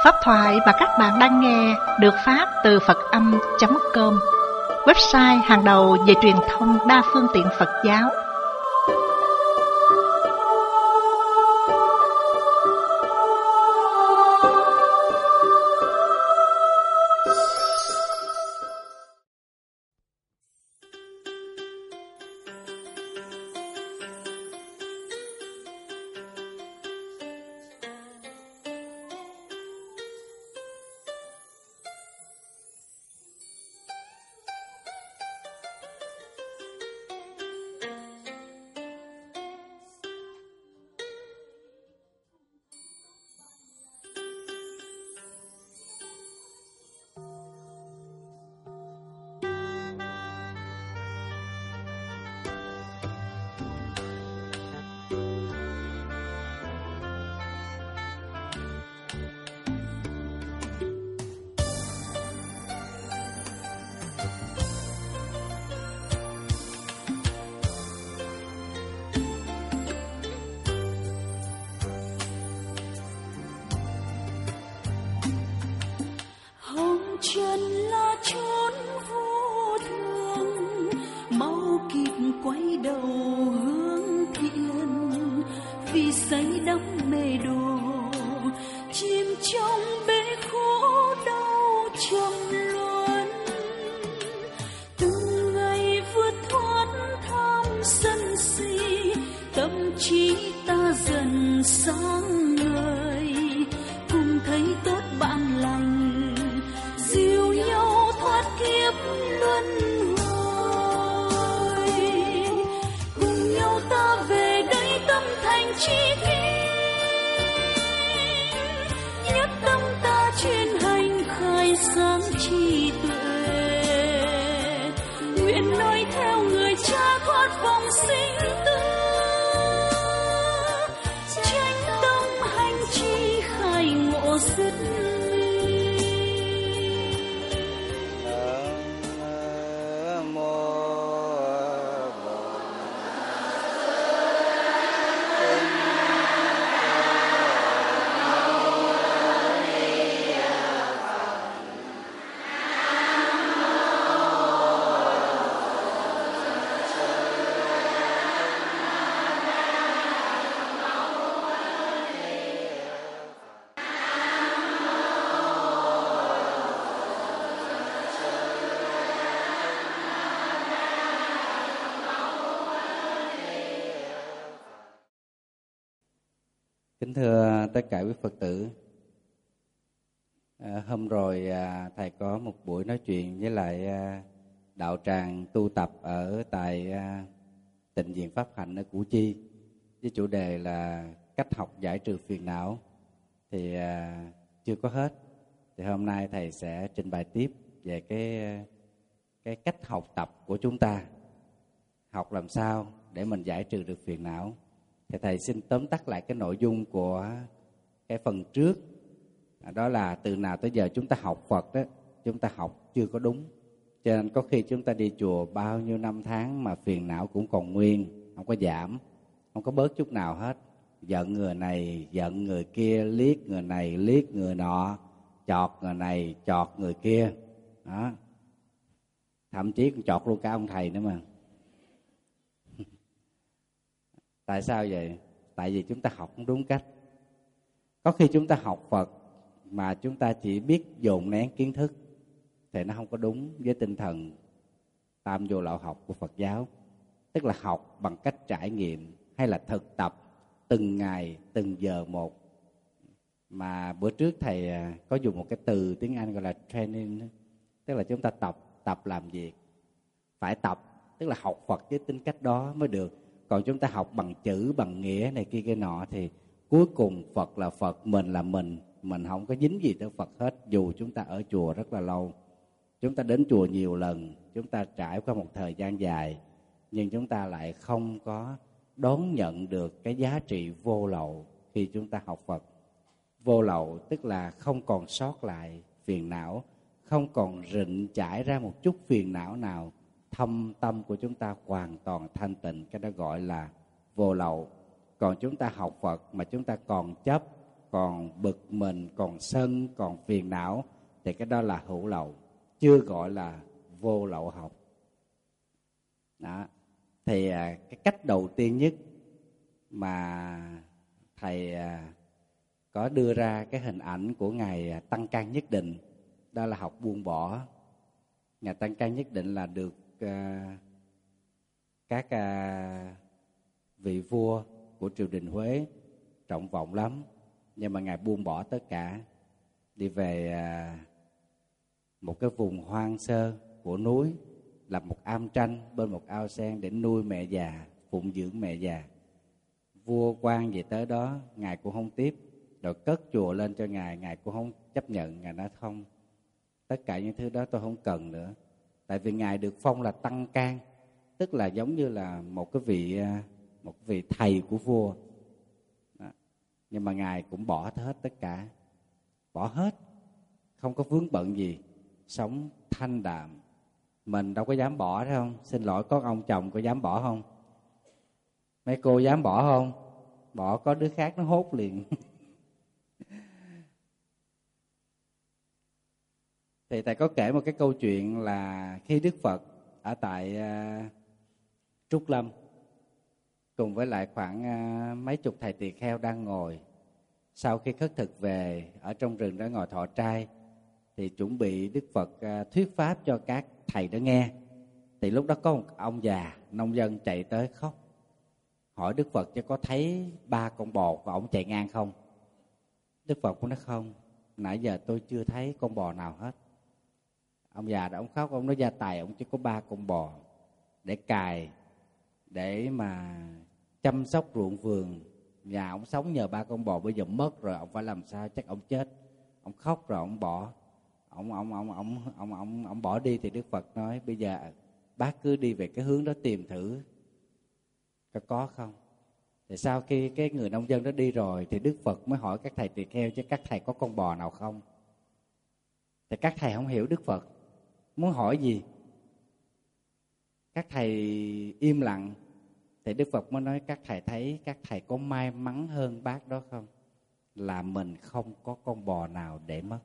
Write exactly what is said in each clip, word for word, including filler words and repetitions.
Pháp thoại mà các bạn đang nghe được phát từ Phật Âm chấm com, website hàng đầu về truyền thông đa phương tiện Phật giáo. Trần là chốn vô thường, mau kịp quay đầu hướng thiện, vì say đắm mê đồ chìm trong bể khổ đau trầm luân. Từng ngày vượt thoát tham sân si, tâm trí ta dần sáng ngời, cùng thấy tốt bạn lành, dìu nhau thoát kiếp luân hồi. Cùng nhau ta về đây tâm thành chi kiến, nhất tâm ta chuyên hành khai sáng trí tuệ, nguyện noi theo người cha thoát vòng sinh tử, chánh tâm hành trì khai ngộ dứt. Kính thưa tất cả quý Phật tử, à, hôm rồi à, thầy có một buổi nói chuyện với lại à, đạo tràng tu tập ở tại à, Tịnh Viện Pháp Hạnh ở Củ Chi, với chủ đề là cách học giải trừ phiền não. Thì à, chưa có hết, thì hôm nay thầy sẽ trình bày tiếp về cái cái cách học tập của chúng ta, học làm sao để mình giải trừ được phiền não. Thì thầy xin tóm tắt lại cái nội dung của cái phần trước, đó là từ nào tới giờ chúng ta học Phật đó, chúng ta học chưa có đúng. Cho nên có khi chúng ta đi chùa bao nhiêu năm tháng mà phiền não cũng còn nguyên, không có giảm, không có bớt chút nào hết. Giận người này, giận người kia, liếc người này, liếc người nọ, chọt người này, chọt người kia. Đó. Thậm chí còn chọt luôn cả ông thầy nữa mà. Tại sao vậy? Tại vì chúng ta học không đúng cách. Có khi chúng ta học Phật mà chúng ta chỉ biết dồn nén kiến thức thì nó không có đúng với tinh thần tam vô lậu học của Phật giáo. Tức là học bằng cách trải nghiệm hay là thực tập từng ngày, từng giờ một. Mà bữa trước thầy có dùng một cái từ tiếng Anh gọi là training, tức là chúng ta tập, tập làm việc. Phải tập, tức là học Phật với tính cách đó mới được. Còn chúng ta học bằng chữ, bằng nghĩa này kia kia nọ thì cuối cùng Phật là Phật, mình là mình, mình không có dính gì tới Phật hết. Dù chúng ta ở chùa rất là lâu, chúng ta đến chùa nhiều lần, chúng ta trải qua một thời gian dài, nhưng chúng ta lại không có đón nhận được cái giá trị vô lậu khi chúng ta học Phật. Vô lậu tức là không còn sót lại phiền não, không còn rịn chảy ra một chút phiền não nào. Thâm tâm của chúng ta hoàn toàn thanh tịnh, cái đó gọi là vô lậu. Còn chúng ta học Phật mà chúng ta còn chấp, còn bực mình, còn sân, còn phiền não, thì cái đó là hữu lậu, chưa gọi là vô lậu học. Đó. Thì à, cái cách đầu tiên nhất mà thầy à, có đưa ra cái hình ảnh của ngài Tăng Can Nhất Định, đó là học buông bỏ. Ngài Tăng Can Nhất Định là được à, các à, vị vua của triều đình Huế trọng vọng lắm, nhưng mà ngài buông bỏ tất cả, đi về à, một cái vùng hoang sơ của núi, lập một am tranh bên một ao sen để nuôi mẹ già, phụng dưỡng mẹ già. Vua quan về tới đó, ngài cũng không tiếp, rồi cất chùa lên cho ngài, ngài cũng không chấp nhận. Ngài nói không, tất cả những thứ đó tôi không cần nữa, tại vì ngài được phong là Tăng Can, tức là giống như là một cái vị một vị thầy của vua. Đó. Nhưng mà ngài cũng bỏ hết tất cả, bỏ hết, không có vướng bận gì, sống thanh đạm. Mình đâu có dám bỏ thấy không? Xin lỗi, có ông chồng có dám bỏ không? Mấy cô dám bỏ không? Bỏ có đứa khác nó hốt liền. Thì thầy có kể một cái câu chuyện là khi Đức Phật ở tại uh, Trúc Lâm, cùng với lại khoảng uh, mấy chục thầy tỳ kheo đang ngồi, sau khi khất thực về ở trong rừng đã ngồi thọ trai, thì chuẩn bị Đức Phật uh, thuyết pháp cho các thầy đó nghe. Thì lúc đó có một ông già nông dân chạy tới khóc, hỏi Đức Phật cho có thấy ba con bò và ông chạy ngang không? Đức Phật cũng nói không, nãy giờ tôi chưa thấy con bò nào hết. Ông già đó ông khóc, ông nói gia tài ông chỉ có ba con bò để cài, để mà chăm sóc ruộng vườn. Nhà ông sống nhờ ba con bò, bây giờ mất rồi, ông phải làm sao? Chắc ông chết. Ông khóc rồi ông bỏ, ông ông ông ông ông ông ông bỏ đi. Thì Đức Phật nói bây giờ bác cứ đi về cái hướng đó tìm thử có có không. Thì sau khi cái người nông dân đó đi rồi, thì Đức Phật mới hỏi các thầy tỳ kheo chứ các thầy có con bò nào không? Thì các thầy không hiểu Đức Phật muốn hỏi gì, các thầy im lặng. Thì Đức Phật mới nói các thầy thấy các thầy có may mắn hơn bác đó không? Là mình không có con bò nào để mất.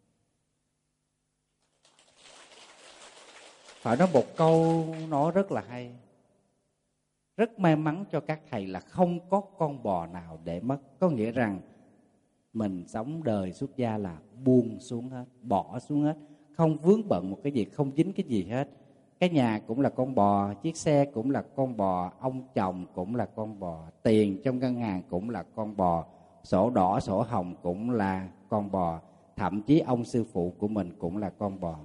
Phải nói một câu nói rất là hay, rất may mắn cho các thầy là không có con bò nào để mất. Có nghĩa rằng mình sống đời xuất gia là buông xuống hết, bỏ xuống hết, không vướng bận một cái gì, không dính cái gì hết. Cái nhà cũng là con bò, chiếc xe cũng là con bò, ông chồng cũng là con bò, tiền trong ngân hàng cũng là con bò, sổ đỏ sổ hồng cũng là con bò, thậm chí ông sư phụ của mình cũng là con bò.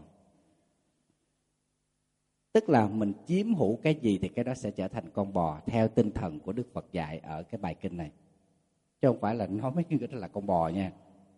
Tức là mình chiếm hữu cái gì thì cái đó sẽ trở thành con bò, theo tinh thần của Đức Phật dạy ở cái bài kinh này, chứ không phải là nói mấy người đó là con bò nha.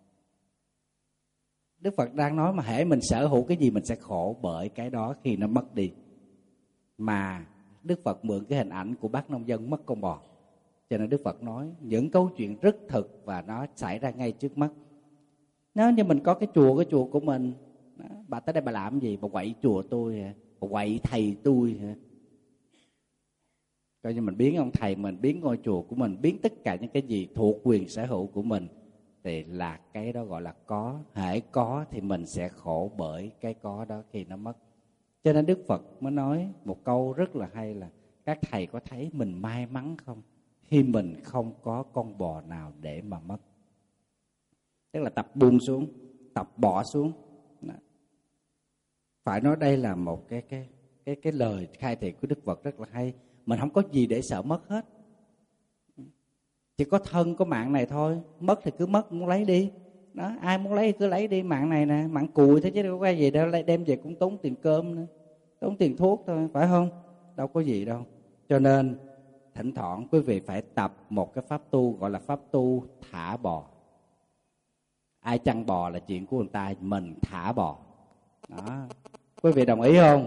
Đức Phật đang nói mà hễ mình sở hữu cái gì mình sẽ khổ bởi cái đó khi nó mất đi. Mà Đức Phật mượn cái hình ảnh của bác nông dân mất con bò, cho nên Đức Phật nói những câu chuyện rất thực và nó xảy ra ngay trước mắt. Nếu như mình có cái chùa, cái chùa của mình, đó, bà tới đây bà làm gì? Bà quậy chùa tôi hả? Bà quậy thầy tôi hả? Coi như mình biến ông thầy mình, biến ngôi chùa của mình, biến tất cả những cái gì thuộc quyền sở hữu của mình, thì là cái đó gọi là có. Hễ có thì mình sẽ khổ bởi cái có đó khi nó mất. Cho nên Đức Phật mới nói một câu rất là hay là các thầy có thấy mình may mắn không khi mình không có con bò nào để mà mất. Tức là tập buông xuống, tập bỏ xuống. Đó. Phải nói đây là một cái cái cái cái lời khai thị của Đức Phật rất là hay. Mình không có gì để sợ mất hết, chỉ có thân có mạng này thôi. Mất thì cứ mất, muốn lấy đi đó, ai muốn lấy thì cứ lấy đi. Mạng này nè, mạng cùi thế chứ đâu có gì đâu, đem về cũng tốn tiền cơm nữa, tốn tiền thuốc thôi, phải không? Đâu có gì đâu. Cho nên thỉnh thoảng quý vị phải tập một cái pháp tu gọi là pháp tu thả bò. Ai chăn bò là chuyện của người ta, mình thả bò đó. Quý vị đồng ý không?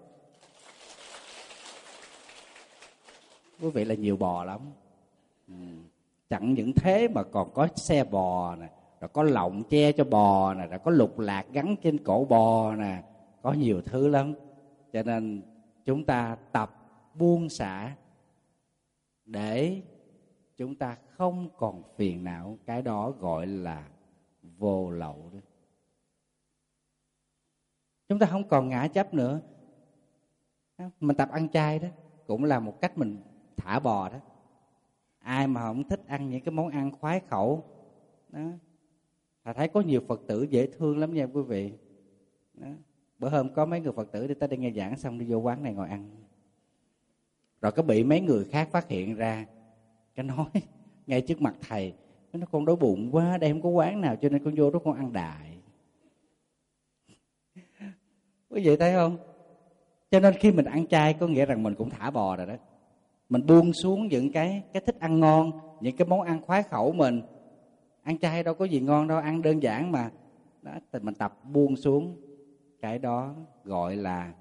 Quý vị là nhiều bò lắm. Ừ. Chẳng những thế mà còn có xe bò nè, rồi có lọng che cho bò nè, rồi có lục lạc gắn trên cổ bò nè, có nhiều thứ lắm. Cho nên chúng ta tập buông xả để chúng ta không còn phiền não. Cái đó gọi là vô lậu đó. Chúng ta không còn ngã chấp nữa. Mình tập ăn chay đó cũng là một cách mình thả bò đó. Ai mà không thích ăn những cái món ăn khoái khẩu đó. Thà thấy có nhiều Phật tử dễ thương lắm nha quý vị đó. Bữa hôm có mấy người Phật tử đi tới đây nghe giảng xong đi vô quán này ngồi ăn, rồi có bị mấy người khác phát hiện ra, cái nói ngay trước mặt thầy, nó con đói bụng quá, đây không có quán nào cho nên con vô đó con ăn đại. Quý vị thấy không? Cho nên khi mình ăn chay có nghĩa rằng mình cũng thả bò rồi đó. Mình buông xuống những cái cái thích ăn ngon, những cái món ăn khoái khẩu mình. Ăn chay đâu có gì ngon đâu, ăn đơn giản mà. Đó, thì mình tập buông xuống. Cái đó gọi là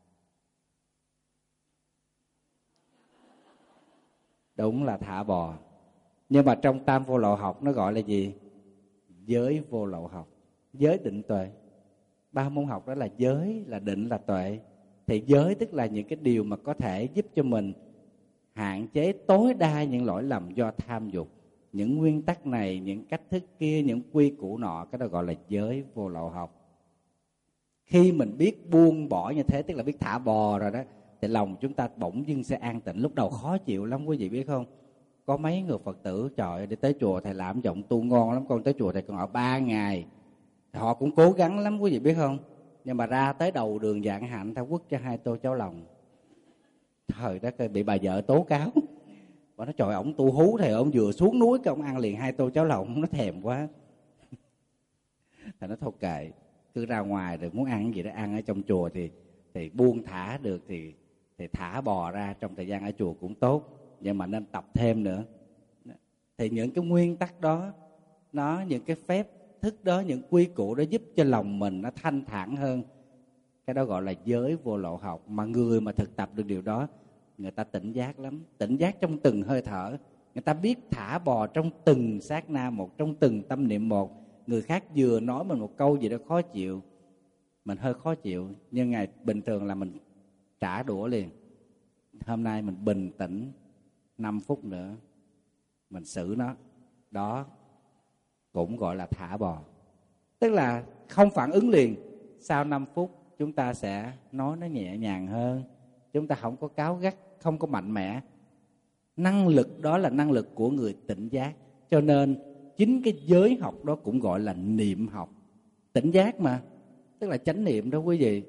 đúng là thả bò. Nhưng mà trong tam vô lậu học nó gọi là gì? Giới vô lậu học, giới định tuệ. Ba môn học đó là giới, là định, là tuệ. Thì giới tức là những cái điều mà có thể giúp cho mình hạn chế tối đa những lỗi lầm do tham dục. Những nguyên tắc này, những cách thức kia, những quy củ nọ, cái đó gọi là giới vô lậu học. Khi mình biết buông bỏ như thế, tức là biết thả bò rồi đó, thì lòng chúng ta bỗng dưng sẽ an tịnh. Lúc đầu khó chịu lắm quý vị biết không? Có mấy người Phật tử trời ơi, đi tới chùa thầy làm giọng tu ngon lắm, con tới chùa thầy còn ở ba ngày. Họ cũng cố gắng lắm quý vị biết không? Nhưng mà ra tới đầu đường Vạn Hạnh thầy quất cho hai tô cháo lòng. Thời đó bị bà vợ tố cáo. Bà nói trời, ổng tu hú thầy, ổng vừa xuống núi cái ổng ăn liền hai tô cháo lòng, nó thèm quá. Thầy nói thôi kệ, cứ ra ngoài rồi muốn ăn cái gì đó ăn, ở trong chùa thì thì buông thả được thì thì thả bò ra trong thời gian ở chùa cũng tốt, nhưng mà nên tập thêm nữa. Thì những cái nguyên tắc đó, nó những cái phép thức đó, những quy củ đó giúp cho lòng mình nó thanh thản hơn. Cái đó gọi là giới vô lậu học. Mà người mà thực tập được điều đó, người ta tỉnh giác lắm, tỉnh giác trong từng hơi thở. Người ta biết thả bò trong từng sát na một, trong từng tâm niệm một. Người khác vừa nói mình một câu gì đó khó chịu, mình hơi khó chịu, nhưng ngày bình thường là mình trả đũa liền. Hôm nay mình bình tĩnh năm phút nữa mình xử nó. Đó cũng gọi là thả bò. Tức là không phản ứng liền. Sau năm phút chúng ta sẽ nói nó nhẹ nhàng hơn. Chúng ta không có cáu gắt, không có mạnh mẽ. Năng lực đó là năng lực của người tỉnh giác. Cho nên chính cái giới học đó cũng gọi là niệm học. Tỉnh giác mà, tức là chánh niệm đó quý vị.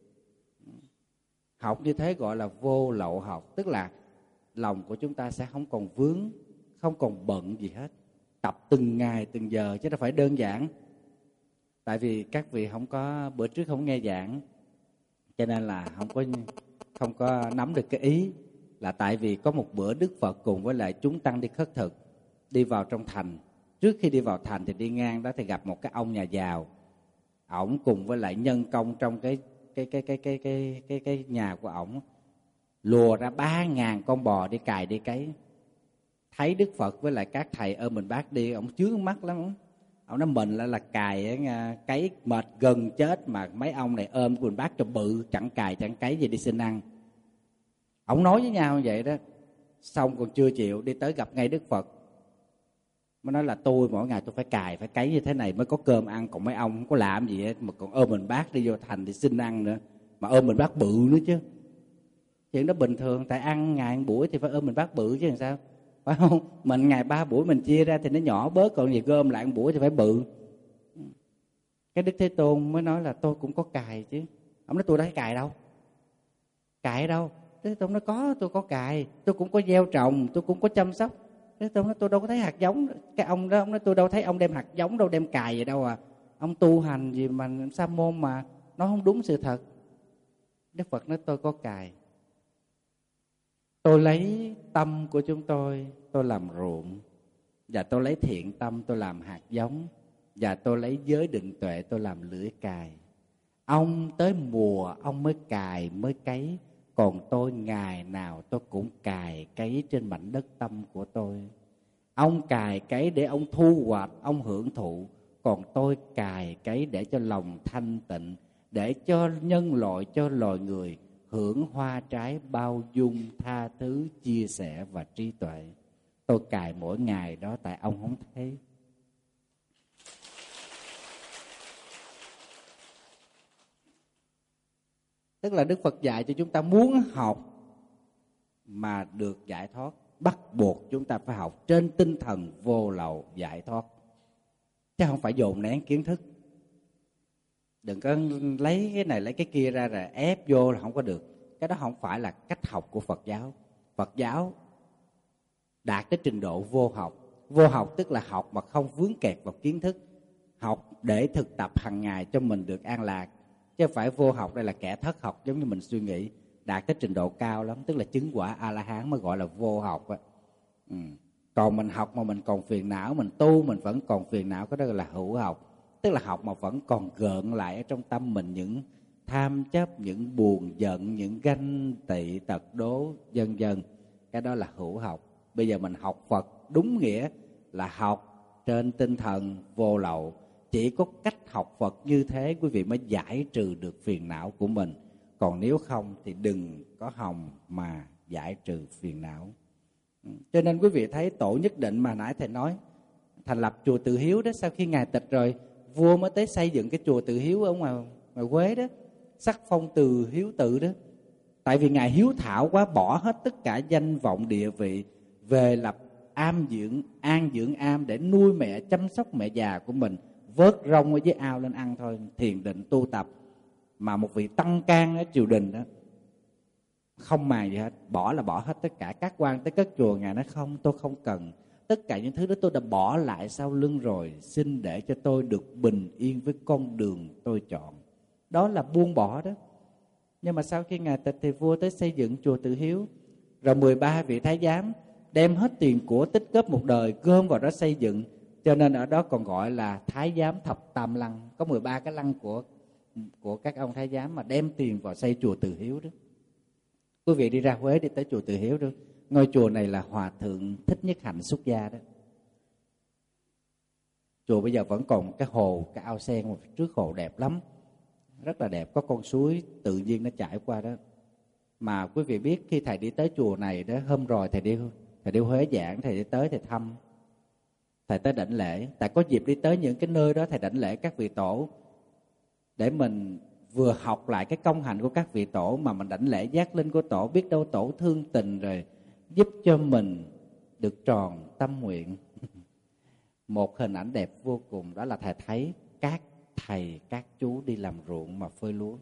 Học như thế gọi là vô lậu học. Tức là lòng của chúng ta sẽ không còn vướng, không còn bận gì hết. Tập từng ngày từng giờ chứ đâu phải đơn giản. Tại vì các vị không có, bữa trước không nghe giảng, cho nên là không có không có nắm được cái ý. Là tại vì có một bữa Đức Phật cùng với lại chúng tăng đi khất thực, đi vào trong thành. Trước khi đi vào thành thì đi ngang đó thì gặp một cái ông nhà giàu. Ổng cùng với lại nhân công trong cái cái cái cái cái cái cái cái nhà của ổng lùa ra ba ngàn con bò đi cày đi cấy. Thấy Đức Phật với lại các thầy ôm mình bác đi, ổng chướng mắt lắm. Ông nói mình lại là cày cấy mệt gần chết mà mấy ông này ôm quần bác cho bự, chẳng cày chẳng cấy gì đi xin ăn. Ông nói với nhau như vậy đó. Xong còn chưa chịu, đi tới gặp ngay Đức Phật. Mới nói là tôi mỗi ngày tôi phải cày, phải cấy như thế này mới có cơm ăn. Còn mấy ông không có làm gì hết mà còn ôm mình bác đi vô thành thì xin ăn nữa. Mà ôm mình bác bự nữa chứ. Chuyện đó bình thường, tại ăn ngày một buổi thì phải ôm mình bác bự chứ làm sao. Phải không? Mình ngày ba buổi mình chia ra thì nó nhỏ bớt, còn gì gom lại một buổi thì phải bự. Cái Đức Thế Tôn mới nói là tôi cũng có cày chứ. Ông nói tôi đã thấy cày đâu. Cày đâu? Đức Thế Tôn nói có, tôi có cày, tôi cũng có gieo trồng, tôi cũng có chăm sóc. Đức Thế Tôn nói tôi đâu có thấy hạt giống. Cái ông đó, ông nói tôi đâu thấy ông đem hạt giống đâu, đem cày gì đâu à. Ông tu hành gì mà sa môn mà nó không đúng sự thật. Đức Phật nói tôi có cày. Tôi lấy tâm của chúng tôi, tôi làm ruộng. Và tôi lấy thiện tâm, tôi làm hạt giống. Và tôi lấy giới định tuệ, tôi làm lưỡi cày. Ông tới mùa, ông mới cày, mới cấy. Còn tôi ngày nào tôi cũng cày cấy trên mảnh đất tâm của tôi. Ông cày cấy để ông thu hoạch, ông hưởng thụ. Còn tôi cày cấy để cho lòng thanh tịnh, để cho nhân loại, cho loài người hưởng hoa trái bao dung, tha thứ, chia sẻ và trí tuệ. Tôi cài mỗi ngày đó tại ông không thấy. Tức là Đức Phật dạy cho chúng ta muốn học mà được giải thoát, bắt buộc chúng ta phải học trên tinh thần vô lậu giải thoát, chứ không phải dồn nén kiến thức. Đừng có lấy cái này lấy cái kia ra rồi ép vô là không có được. Cái đó không phải là cách học của Phật giáo. Phật giáo đạt tới trình độ vô học. Vô học tức là học mà không vướng kẹt vào kiến thức, học để thực tập hàng ngày cho mình được an lạc. Chứ không phải vô học đây là kẻ thất học giống như mình suy nghĩ. Đạt tới trình độ cao lắm, tức là chứng quả A-la-hán mới gọi là vô học á. Ừ. Còn mình học mà mình còn phiền não, mình tu mình vẫn còn phiền não, cái đó là hữu học. Tức là học mà vẫn còn gợn lại ở trong tâm mình những tham chấp, những buồn giận, những ganh tị, tật đố, vân vân. Cái đó là hữu học. Bây giờ mình học Phật đúng nghĩa là học trên tinh thần vô lậu. Chỉ có cách học Phật như thế quý vị mới giải trừ được phiền não của mình. Còn nếu không thì đừng có hòng mà giải trừ phiền não. Cho nên quý vị thấy Tổ Nhất Định mà nãy thầy nói thành lập chùa Từ Hiếu đó, sau khi ngài tịch rồi vua mới tới xây dựng cái chùa Từ Hiếu ở ngoài ngoài Quế đó, sắc phong Từ Hiếu Tự đó. Tại vì ngài hiếu thảo quá, bỏ hết tất cả danh vọng địa vị về lập am dưỡng, an dưỡng am để nuôi mẹ, chăm sóc mẹ già của mình, vớt rong ở dưới ao lên ăn thôi, thiền định tu tập. Mà một vị tăng can ở triều đình đó không màng gì hết, bỏ là bỏ hết tất cả. Các quan tới cất chùa, ngài nói không, tôi không cần tất cả những thứ đó, tôi đã bỏ lại sau lưng rồi, xin để cho tôi được bình yên với con đường tôi chọn. Đó là buông bỏ đó. Nhưng mà sau khi ngài tịch thì vua tới xây dựng chùa Từ Hiếu, rồi mười ba vị thái giám đem hết tiền của tích góp một đời gom vào đó xây dựng. Cho nên ở đó còn gọi là thái giám thập tam lăng. Có mười ba cái lăng của của các ông thái giám mà đem tiền vào xây chùa Từ Hiếu đó. Quý vị đi ra Huế đi tới chùa Từ Hiếu đó, ngôi chùa này là Hòa Thượng Thích Nhất Hạnh xuất gia đó. Chùa bây giờ vẫn còn cái hồ, cái ao sen trước hồ đẹp lắm, rất là đẹp, có con suối tự nhiên nó chảy qua đó. Mà quý vị biết khi thầy đi tới chùa này đó, hôm rồi thầy đi thầy đi Huế giảng, thầy đi tới thầy thăm, thầy tới đảnh lễ. Tại có dịp đi tới những cái nơi đó thầy đảnh lễ các vị tổ, để mình vừa học lại cái công hạnh của các vị tổ, mà mình đảnh lễ giác linh của tổ, biết đâu tổ thương tình rồi giúp cho mình được tròn tâm nguyện. Một hình ảnh đẹp vô cùng đó là thầy thấy các thầy các chú đi làm ruộng mà phơi lúa.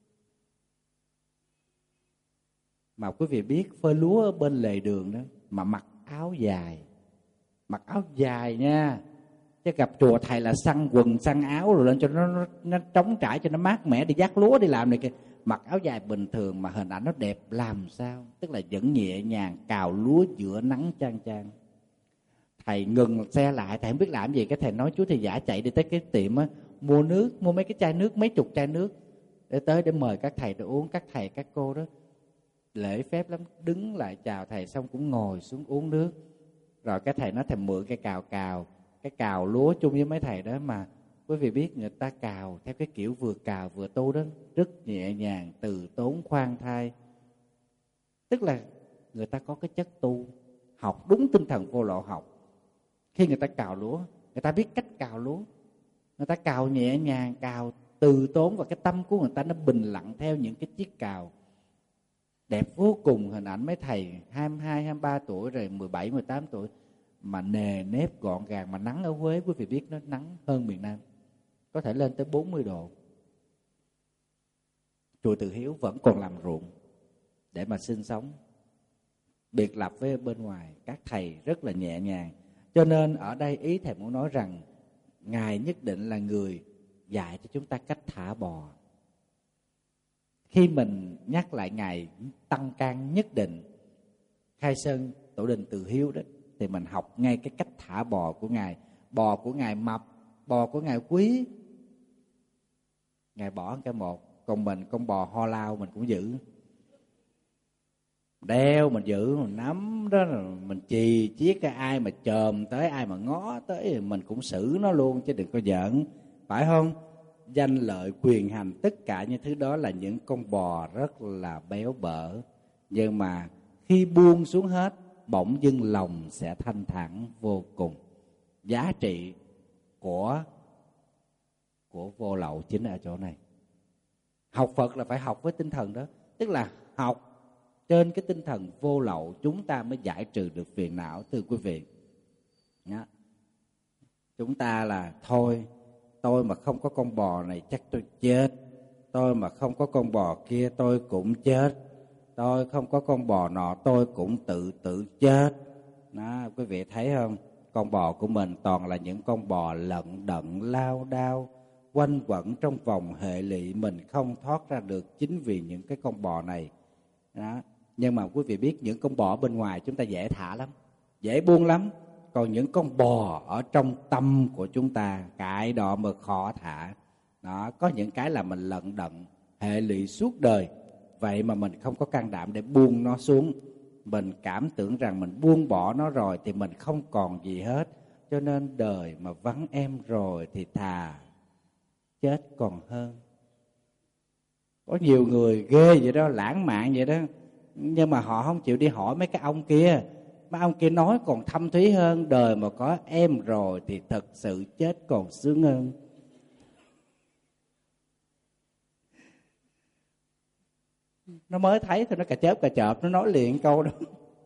Mà quý vị biết phơi lúa ở bên lề đường đó mà mặc áo dài, mặc áo dài nha, chứ gặp chùa thầy là xăng quần xăng áo rồi lên cho nó nó, nó trống trải, cho nó mát mẻ, đi dắt lúa đi làm này kìa. Mặc áo dài bình thường mà hình ảnh nó đẹp làm sao, tức là vẫn nhẹ nhàng cào lúa giữa nắng chang chang. Thầy ngừng xe lại, thầy không biết làm gì, cái thầy nói chú thầy giả chạy đi tới cái tiệm á, mua nước, mua mấy cái chai nước, mấy chục chai nước để tới để mời các thầy để uống. Các thầy các cô đó lễ phép lắm, đứng lại chào thầy xong cũng ngồi xuống uống nước. Rồi cái thầy nói thầy mượn cái cào cào, cái cào lúa chung với mấy thầy đó. Mà quý vị biết người ta cào theo cái kiểu vừa cào vừa tu đó, rất nhẹ nhàng, từ tốn, khoan thai. Tức là người ta có cái chất tu, học đúng tinh thần vô lậu học. Khi người ta cào lúa, người ta biết cách cào lúa, người ta cào nhẹ nhàng, cào từ tốn, và cái tâm của người ta nó bình lặng theo những cái chiếc cào. Đẹp vô cùng. Hình ảnh mấy thầy hai mươi hai, hai mươi ba tuổi rồi mười bảy, mười tám tuổi mà nề nếp gọn gàng. Mà nắng ở Huế quý vị biết nó nắng hơn miền Nam, có thể lên tới bốn mươi độ. Chùa Từ Hiếu vẫn còn làm ruộng để mà sinh sống, biệt lập với bên ngoài. Các thầy rất là nhẹ nhàng. Cho nên ở đây ý thầy muốn nói rằng Ngài Nhất Định là người dạy cho chúng ta cách thả bò. Khi mình nhắc lại Ngài Tăng Can Nhất Định khai sơn tổ đình Từ Hiếu đó, thì mình học ngay cái cách thả bò của Ngài. Bò của Ngài mập, bò của Ngài quý, Ngài bỏ cái một. Còn mình con bò ho lao mình cũng giữ, đeo mình giữ, mình nắm đó, rồi mình chì chiết cái ai mà chồm tới, ai mà ngó tới mình cũng xử nó luôn, chứ đừng có giỡn, phải không? Danh lợi quyền hành, tất cả những thứ đó là những con bò rất là béo bở. Nhưng mà khi buông xuống hết bỗng dưng lòng sẽ thanh thản vô cùng. Giá trị của của vô lậu chính ở chỗ này. Học Phật là phải học với tinh thần đó, tức là học trên cái tinh thần vô lậu chúng ta mới giải trừ được phiền não, thưa quý vị. Đó. Chúng ta là thôi, tôi mà không có con bò này chắc tôi chết, tôi mà không có con bò kia tôi cũng chết, tôi không có con bò nọ tôi cũng tự tự chết. Đó, quý vị thấy không? Con bò của mình toàn là những con bò lận đận lao đao, quanh quẩn trong vòng hệ lụy mình không thoát ra được chính vì những cái con bò này. Đó. Nhưng mà quý vị biết những con bò bên ngoài chúng ta dễ thả lắm, dễ buông lắm. Còn những con bò ở trong tâm của chúng ta, cái đó mà khó thả. Đó, có những cái là mình lận đận, hệ lụy suốt đời. Vậy mà mình không có can đảm để buông nó xuống. Mình cảm tưởng rằng mình buông bỏ nó rồi thì mình không còn gì hết. Cho nên đời mà vắng em rồi thì thà chết còn hơn. Có nhiều người ghê vậy đó, lãng mạn vậy đó, nhưng mà họ không chịu đi hỏi mấy cái ông kia. Mấy ông kia nói còn thâm thúy hơn, đời mà có em rồi thì thật sự chết còn sướng hơn. Nó mới thấy thôi, nó cà chớp cà chợp, nó nói liền câu đó.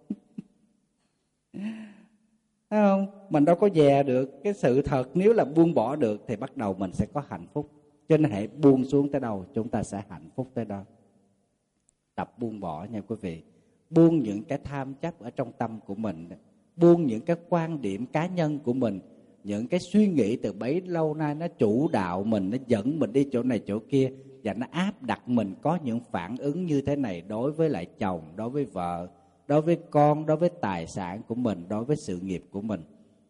Thấy không? Mình đâu có dè được cái sự thật. Nếu là buông bỏ được thì bắt đầu mình sẽ có hạnh phúc. Cho nên hãy buông xuống tới đâu chúng ta sẽ hạnh phúc tới đó. Tập buông bỏ nha quý vị. Buông những cái tham chấp ở trong tâm của mình, buông những cái quan điểm cá nhân của mình, những cái suy nghĩ từ bấy lâu nay nó chủ đạo mình, nó dẫn mình đi chỗ này chỗ kia, và nó áp đặt mình có những phản ứng như thế này đối với lại chồng, đối với vợ, đối với con, đối với tài sản của mình, đối với sự nghiệp của mình.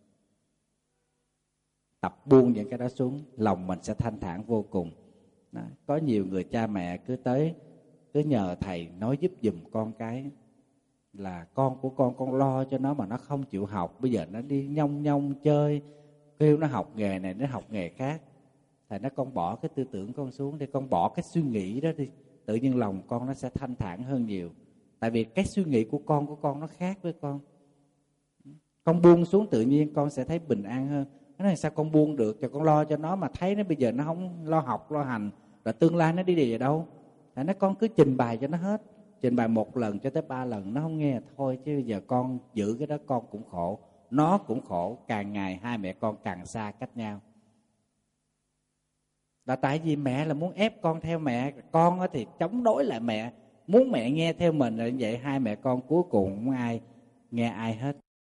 Tập buông những cái đó xuống, lòng mình sẽ thanh thản vô cùng. Đó. Có nhiều người cha mẹ cứ tới, cứ nhờ thầy nói giúp giùm con cái, là con của con, con lo cho nó mà nó không chịu học. Bây giờ nó đi nhông nhông chơi, kêu nó học nghề này, nó học nghề khác. Thầy nói con bỏ cái tư tưởng con xuống đi, con bỏ cái suy nghĩ đó đi. Tự nhiên lòng con nó sẽ thanh thản hơn nhiều. Tại vì cái suy nghĩ của con của con nó khác với con. Con buông xuống tự nhiên con sẽ thấy bình an hơn. Nó nói sao con buông được, cho con lo cho nó mà thấy nó bây giờ nó không lo học, lo hành, rồi tương lai nó đi về đâu. Thầy nói con cứ trình bày cho nó hết. Trình bày một lần cho tới ba lần nó không nghe thôi, chứ giờ con giữ cái đó con cũng khổ, nó cũng khổ, càng ngày hai mẹ con càng xa cách nhau. Là tại vì mẹ là muốn ép con theo mẹ, con thì chống đối lại mẹ, muốn mẹ nghe theo mình, rồi vậy hai mẹ con cuối cùng không ai nghe ai hết.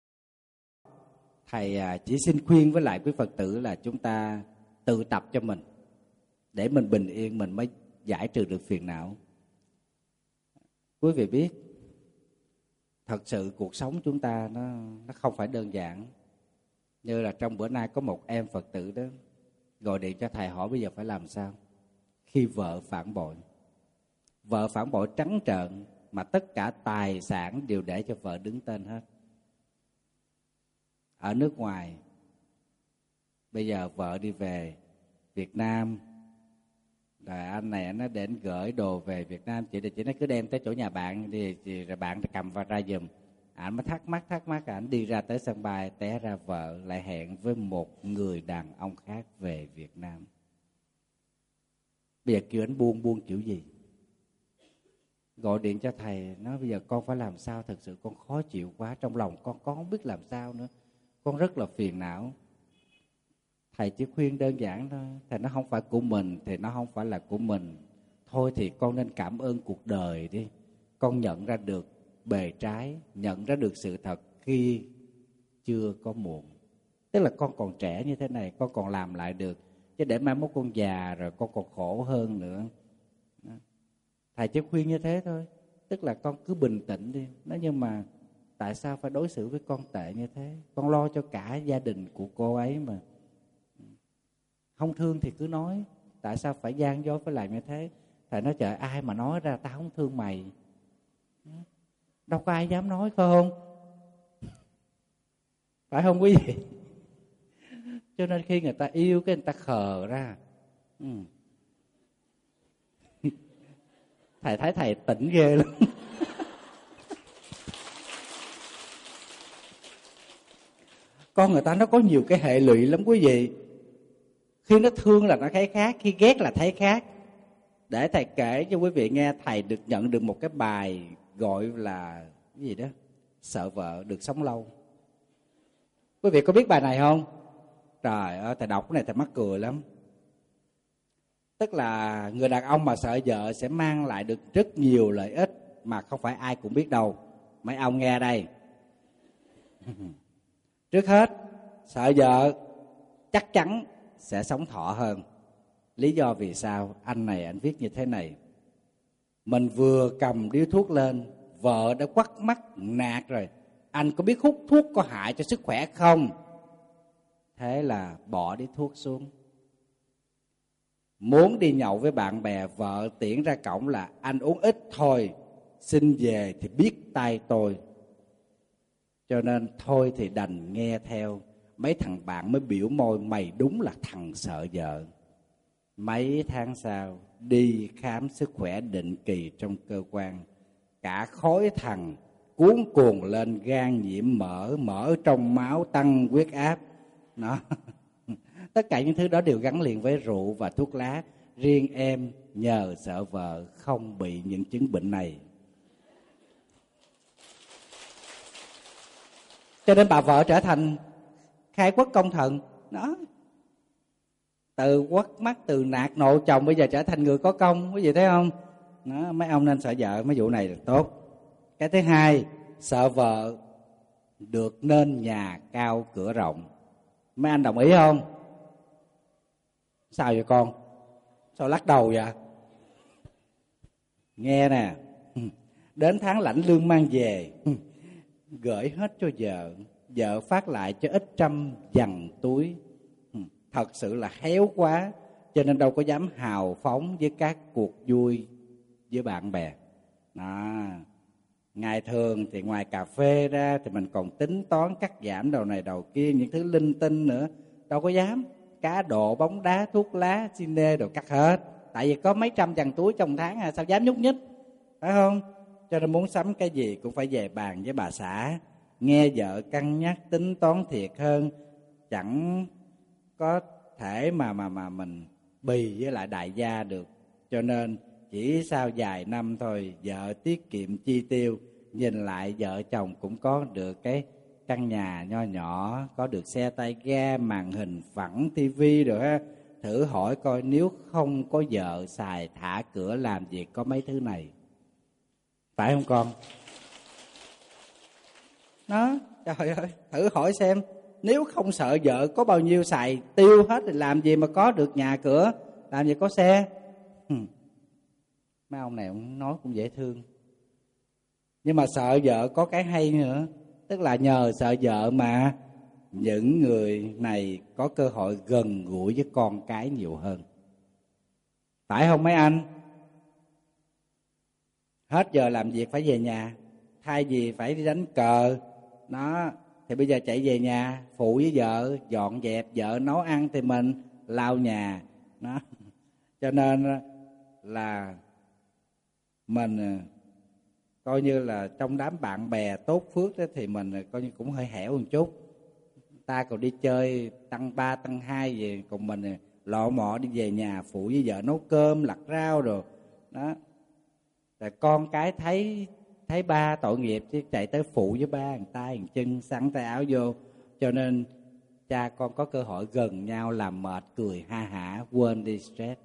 Thầy chỉ xin khuyên với lại quý Phật tử là chúng ta tự tập cho mình, để mình bình yên mình mới giải trừ được phiền não. Quý vị biết, thật sự cuộc sống chúng ta nó, nó không phải đơn giản. Như là trong bữa nay có một em Phật tử đó gọi điện cho thầy hỏi bây giờ phải làm sao khi vợ phản bội. Vợ phản bội trắng trợn mà tất cả tài sản đều để cho vợ đứng tên hết. Ở nước ngoài, bây giờ vợ đi về Việt Nam, rồi anh này nó đến gửi đồ về Việt Nam, chị thì chị nó cứ đem tới chỗ nhà bạn đi, thì rồi bạn cầm vào ra giùm. Anh mới thắc mắc thắc mắc anh đi ra tới sân bay, té ra vợ lại hẹn với một người đàn ông khác về Việt Nam. Bây giờ kêu anh buông buông kiểu gì? Gọi điện cho thầy nói bây giờ con phải làm sao, thật sự con khó chịu quá, trong lòng con con không biết làm sao nữa, con rất là phiền não. Thầy chỉ khuyên đơn giản thôi, thầy nó không phải của mình thì nó không phải là của mình. Thôi thì con nên cảm ơn cuộc đời đi. Con nhận ra được bề trái, nhận ra được sự thật khi chưa có muộn. Tức là con còn trẻ như thế này, con còn làm lại được. Chứ để mai mốt con già rồi con còn khổ hơn nữa. Thầy chỉ khuyên như thế thôi. Tức là con cứ bình tĩnh đi. Nói nhưng mà tại sao phải đối xử với con tệ như thế? Con lo cho cả gia đình của cô ấy mà. Không thương thì cứ nói. Tại sao phải gian dối phải làm như thế? Thầy nói trời, ai mà nói ra tao không thương mày. Đâu có ai dám nói không? Phải không quý vị? Cho nên khi người ta yêu cái người ta khờ ra. ừ. Thầy thấy thầy tỉnh ghê lắm. Con người ta nó có nhiều cái hệ lụy lắm quý vị. Khi nó thương là nó thấy khác, khi ghét là thấy khác. Để thầy kể cho quý vị nghe, thầy được nhận được một cái bài gọi là cái gì đó, sợ vợ được sống lâu. Quý vị có biết bài này không? Trời ơi, thầy đọc cái này thầy mắc cười lắm. Tức là người đàn ông mà sợ vợ sẽ mang lại được rất nhiều lợi ích mà không phải ai cũng biết đâu. Mấy ông nghe đây. Trước hết, sợ vợ chắc chắn sẽ sống thọ hơn. Lý do vì sao? Anh này anh viết như thế này: mình vừa cầm điếu thuốc lên, vợ đã quắt mắt nạt rồi. Anh có biết hút thuốc có hại cho sức khỏe không? Thế là bỏ điếu thuốc xuống. Muốn đi nhậu với bạn bè, vợ tiễn ra cổng là anh uống ít thôi, xin về thì biết tay tôi. Cho nên thôi thì đành nghe theo. Mấy thằng bạn mới biểu môi, mày đúng là thằng sợ vợ. Mấy tháng sau đi khám sức khỏe định kỳ trong cơ quan, cả khối thằng cuống cuồng lên gan nhiễm mỡ, mỡ trong máu tăng huyết áp. Nó tất cả những thứ đó đều gắn liền với rượu và thuốc lá. Riêng em nhờ sợ vợ không bị những chứng bệnh này. Cho nên bà vợ trở thành khai quốc công thần. Đó, từ quắt mắt, từ nạt nộ chồng, bây giờ trở thành người có công. Quý vị thấy không? Đó, mấy ông nên sợ vợ, mấy vụ này là tốt. Cái thứ hai, sợ vợ được nên nhà cao cửa rộng. Mấy anh đồng ý không? Sao vậy con? Sao lắc đầu vậy? Nghe nè, đến tháng lãnh lương mang về, gửi hết cho vợ. Vợ phát lại cho ít trăm dằn túi. Thật sự là héo quá, cho nên đâu có dám hào phóng với các cuộc vui với bạn bè. Đó. Ngày thường thì ngoài cà phê ra thì mình còn tính toán cắt giảm đầu này đầu kia, những thứ linh tinh nữa. Đâu có dám. Cá độ, bóng đá, thuốc lá, cine đồ cắt hết. Tại vì có mấy trăm dằn túi trong tháng à, sao dám nhúc nhích, phải không? Cho nên muốn sắm cái gì cũng phải về bàn với bà xã, nghe vợ cân nhắc tính toán thiệt hơn. Chẳng có thể mà mà mà mình bì với lại đại gia được. Cho nên chỉ sau vài năm thôi, vợ tiết kiệm chi tiêu, nhìn lại vợ chồng cũng có được cái căn nhà nho nhỏ, có được xe tay ga, màn hình phẳng, tivi rồi ha. Thử hỏi coi, nếu không có vợ xài thả cửa làm việc có mấy thứ này, phải không con? Đó, trời ơi, thử hỏi xem, nếu không sợ vợ có bao nhiêu xài tiêu hết thì làm gì mà có được nhà cửa, làm gì có xe. Mấy ông này ông nói cũng dễ thương. Nhưng mà sợ vợ có cái hay nữa, tức là nhờ sợ vợ mà những người này có cơ hội gần gũi với con cái nhiều hơn. Phải không mấy anh? Hết giờ làm việc phải về nhà, thay vì phải đi đánh cờ đó, thì bây giờ chạy về nhà phụ với vợ dọn dẹp, vợ nấu ăn thì mình lau nhà đó. Cho nên là mình coi như là trong đám bạn bè tốt phước đó, thì mình coi như cũng hơi hẻo một chút. Ta còn đi chơi tăng ba tăng hai về, còn mình lọ mọ đi về nhà phụ với vợ nấu cơm lặt rau rồi đó. Rồi con cái thấy thấy ba tội nghiệp chứ chạy tới phụ với ba, một tay một chân sắn tay áo vô. Cho nên cha con có cơ hội gần nhau, làm mệt cười ha hả, quên đi stress.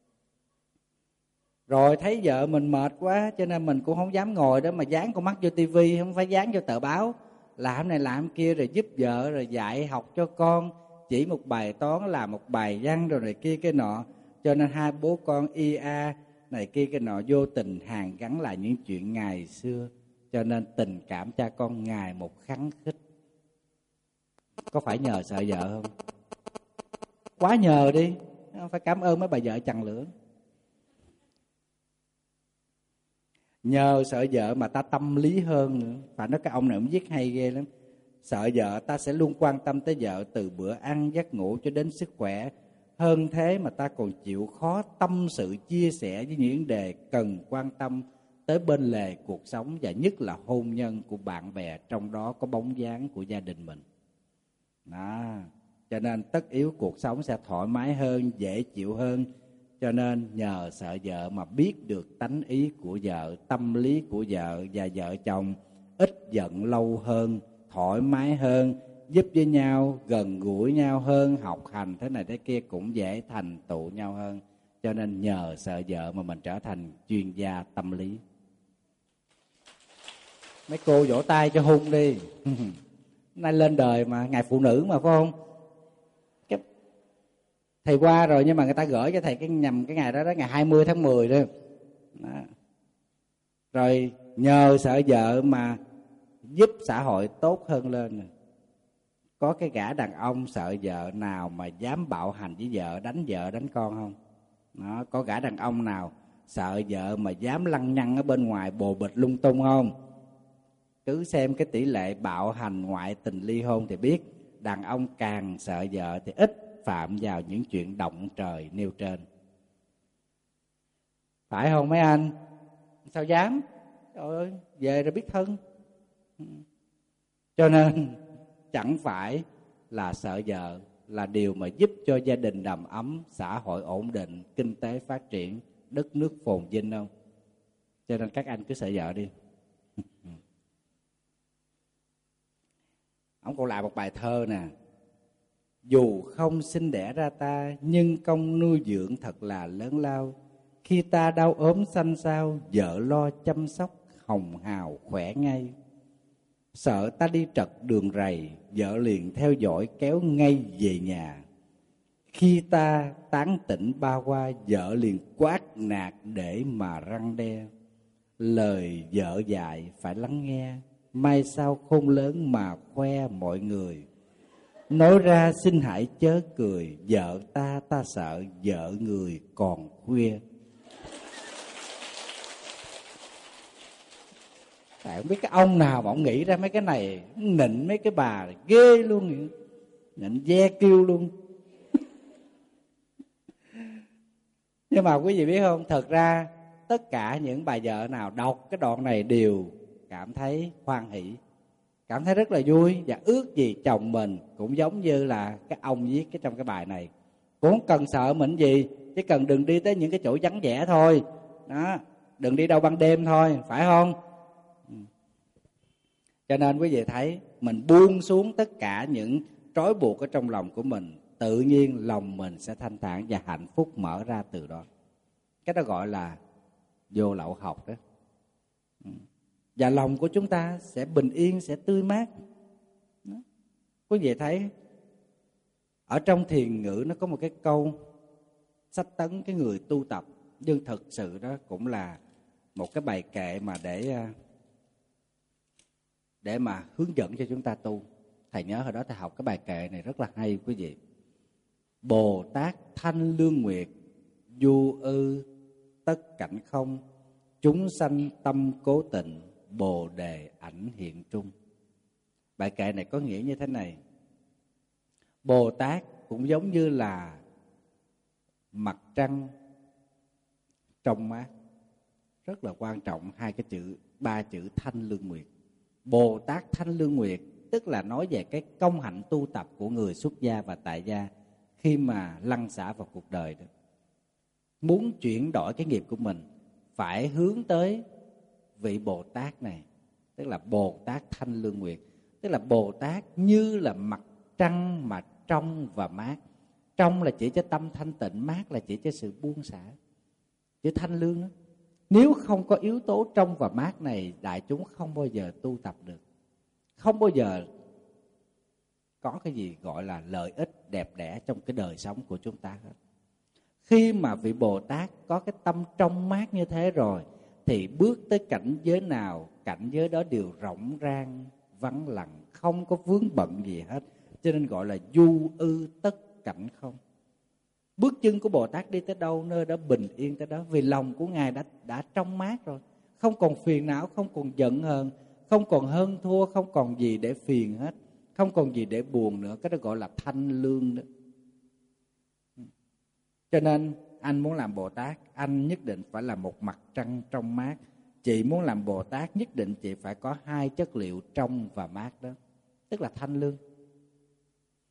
Rồi thấy vợ mình mệt quá, cho nên mình cũng không dám ngồi đó mà dán con mắt vô tivi, không phải dán vô tờ báo, làm này làm kia, rồi giúp vợ, rồi dạy học cho con, chỉ một bài toán làm một bài văn rồi này kia cái nọ. Cho nên hai bố con i a này kia cái nọ, vô tình hàn gắn lại những chuyện ngày xưa. Cho nên tình cảm cha con ngày một khắng khích. Có phải nhờ sợ vợ không? Quá nhờ đi, phải cảm ơn mấy bà vợ chằn lửa. Nhờ sợ vợ mà ta tâm lý hơn nữa. Phải nói cái ông này ông viết hay ghê lắm. Sợ vợ ta sẽ luôn quan tâm tới vợ, từ bữa ăn, giấc ngủ cho đến sức khỏe. Hơn thế mà ta còn chịu khó tâm sự chia sẻ với những vấn đề cần quan tâm tới bên lề cuộc sống, và nhất là hôn nhân của bạn bè, trong đó có bóng dáng của gia đình mình. Đó. Cho nên tất yếu cuộc sống sẽ thoải mái hơn, dễ chịu hơn. Cho nên nhờ sợ vợ mà biết được tánh ý của vợ, tâm lý của vợ, và vợ chồng ít giận lâu hơn, thoải mái hơn, giúp với nhau, gần gũi nhau hơn, học hành thế này thế kia cũng dễ thành tựu nhau hơn. Cho nên nhờ sợ vợ mà mình trở thành chuyên gia tâm lý. Mấy cô vỗ tay cho Hung đi. Nay lên đời mà, ngày phụ nữ mà, phải không? Cái... Thầy qua rồi nhưng mà người ta gửi cho thầy cái nhầm cái ngày đó đó, ngày hai mươi tháng mười đó. Đó. Rồi nhờ sợ vợ mà giúp xã hội tốt hơn lên. Có cái gã đàn ông sợ vợ nào mà dám bạo hành với vợ, đánh vợ đánh con không? Đó. Có gã đàn ông nào sợ vợ mà dám lăng nhăng ở bên ngoài bồ bịch lung tung không? Cứ xem cái tỷ lệ bạo hành, ngoại tình, ly hôn thì biết đàn ông càng sợ vợ thì ít phạm vào những chuyện động trời nêu trên. Phải không mấy anh? Sao dám? Trời ơi, về rồi biết thân. Cho nên chẳng phải là sợ vợ là điều mà giúp cho gia đình đầm ấm, xã hội ổn định, kinh tế phát triển, đất nước phồn vinh đâu. Cho nên các anh cứ sợ vợ đi. Ông còn lại một bài thơ nè. Dù không sinh đẻ ra ta, nhưng công nuôi dưỡng thật là lớn lao. Khi ta đau ốm xanh xao, vợ lo chăm sóc hồng hào khỏe ngay. Sợ ta đi trật đường rầy, vợ liền theo dõi kéo ngay về nhà. Khi ta tán tỉnh ba qua, vợ liền quát nạt để mà răn đe. Lời vợ dạy phải lắng nghe, mai sau khôn lớn mà khoe mọi người. Nói ra xin hãy chớ cười, vợ ta ta sợ vợ người còn khuya. Tại không biết cái ông nào mà ông nghĩ ra mấy cái này, nịnh mấy cái bà ghê luôn, nịnh ve kêu luôn. Nhưng mà quý vị biết không, thật ra tất cả những bà vợ nào đọc cái đoạn này đều cảm thấy hoan hỷ, cảm thấy rất là vui, và ước gì chồng mình cũng giống như là cái ông viết cái trong cái bài này. Cũng không cần sợ mình gì, chỉ cần đừng đi tới những cái chỗ vắng vẻ thôi. Đó, đừng đi đâu ban đêm thôi, phải không? Cho nên quý vị thấy mình buông xuống tất cả những trói buộc ở trong lòng của mình, tự nhiên lòng mình sẽ thanh thản và hạnh phúc mở ra từ đó. Cái đó gọi là vô lậu học đó. Và lòng của chúng ta sẽ bình yên, sẽ tươi mát. Đó. Quý vị thấy ở trong thiền ngữ nó có một cái câu sách tấn cái người tu tập, nhưng thực sự đó cũng là một cái bài kệ mà để để mà hướng dẫn cho chúng ta tu. Thầy nhớ hồi đó thầy học cái bài kệ này rất là hay quý vị. Bồ Tát thanh lương nguyệt, du ư tất cảnh không, chúng sanh tâm cố tịnh, bồ đề ảnh hiện trung. Bài kệ này có nghĩa như thế này. Bồ Tát cũng giống như là mặt trăng trong mát. Rất là quan trọng hai cái chữ, ba chữ thanh lương nguyệt. Bồ Tát thanh lương nguyệt tức là nói về cái công hạnh tu tập của người xuất gia và tại gia khi mà lăn xả vào cuộc đời đó. Muốn chuyển đổi cái nghiệp của mình phải hướng tới vị Bồ Tát này, tức là Bồ Tát thanh lương nguyệt, tức là Bồ Tát như là mặt trăng mà trong và mát. Trong là chỉ cho tâm thanh tịnh, mát là chỉ cho sự buông xả. Chữ thanh lương đó, nếu không có yếu tố trong và mát này, đại chúng không bao giờ tu tập được, không bao giờ có cái gì gọi là lợi ích đẹp đẽ trong cái đời sống của chúng ta hết. Khi mà vị Bồ Tát có cái tâm trong mát như thế rồi, thì bước tới cảnh giới nào, cảnh giới đó đều rộng rang, vắng lặng, không có vướng bận gì hết. Cho nên gọi là du ư tất cảnh không. Bước chân của Bồ Tát đi tới đâu, nơi đó bình yên tới đó. Vì lòng của Ngài đã, đã trong mát rồi, không còn phiền não, không còn giận hờn, không còn hơn thua, không còn gì để phiền hết, không còn gì để buồn nữa. Cái đó gọi là thanh lương đó. Cho nên anh muốn làm Bồ Tát, anh nhất định phải là một mặt trăng trong mát. Chị muốn làm Bồ Tát, nhất định chị phải có hai chất liệu trong và mát đó, tức là thanh lương.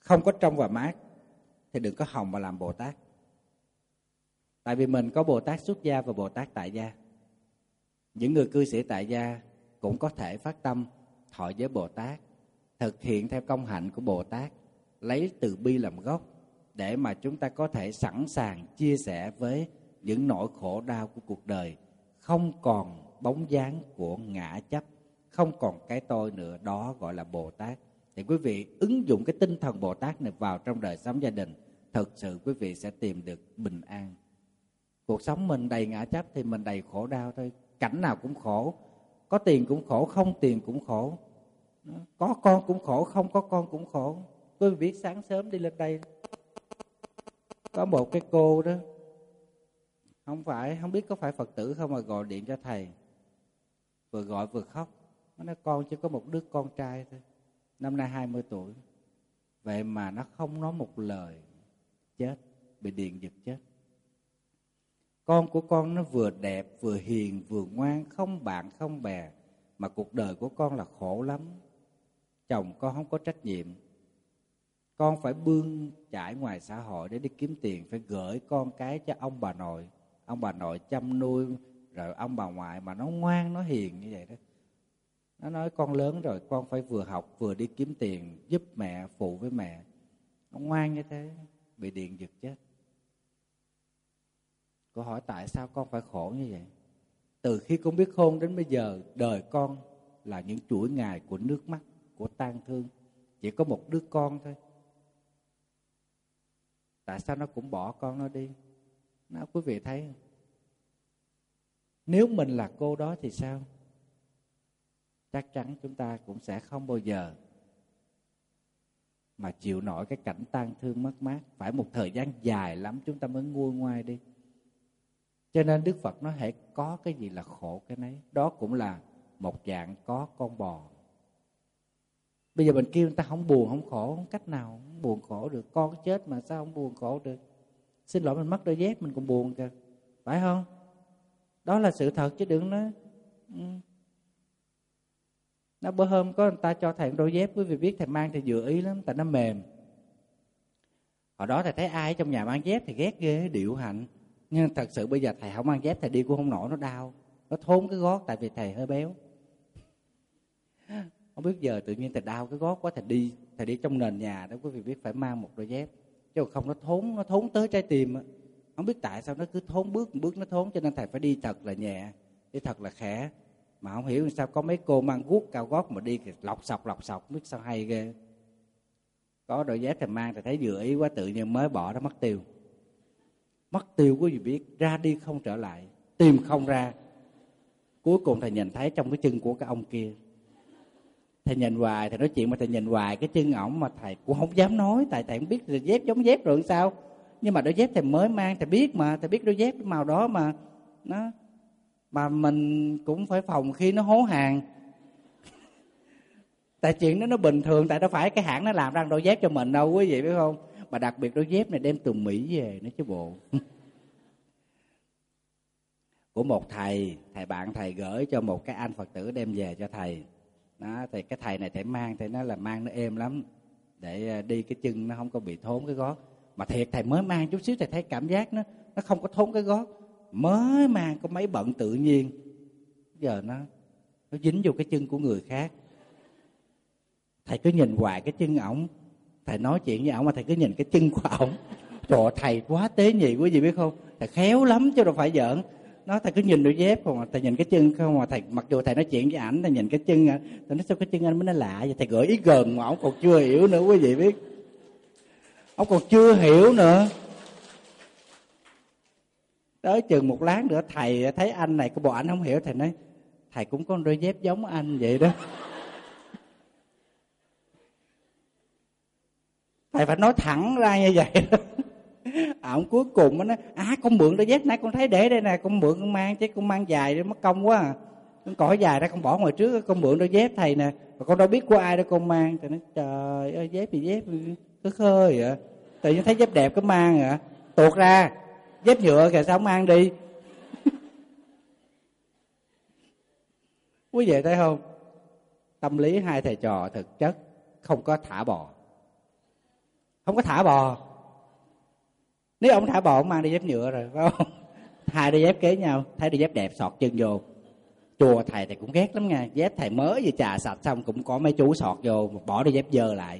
không có trong và mát thì đừng có hòng mà làm Bồ Tát. Tại vì mình có Bồ Tát xuất gia và Bồ Tát tại gia. Những người cư sĩ tại gia cũng có thể phát tâm thọ giới Bồ Tát, thực hiện theo công hạnh của Bồ Tát, lấy từ bi làm gốc để mà chúng ta có thể sẵn sàng chia sẻ với những nỗi khổ đau của cuộc đời, không còn bóng dáng của ngã chấp, không còn cái tôi nữa, đó gọi là Bồ Tát. Thì quý vị ứng dụng cái tinh thần Bồ Tát này vào trong đời sống gia đình, thực sự quý vị sẽ tìm được bình an. Cuộc sống mình đầy ngã chấp thì mình đầy khổ đau thôi. Cảnh nào cũng khổ, có tiền cũng khổ, không tiền cũng khổ, có con cũng khổ, không có con cũng khổ. Quý vị biết sáng sớm đi lên đây có một cái cô đó, không phải không biết có phải Phật tử không mà gọi điện cho thầy, vừa gọi vừa khóc. Nó nói con chỉ có một đứa con trai thôi, năm nay hai mươi tuổi, vậy mà nó không nói một lời, chết, bị điện giật chết. Con của con nó vừa đẹp, vừa hiền, vừa ngoan, không bạn không bè, mà cuộc đời của con là khổ lắm. Chồng con không có trách nhiệm, con phải bươn chải ngoài xã hội để đi kiếm tiền, phải gửi con cái cho ông bà nội, ông bà nội chăm nuôi, rồi ông bà ngoại mà nó ngoan, nó hiền như vậy đó. Nó nói con lớn rồi, con phải vừa học vừa đi kiếm tiền giúp mẹ, phụ với mẹ. Nó ngoan như thế, bị điện giật chết. Cô hỏi tại sao con phải khổ như vậy? Từ khi con biết khôn đến bây giờ, đời con là những chuỗi ngày của nước mắt, của tang thương. Chỉ có một đứa con thôi. Tại sao nó cũng bỏ con nó đi? Nó, quý vị thấy không? Nếu mình là cô đó thì sao? Chắc chắn chúng ta cũng sẽ không bao giờ mà chịu nổi cái cảnh tang thương mất mát. Phải một thời gian dài lắm chúng ta mới nguôi ngoai đi. Cho nên Đức Phật nói hãy có cái gì là khổ cái nấy. Đó cũng là một dạng có con bò. Bây giờ mình kêu người ta không buồn, không khổ, không cách nào không buồn khổ được. Con chết mà sao không buồn khổ được? Xin lỗi mình mất đôi dép mình cũng buồn kìa, phải không? Đó là sự thật chứ đừng nói. Ừ. Nó bữa hôm có người ta cho thầy đôi dép, quý vị biết thầy mang thì vừa ý lắm, tại nó mềm. Hồi đó thầy thấy ai trong nhà mang dép thì ghét ghê, điệu hạnh. Nhưng thật sự bây giờ thầy không mang dép, thầy đi cũng không nổi, nó đau, nó thốn cái gót, tại vì thầy hơi béo. Không biết giờ tự nhiên thầy đau cái gót quá, thầy đi thầy đi trong nền nhà đó, quý vị biết phải mang một đôi dép, chứ không nó thốn nó thốn tới trái tim. Không biết tại sao nó cứ thốn bước bước nó thốn, cho nên thầy phải đi thật là nhẹ, đi thật là khẽ. Mà không hiểu sao có mấy cô mang guốc cao gót mà đi lọc sọc lọc sọc, biết sao hay ghê. Có đôi dép thầy mang thầy thấy vừa ý quá, tự nhiên mới bỏ nó mất tiêu. Mất tiêu quý vị biết, ra đi không trở lại, tìm không ra. Cuối cùng thầy nhìn thấy trong cái chân của cái ông kia. Thầy nhìn hoài, thầy nói chuyện mà thầy nhìn hoài cái chân ổng mà thầy cũng không dám nói, tại thầy không biết là dép giống dép rồi sao. Nhưng mà đôi dép thầy mới mang, thầy biết mà, thầy biết đôi dép màu đó mà nó mà mình cũng phải phòng khi nó hố hàng. Tại chuyện đó nó bình thường, tại đâu phải cái hãng nó làm ra đôi dép cho mình đâu quý vị biết không. Mà đặc biệt đôi dép này đem từ Mỹ về nữa chứ bộ. Của một thầy, thầy bạn thầy gửi cho một cái anh Phật tử đem về cho thầy. Đó, thì cái thầy này thầy mang, thầy nói là mang nó êm lắm, để đi cái chân nó không có bị thốn cái gót. Mà thiệt thầy mới mang chút xíu thầy thấy cảm giác nó nó không có thốn cái gót. Mới mang có mấy bận tự nhiên, giờ nó nó dính vô cái chân của người khác. Thầy cứ nhìn hoài cái chân ổng, thầy nói chuyện với ổng mà thầy cứ nhìn cái chân của ổng. Trời ơi, thầy quá tế nhị quý vị biết không? Thầy khéo lắm chứ đâu phải giỡn. Nó thầy cứ nhìn đôi dép không mà thầy nhìn cái chân không mà thầy, mặc dù thầy nói chuyện với ảnh, thầy nhìn cái chân, thầy nói sao cái chân anh mới nó lạ vậy. Thầy gửi ý gần mà ổng còn chưa hiểu nữa quý vị biết. Ổng còn chưa hiểu nữa. Tới chừng một lát nữa thầy thấy anh này, cái bộ ảnh không hiểu, thầy nói thầy cũng có đôi dép giống anh vậy đó. Thầy phải nói thẳng ra như vậy đó. Ổng cuối cùng nó nói à con mượn đôi dép nãy con thấy để đây nè, con mượn con mang chứ con mang dài mất công quá à. Con cõi dài ra con bỏ ngoài trước, con mượn đôi dép thầy nè, mà con đâu biết của ai đâu con mang. Thầy nói trời ơi dép gì dép cứ khơi vậy. Tự nhiên thấy dép đẹp cứ mang vậy. Tuột ra dép nhựa kìa sao không mang đi. Quý vị thấy không? Tâm lý hai thầy trò thực chất không có thả bò. không có thả bò. Nếu ông thả bò ông mang đôi dép nhựa rồi, phải không? Hai đôi dép kế nhau, thấy đôi dép đẹp sọt chân vô. Chùa thầy thì cũng ghét lắm nha, dép thầy mới vừa chà sạch xong cũng có mấy chú sọt vô, bỏ đôi dép dơ lại.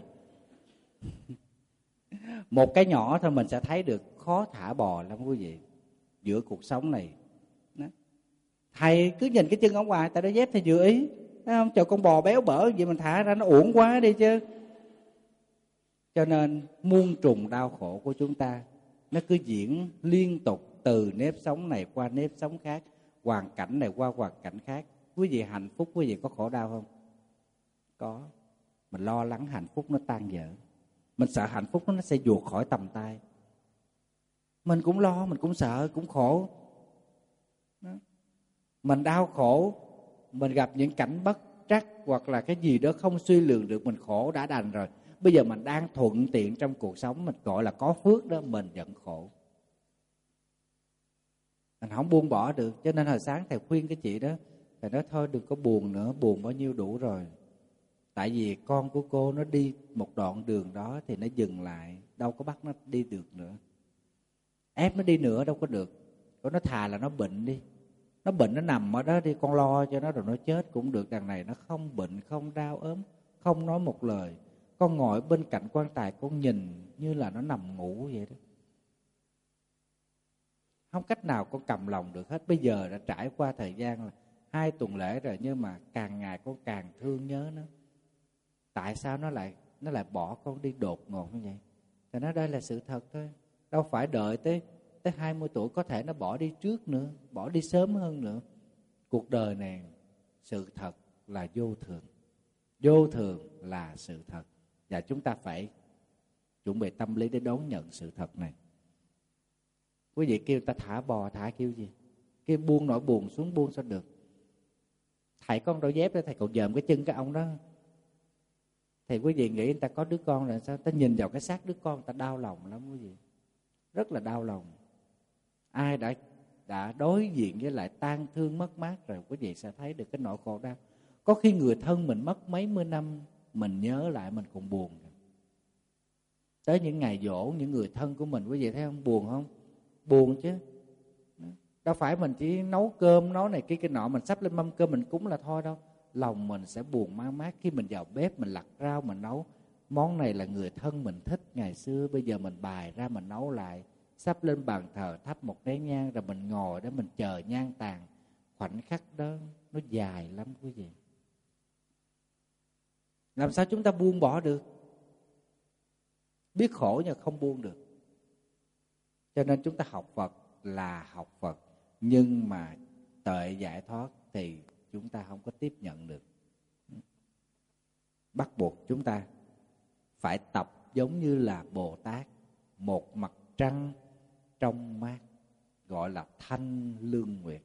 Một cái nhỏ thôi mình sẽ thấy được khó thả bò lắm quý vị. Giữa cuộc sống này đó. Thầy cứ nhìn cái chân ở ngoài, tại đôi dép thầy vừa ý, thấy không? Trời, con bò béo bở vậy mình thả ra nó uổng quá đi chứ. Cho nên muôn trùng đau khổ của chúng ta nó cứ diễn liên tục từ nếp sống này qua nếp sống khác, hoàn cảnh này qua hoàn cảnh khác. Quý vị hạnh phúc quý vị có khổ đau không? Có. Mình lo lắng hạnh phúc nó tan vỡ, mình sợ hạnh phúc nó sẽ vụt khỏi tầm tay. Mình cũng lo, mình cũng sợ, cũng khổ. Đó. Mình đau khổ, mình gặp những cảnh bất trắc hoặc là cái gì đó không suy lường được, mình khổ đã đành rồi. Bây giờ mình đang thuận tiện trong cuộc sống, mình gọi là có phước đó, mình vẫn khổ. Mình không buông bỏ được. Cho nên hồi sáng thầy khuyên cái chị đó, thầy nói thôi đừng có buồn nữa, buồn bao nhiêu đủ rồi. Tại vì con của cô nó đi một đoạn đường đó thì nó dừng lại, đâu có bắt nó đi được nữa. Ép nó đi nữa đâu có được. Có nó thà là nó bệnh đi, nó bệnh nó nằm ở đó đi, con lo cho nó rồi nó chết cũng được. Đằng này nó không bệnh, không đau ốm, không nói một lời. Con ngồi bên cạnh quan tài, con nhìn như là nó nằm ngủ vậy đó. Không cách nào con cầm lòng được hết. Bây giờ đã trải qua thời gian là hai tuần lễ rồi, nhưng mà càng ngày con càng thương nhớ nó. Tại sao nó lại nó lại bỏ con đi đột ngột như vậy? Thì nó đây là sự thật thôi. Đâu phải đợi tới tới hai mươi tuổi, có thể nó bỏ đi trước nữa, bỏ đi sớm hơn nữa. Cuộc đời này sự thật là vô thường. Vô thường là sự thật. Và chúng ta phải chuẩn bị tâm lý để đón nhận sự thật này. Quý vị kêu ta thả bò, thả kêu gì? Kêu buông nỗi buồn xuống, buông sao được? Thầy có đôi dép đó, thầy còn dòm cái chân cái ông đó. Thì quý vị nghĩ người ta có đứa con rồi sao? Ta nhìn vào cái xác đứa con, ta đau lòng lắm quý vị. Rất là đau lòng. Ai đã đã đối diện với lại tang thương mất mát rồi, quý vị sẽ thấy được cái nỗi khổ đau. Có khi người thân mình mất mấy mươi năm, mình nhớ lại mình cũng buồn. Tới những ngày giỗ những người thân của mình, quý vị thấy không? Buồn không? Buồn chứ. Đâu phải mình chỉ nấu cơm, nấu này kia cái nọ, mình sắp lên mâm cơm mình cúng là thôi đâu. Lòng mình sẽ buồn man mát khi mình vào bếp, mình lặt rau, mình nấu. Món này là người thân mình thích ngày xưa, bây giờ mình bày ra mình nấu lại. Sắp lên bàn thờ thắp một nén nhang, rồi mình ngồi đó mình chờ nhang tàn. Khoảnh khắc đó nó dài lắm quý vị. Làm sao chúng ta buông bỏ được? Biết khổ nhưng không buông được. Cho nên chúng ta học Phật là học Phật, nhưng mà tuệ giải thoát thì chúng ta không có tiếp nhận được. Bắt buộc chúng ta phải tập giống như là Bồ Tát, một mặt trăng trong mát, gọi là thanh lương nguyệt.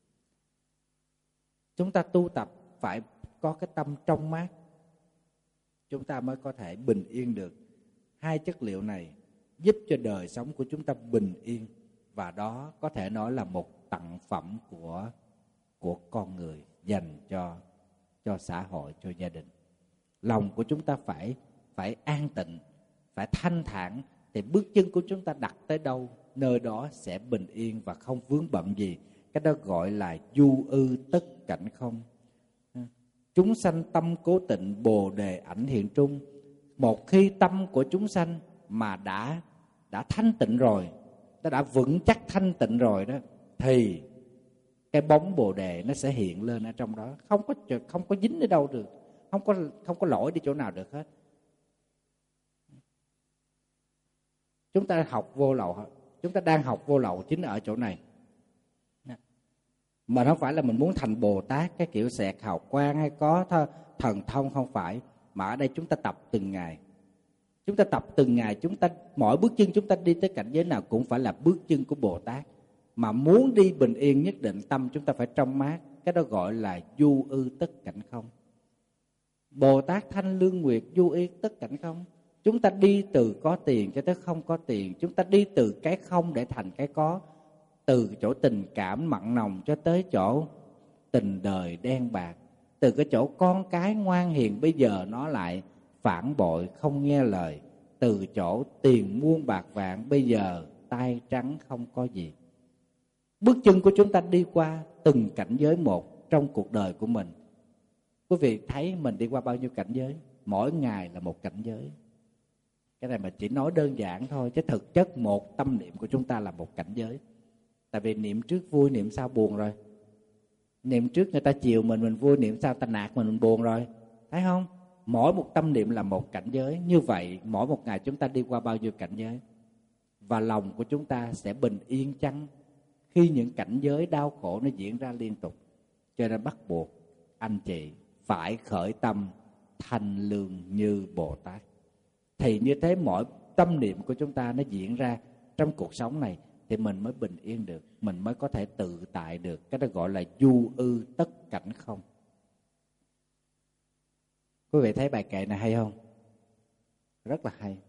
Chúng ta tu tập phải có cái tâm trong mát, chúng ta mới có thể bình yên được. Hai chất liệu này giúp cho đời sống của chúng ta bình yên, và đó có thể nói là một tặng phẩm của của con người dành cho cho xã hội, cho gia đình. Lòng của chúng ta phải phải an tịnh, phải thanh thản, thì bước chân của chúng ta đặt tới đâu, nơi đó sẽ bình yên và không vướng bận gì. Cái đó gọi là du ư tất cảnh không. Chúng sanh tâm cố tịnh, bồ đề ảnh hiện trung. Một khi tâm của chúng sanh mà đã đã thanh tịnh rồi, nó đã vững chắc thanh tịnh rồi đó, thì cái bóng bồ đề nó sẽ hiện lên ở trong đó, không có không có dính ở đâu được, không có không có lỗi đi chỗ nào được hết. Chúng ta học vô lậu, chúng ta đang học vô lậu chính ở chỗ này. Mà không phải là mình muốn thành Bồ Tát cái kiểu xẹt hào quang hay có thần thông, không phải. Mà ở đây chúng ta tập từng ngày. Chúng ta tập từng ngày, chúng ta mỗi bước chân chúng ta đi tới cảnh giới nào cũng phải là bước chân của Bồ Tát. Mà muốn đi bình yên nhất định tâm chúng ta phải trong mát. Cái đó gọi là du ư tất cảnh không. Bồ Tát thanh lương nguyệt, du ư tất cảnh không. Chúng ta đi từ có tiền cho tới không có tiền. Chúng ta đi từ cái không để thành cái có. Từ chỗ tình cảm mặn nồng cho tới chỗ tình đời đen bạc. Từ cái chỗ con cái ngoan hiền bây giờ nó lại phản bội, không nghe lời. từ chỗ tiền muôn bạc vạn, bây giờ tay trắng không có gì. Bước chân của chúng ta đi qua từng cảnh giới một trong cuộc đời của mình. Quý vị thấy mình đi qua bao nhiêu cảnh giới? Mỗi ngày là một cảnh giới. Cái này mà chỉ nói đơn giản thôi, chứ thực chất một tâm niệm của chúng ta là một cảnh giới. Tại vì niệm trước vui, niệm sau buồn rồi. Niệm trước người ta chiều mình, mình vui, niệm sau ta nạt mình, mình buồn rồi. Thấy không? Mỗi một tâm niệm là một cảnh giới. Như vậy mỗi một ngày chúng ta đi qua bao nhiêu cảnh giới? Và lòng của chúng ta sẽ bình yên chăng khi những cảnh giới đau khổ nó diễn ra liên tục? Cho nên bắt buộc anh chị phải khởi tâm thanh lương như Bồ Tát. Thì như thế mỗi tâm niệm của chúng ta nó diễn ra trong cuộc sống này thì mình mới bình yên được, mình mới có thể tự tại được. Cái đó gọi là du ư tất cảnh không. Quý vị thấy bài kệ này hay không? Rất là hay.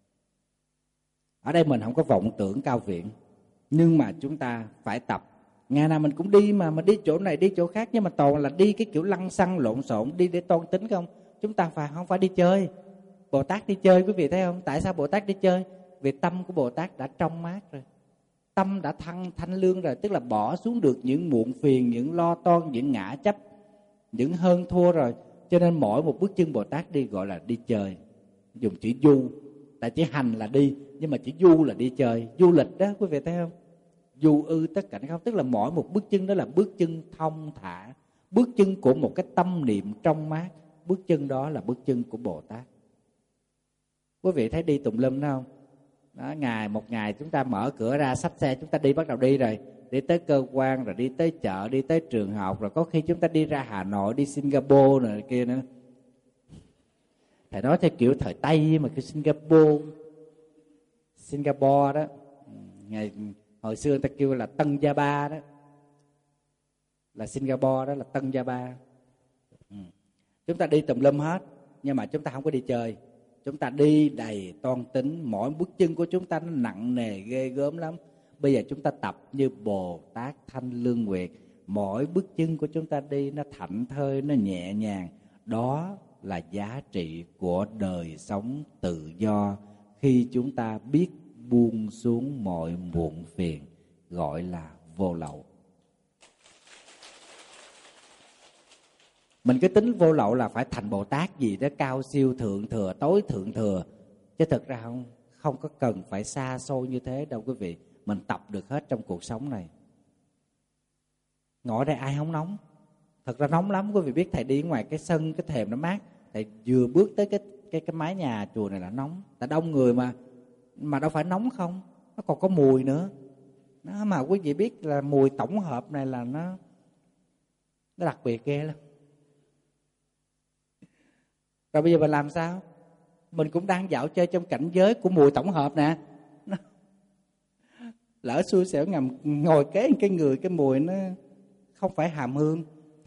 Ở đây mình không có vọng tưởng cao viện, nhưng mà chúng ta phải tập. Ngày nào mình cũng đi mà, mà đi chỗ này đi chỗ khác, nhưng mà toàn là đi cái kiểu lăng xăng lộn xộn, đi để toan tính không. Chúng ta phải không phải đi chơi. Bồ Tát đi chơi, quý vị thấy không? Tại sao Bồ Tát đi chơi? Vì tâm của Bồ Tát đã trong mát rồi, tâm đã thanh thanh lương rồi, tức là bỏ xuống được những muộn phiền, những lo toan, những ngã chấp, những hơn thua rồi. Cho nên mỗi một bước chân Bồ Tát đi gọi là đi chơi. Dùng chữ du, tại chữ hành là đi, nhưng mà chữ du là đi chơi, du lịch đó, quý vị thấy không? Du ư tất cảnh không, tức là mỗi một bước chân đó là bước chân thông thả, bước chân của một cái tâm niệm trong mát. Bước chân đó là bước chân của Bồ Tát. Quý vị thấy đi tùm lum đó không? Đó, ngày một ngày chúng ta mở cửa ra, xách xe chúng ta đi, bắt đầu đi rồi. Đi tới cơ quan, rồi đi tới chợ, đi tới trường học, rồi có khi chúng ta đi ra Hà Nội, đi Singapore này kia nữa. Thầy nói theo kiểu thời Tây mà, cái Singapore Singapore đó, ngày hồi xưa người ta kêu là Tân Java đó, là Singapore đó là Tân Java. Ừ. Chúng ta đi tùm lum hết, nhưng mà chúng ta không có đi chơi. Chúng ta đi đầy toan tính, mỗi bước chân của chúng ta nó nặng nề ghê gớm lắm. Bây giờ chúng ta tập như Bồ Tát Thanh Lương Nguyệt, mỗi bước chân của chúng ta đi nó thảnh thơi, nó nhẹ nhàng. Đó là giá trị của đời sống tự do khi chúng ta biết buông xuống mọi muộn phiền, gọi là vô lậu. Mình cứ tính vô lậu là phải thành Bồ Tát gì đó cao siêu thượng thừa, tối thượng thừa. Chứ thực ra không, không có cần phải xa xôi như thế đâu quý vị. Mình tập được hết trong cuộc sống này. Ngồi đây ai không nóng? Thật ra nóng lắm, quý vị biết thầy đi ngoài cái sân, cái thềm nó mát. Thầy vừa bước tới cái cái cái mái nhà chùa này là nóng. Tại đông người mà, mà đâu phải nóng không, nó còn có mùi nữa. Nó mà quý vị biết là mùi tổng hợp này là nó nó đặc biệt ghê lắm. Rồi bây giờ mình làm sao? Mình cũng đang dạo chơi trong cảnh giới của mùi tổng hợp nè. Lỡ xui xẻo ngầm ngồi kế cái người, cái mùi nó không phải hàm hương,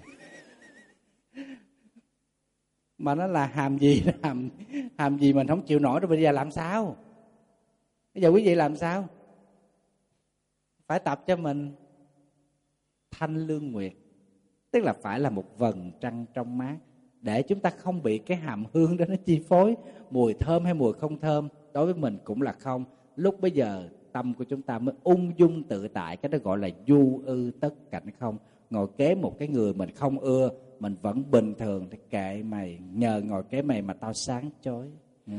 mà nó là hàm gì, hàm, hàm gì mình không chịu nổi. Rồi bây giờ làm sao? Bây giờ quý vị làm sao? Phải tập cho mình thanh lương nguyệt, tức là phải là một vầng trăng trong mát, để chúng ta không bị cái hàm hương đó nó chi phối. Mùi thơm hay mùi không thơm đối với mình cũng là không. Lúc bây giờ tâm của chúng ta mới ung dung tự tại. Cái đó gọi là du ư tất cảnh không. Ngồi kế một cái người mình không ưa, mình vẫn bình thường thì kệ mày, nhờ ngồi kế mày mà tao sáng chói.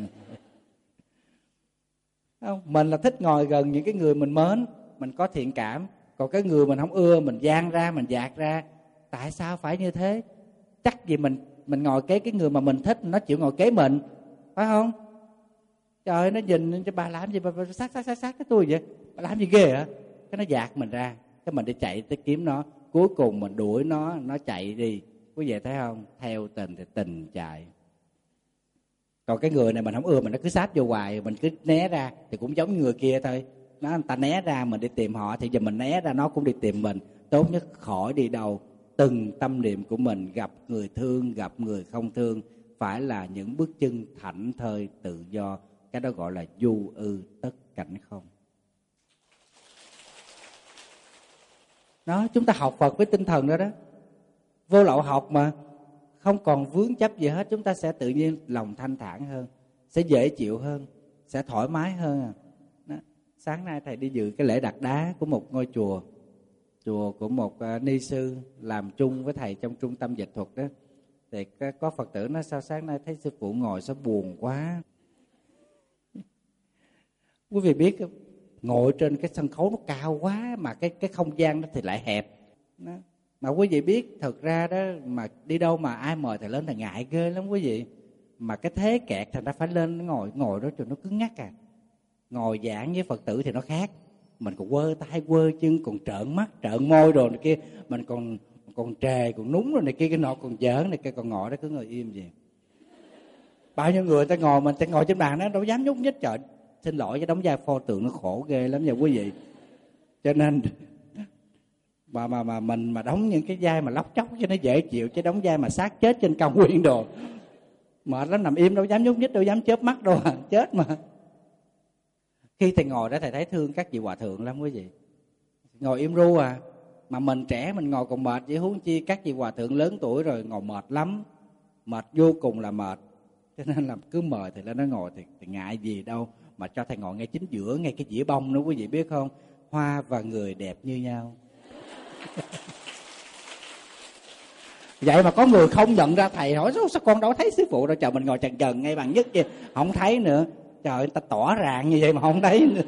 Không, mình là thích ngồi gần những cái người mình mến, mình có thiện cảm. Còn cái người mình không ưa, mình dang ra, mình dạt ra. Tại sao phải như thế? Chắc gì mình mình ngồi kế cái người mà mình thích, nó chịu ngồi kế mình, phải không? Trời ơi, nó nhìn cho bà làm gì, bà, bà sát sát sát sát cái tôi vậy, bà làm gì ghê hả? Cái nó dạt mình ra, cái mình đi chạy tới kiếm nó, cuối cùng mình đuổi nó, nó chạy đi. Quý vị thấy không? Theo tình thì tình chạy. Còn cái người này mình không ưa, mình nó cứ sát vô hoài, mình cứ né ra thì cũng giống như người kia thôi. Nó người ta né ra mình đi tìm họ, thì giờ mình né ra nó cũng đi tìm mình. Tốt nhất khỏi đi đâu. Từng tâm niệm của mình, gặp người thương, gặp người không thương, phải là những bước chân thảnh thơi tự do. Cái đó gọi là du ư tất cảnh không. Đó, chúng ta học Phật với tinh thần đó đó. Vô lậu học mà, không còn vướng chấp gì hết. Chúng ta sẽ tự nhiên lòng thanh thản hơn, sẽ dễ chịu hơn. sẽ thoải mái hơn à. Đó. Sáng nay thầy đi dự cái lễ đặt đá của một ngôi chùa, chùa của một uh, ni sư làm chung với thầy trong trung tâm dịch thuật đó. Thì có Phật tử nói sao sáng nay thấy sư phụ ngồi sao buồn quá. Quý vị biết không? Ngồi trên cái sân khấu nó cao quá mà cái cái không gian đó thì lại hẹp. Đó. Mà quý vị biết thật ra đó mà đi đâu mà ai mời thầy lên thầy ngại ghê lắm quý vị. Mà cái thế kẹt thành ra phải lên ngồi ngồi đó cho nó cứng ngắc à. Ngồi giảng với Phật tử thì nó khác. Mình còn quơ tay quơ chân, còn trợn mắt trợn môi rồi này kia, mình còn còn trề còn núng rồi này kia, cái nọ còn giỡn này kia, còn ngồi đó cứ ngồi im gì. Bao nhiêu người ta ngồi mình ta ngồi trên bàn đó đâu dám nhúc nhích. Trời, xin lỗi cái đóng vai pho tượng nó khổ ghê lắm nha quý vị. Cho nên mà mà mà mình mà đóng những cái vai mà lóc chóc cho nó dễ chịu, chứ đóng vai mà xác chết trên cao nguyên đồ mệt lắm, nằm im đâu dám nhúc nhích, đâu dám chớp mắt đâu à, chết mà. Khi thầy ngồi đó thầy thấy thương các vị hòa thượng lắm quý vị, ngồi im ru à. Mà mình trẻ mình ngồi còn mệt, chỉ huống chi các vị hòa thượng lớn tuổi rồi ngồi mệt lắm, mệt vô cùng là mệt. Cho nên là cứ mời thầy lên đó ngồi thì, thì ngại gì đâu, mà cho thầy ngồi ngay chính giữa, ngay cái dĩa bông nữa quý vị biết không, hoa và người đẹp như nhau. Vậy mà có người không nhận ra thầy, hỏi sao, sao con đâu thấy sư phụ đâu, trời mình ngồi chần chần ngay bằng nhất kia không thấy nữa. Trời ơi, ta tỏ ràng như vậy mà không thấy nữa.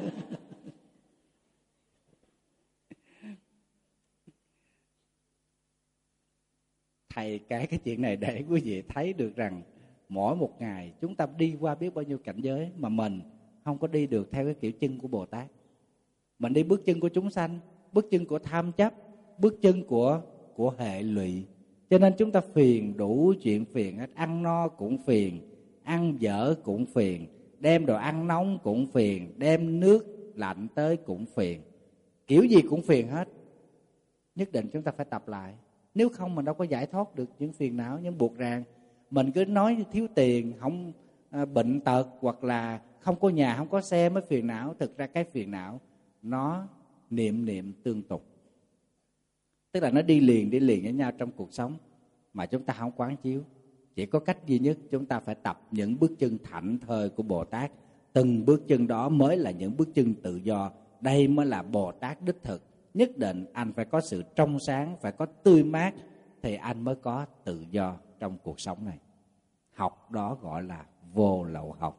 Thầy kể cái chuyện này để quý vị thấy được rằng mỗi một ngày chúng ta đi qua biết bao nhiêu cảnh giới mà mình không có đi được theo cái kiểu chân của Bồ Tát. Mình đi bước chân của chúng sanh, bước chân của tham chấp, bước chân của của hệ lụy. Cho nên chúng ta phiền đủ chuyện phiền hết, ăn no cũng phiền, ăn dở cũng phiền, đem đồ ăn nóng cũng phiền, đem nước lạnh tới cũng phiền, kiểu gì cũng phiền hết. Nhất định chúng ta phải tập lại, nếu không mình đâu có giải thoát được những phiền não, những buộc ràng. Mình cứ nói thiếu tiền, không à, bệnh tật hoặc là không có nhà, không có xe mới phiền não. Thực ra cái phiền não nó niệm niệm tương tục, tức là nó đi liền đi liền với nhau trong cuộc sống mà chúng ta không quán chiếu. Chỉ có cách duy nhất chúng ta phải tập những bước chân thảnh thơi của Bồ Tát. Từng bước chân đó mới là những bước chân tự do. Đây mới là Bồ Tát đích thực. Nhất định anh phải có sự trong sáng, phải có tươi mát thì anh mới có tự do trong cuộc sống này. Học đó gọi là vô lậu học.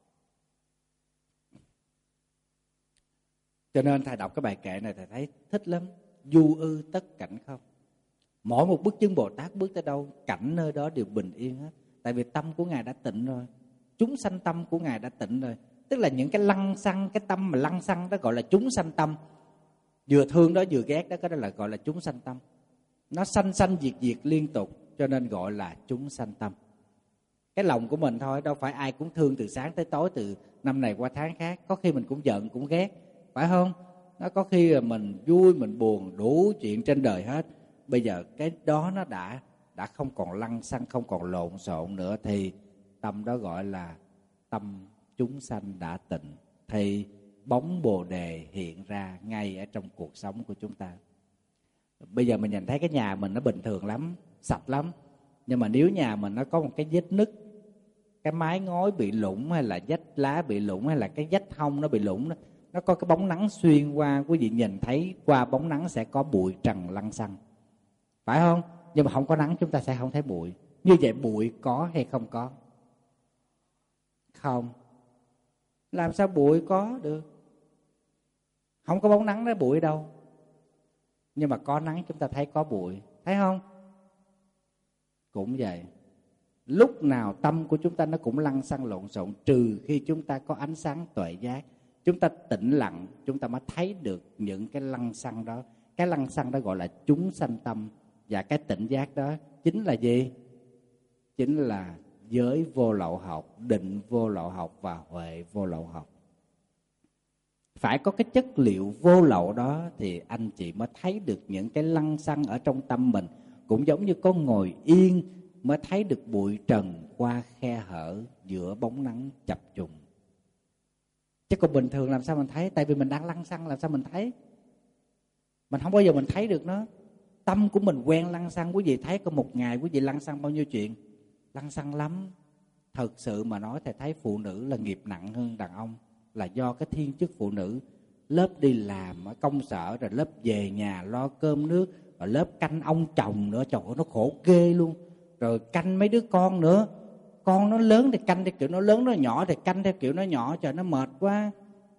Cho nên thầy đọc cái bài kệ này thầy thấy thích lắm. Du ư tất cảnh không. Mỗi một bước chân Bồ Tát bước tới đâu, cảnh nơi đó đều bình yên hết. Tại vì tâm của Ngài đã tịnh rồi, chúng sanh tâm của Ngài đã tịnh rồi. Tức là những cái lăng xăng, cái tâm mà lăng xăng đó gọi là chúng sanh tâm. Vừa thương đó vừa ghét đó, cái đó là gọi là chúng sanh tâm. Nó sanh sanh diệt diệt liên tục, cho nên gọi là chúng sanh tâm. Cái lòng của mình thôi, đâu phải ai cũng thương từ sáng tới tối, từ năm này qua tháng khác. Có khi mình cũng giận cũng ghét, phải không? Nó có khi mình vui mình buồn, đủ chuyện trên đời hết. Bây giờ cái đó nó đã đã không còn lăng xăng, không còn lộn xộn nữa, thì tâm đó gọi là tâm chúng sanh đã tịnh. Thì bóng Bồ Đề hiện ra ngay ở trong cuộc sống của chúng ta. Bây giờ mình nhìn thấy cái nhà mình nó bình thường lắm, sạch lắm. Nhưng mà nếu nhà mình nó có một cái vết nứt, cái mái ngói bị lủng, hay là vách lá bị lủng, hay là cái vách hông nó bị lủng, nó có cái bóng nắng xuyên qua, quý vị nhìn thấy qua bóng nắng sẽ có bụi trần lăng xăng, phải không? Nhưng mà không có nắng chúng ta sẽ không thấy bụi. Như vậy bụi có hay không có? Không. Làm sao bụi có được? Không có bóng nắng đó bụi đâu. Nhưng mà có nắng chúng ta thấy có bụi, thấy không? Cũng vậy. Lúc nào tâm của chúng ta nó cũng lăng xăng lộn xộn, trừ khi chúng ta có ánh sáng tuệ giác, chúng ta tĩnh lặng, chúng ta mới thấy được những cái lăng xăng đó. Cái lăng xăng đó gọi là chúng sanh tâm. Và cái tỉnh giác đó chính là gì? Chính là giới vô lậu học, định vô lậu học và huệ vô lậu học. Phải có cái chất liệu vô lậu đó thì anh chị mới thấy được những cái lăng xăng ở trong tâm mình. Cũng giống như con ngồi yên mới thấy được bụi trần qua khe hở giữa bóng nắng chập trùng. Chứ còn bình thường làm sao mình thấy? Tại vì mình đang lăng xăng, làm sao mình thấy? Mình không bao giờ mình thấy được nó. Tâm của mình quen lăng xăng. Quý vị thấy có một ngày quý vị lăng xăng bao nhiêu chuyện? Lăng xăng lắm. Thật sự mà nói, thầy thấy phụ nữ là nghiệp nặng hơn đàn ông, là do cái thiên chức phụ nữ. Lớp đi làm ở công sở, rồi lớp về nhà lo cơm nước, rồi lớp canh ông chồng nữa, trời ơi nó khổ ghê luôn. Rồi canh mấy đứa con nữa, con nó lớn thì canh theo kiểu nó lớn, nó nhỏ thì canh theo kiểu nó nhỏ, trời nó mệt quá.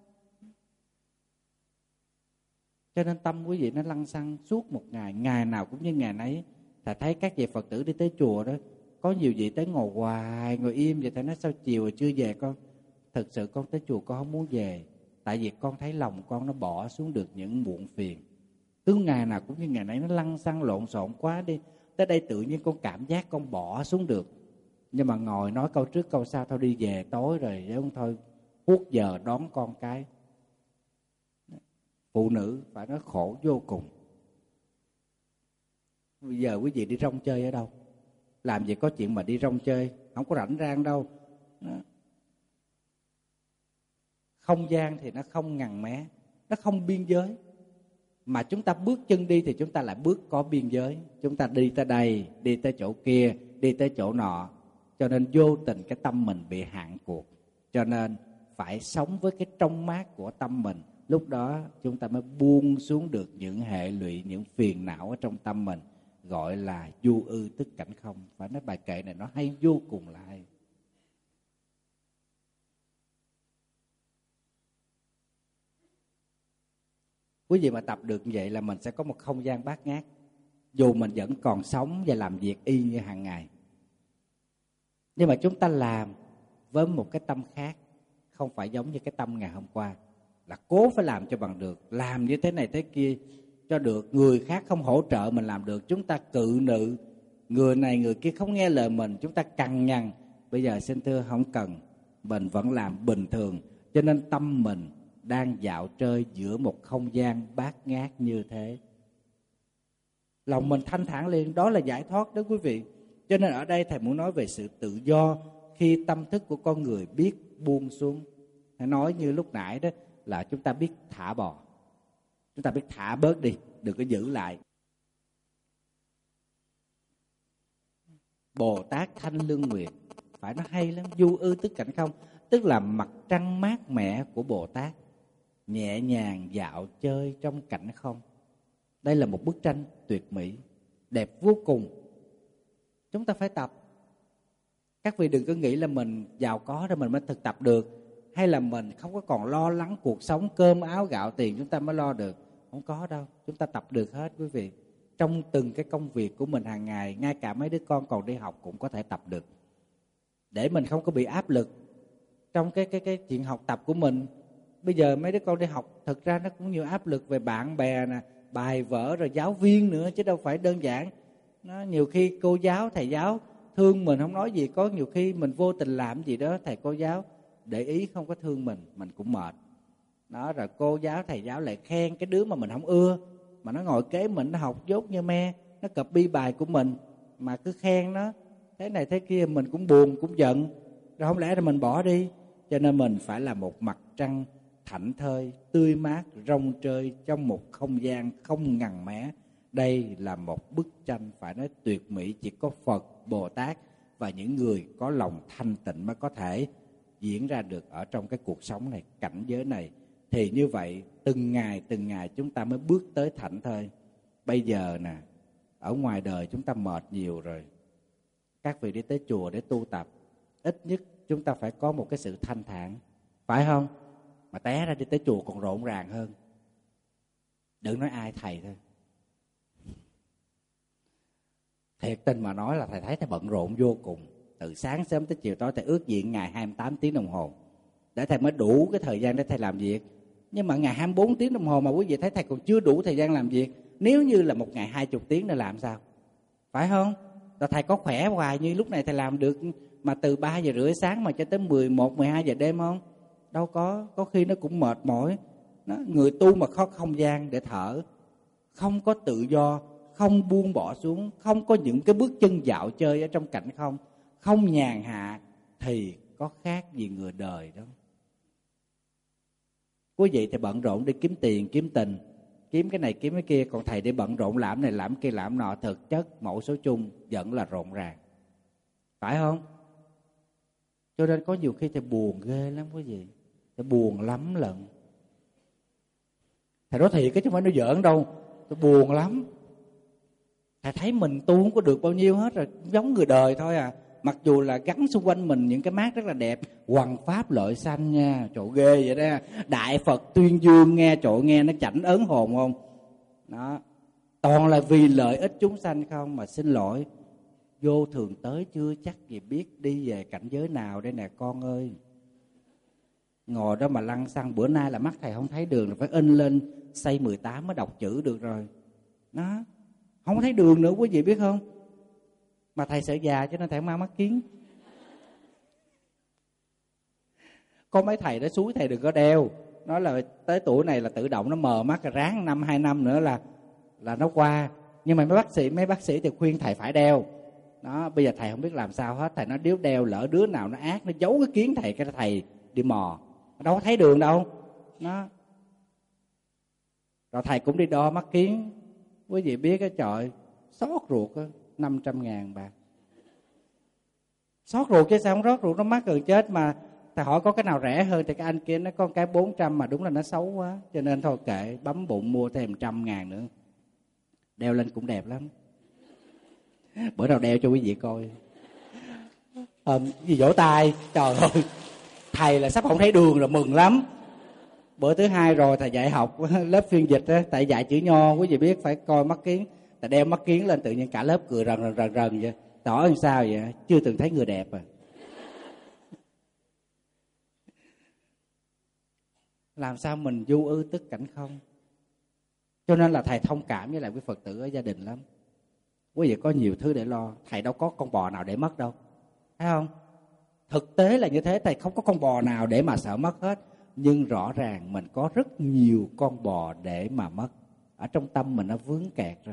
Cho nên tâm quý vị nó lăng xăng suốt một ngày, ngày nào cũng như ngày nấy. Thầy thấy các vị Phật tử đi tới chùa đó, có nhiều vị tới ngồi hoài, ngồi im vậy. Thầy nói sao chiều rồi chưa về con? Thực sự con tới chùa con không muốn về, tại vì con thấy lòng con nó bỏ xuống được những muộn phiền. Cứ ngày nào cũng như ngày nấy, nó lăng xăng lộn xộn quá đi. Tới đây tự nhiên con cảm giác con bỏ xuống được. Nhưng mà ngồi nói câu trước câu sau, thôi đi về tối rồi, để không thôi hút giờ đón con cái. Phụ nữ phải nói khổ vô cùng. Bây giờ quý vị đi rong chơi ở đâu? Làm gì có chuyện mà đi rong chơi, không có rảnh rang đâu. Đó. Không gian thì nó không ngần mé, nó không biên giới. Mà chúng ta bước chân đi thì chúng ta lại bước có biên giới. Chúng ta đi tới đây, đi tới chỗ kia, đi tới chỗ nọ. Cho nên vô tình cái tâm mình bị hạn cuộc. Cho nên phải sống với cái trong mát của tâm mình. Lúc đó chúng ta mới buông xuống được những hệ lụy, những phiền não ở trong tâm mình. Gọi là du ư tức cảnh không. Phải nói bài kệ này nó hay vô cùng là hay. Quý vị mà tập được như vậy là mình sẽ có một không gian bát ngát. Dù mình vẫn còn sống và làm việc y như hàng ngày, nhưng mà chúng ta làm với một cái tâm khác, không phải giống như cái tâm ngày hôm qua. Là cố phải làm cho bằng được, làm như thế này thế kia cho được. Người khác không hỗ trợ mình làm được, chúng ta cự nữ. Người này người kia không nghe lời mình, chúng ta cằn nhằn. Bây giờ xin thưa không cần, mình vẫn làm bình thường. Cho nên tâm mình đang dạo chơi giữa một không gian bát ngát như thế. Lòng mình thanh thản liền, đó là giải thoát đó quý vị. Cho nên ở đây thầy muốn nói về sự tự do khi tâm thức của con người biết buông xuống. Thầy nói như lúc nãy đó là chúng ta biết thả bỏ. Chúng ta biết thả bớt đi, đừng có giữ lại. Bồ Tát Thanh Lương Nguyệt, phải nó hay lắm, du ư tức cảnh không. Tức là mặt trăng mát mẻ của Bồ Tát, nhẹ nhàng dạo chơi trong cảnh không. Đây là một bức tranh tuyệt mỹ, đẹp vô cùng. Chúng ta phải tập. Các vị đừng có nghĩ là mình giàu có rồi mình mới thực tập được, hay là mình không có còn lo lắng cuộc sống cơm áo gạo tiền chúng ta mới lo được. Không có đâu, chúng ta tập được hết quý vị. Trong từng cái công việc của mình hàng ngày, ngay cả mấy đứa con còn đi học cũng có thể tập được. Để mình không có bị áp lực trong cái cái cái chuyện học tập của mình. Bây giờ mấy đứa con đi học, thực ra nó cũng nhiều áp lực về bạn bè nè, bài vở, rồi giáo viên nữa, chứ đâu phải đơn giản. Nó nhiều khi cô giáo, thầy giáo thương mình không nói gì, có nhiều khi mình vô tình làm gì đó, thầy cô giáo để ý không có thương mình, mình cũng mệt. Đó, rồi cô giáo, thầy giáo lại khen cái đứa mà mình không ưa, mà nó ngồi kế mình, nó học dốt như me, nó copy bài của mình, mà cứ khen nó thế này thế kia, mình cũng buồn, cũng giận. Rồi không lẽ là mình bỏ đi. Cho nên mình phải là một mặt trăng thảnh thơi, tươi mát, rong chơi trong một không gian không ngần mé. Đây là một bức tranh phải nói tuyệt mỹ, chỉ có Phật, Bồ Tát và những người có lòng thanh tịnh mới có thể diễn ra được ở trong cái cuộc sống này, cảnh giới này. Thì như vậy từng ngày từng ngày chúng ta mới bước tới thảnh thơi. Bây giờ nè, ở ngoài đời chúng ta mệt nhiều rồi, các vị đi tới chùa để tu tập, ít nhất chúng ta phải có một cái sự thanh thản, phải không? Mà té ra đi tới chùa còn rộn ràng hơn. Đừng nói ai, thầy thôi. Thiệt tình mà nói là thầy thấy thầy bận rộn vô cùng. Từ sáng sớm tới chiều tối thầy ước diện ngày hai mươi tám tiếng đồng hồ để thầy mới đủ cái thời gian để thầy làm việc. Nhưng mà ngày hai mươi bốn tiếng đồng hồ mà quý vị thấy thầy còn chưa đủ thời gian làm việc. Nếu như là một ngày hai mươi tiếng để làm sao? Phải không? Rồi thầy có khỏe hoài như lúc này thầy làm được mà từ ba giờ rưỡi sáng mà cho tới mười một, mười hai giờ đêm không? Đâu có, có khi nó cũng mệt mỏi. Nó, người tu mà có không gian để thở, không có tự do, không buông bỏ xuống, không có những cái bước chân dạo chơi ở trong cảnh không, không nhàn hạ, thì có khác gì người đời đâu. Quý vị thì bận rộn đi kiếm tiền, kiếm tình, kiếm cái này kiếm cái kia, còn thầy đi bận rộn làm này làm kia làm nọ, thực chất mẫu số chung vẫn là rộn ràng, phải không? Cho nên có nhiều khi thầy buồn ghê lắm quý vị, thầy buồn lắm lận. Thầy nói thiệt, chứ không phải nói giỡn đâu, tôi buồn lắm. Thầy thấy mình tu không có được bao nhiêu hết rồi, giống người đời thôi à. Mặc dù là gắn xung quanh mình những cái mác rất là đẹp, hoằng pháp lợi sanh nha, trời ghê vậy đó. Đại Phật tuyên dương nghe, trời nghe nó chảnh ớn hồn không? Đó, toàn là vì lợi ích chúng sanh không. Mà xin lỗi, vô thường tới chưa chắc gì biết đi về cảnh giới nào đây nè con ơi. Ngồi đó mà lăn xăng, bữa nay là mắt thầy không thấy đường, là phải in lên xây mười tám mới đọc chữ được rồi. Đó, không thấy đường nữa quý vị biết không? Mà thầy sợ già cho nên thầy mang mắt kiến. Có mấy thầy đó xúi thầy đừng có đeo, nói là tới tuổi này là tự động nó mờ mắt, ráng năm hai năm nữa là là nó qua. Nhưng mà mấy bác sĩ mấy bác sĩ thì khuyên thầy phải đeo. Đó, bây giờ thầy không biết làm sao hết. Thầy nói nếu đeo lỡ đứa nào nó ác, nó giấu cái kiến thầy, cái thầy đi mò, đâu có thấy đường đâu. Nó rồi thầy cũng đi đo mắt kiến. Quý vị biết cái trời xót ruột á, năm trăm ngàn bạc. Xót ruột chứ sao không rót ruột, nó mắc gần chết mà. Thầy hỏi có cái nào rẻ hơn thì cái anh kia nó có cái bốn trăm mà đúng là nó xấu quá. Cho nên thôi kệ, bấm bụng mua thêm trăm ngàn nữa. Đeo lên cũng đẹp lắm. Bữa nào đeo cho quý vị coi. À, gì vỗ tay, trời ơi. Thầy là sắp không thấy đường rồi, mừng lắm. Bữa thứ hai rồi thầy dạy học lớp phiên dịch á, tại dạy chữ nho quý vị biết phải coi mắt kiến. Thầy đeo mắt kiến lên tự nhiên cả lớp cười rần rần rần rần vậy. Tỏ làm sao vậy? Chưa từng thấy người đẹp à. Làm sao mình vô ư tức cảnh không? Cho nên là thầy thông cảm với lại quý Phật tử ở gia đình lắm. Quý vị có nhiều thứ để lo, thầy đâu có con bò nào để mất đâu, thấy không? Thực tế là như thế, thầy không có con bò nào để mà sợ mất hết. Nhưng rõ ràng mình có rất nhiều con bò để mà mất. Ở trong tâm mình nó vướng kẹt rồi.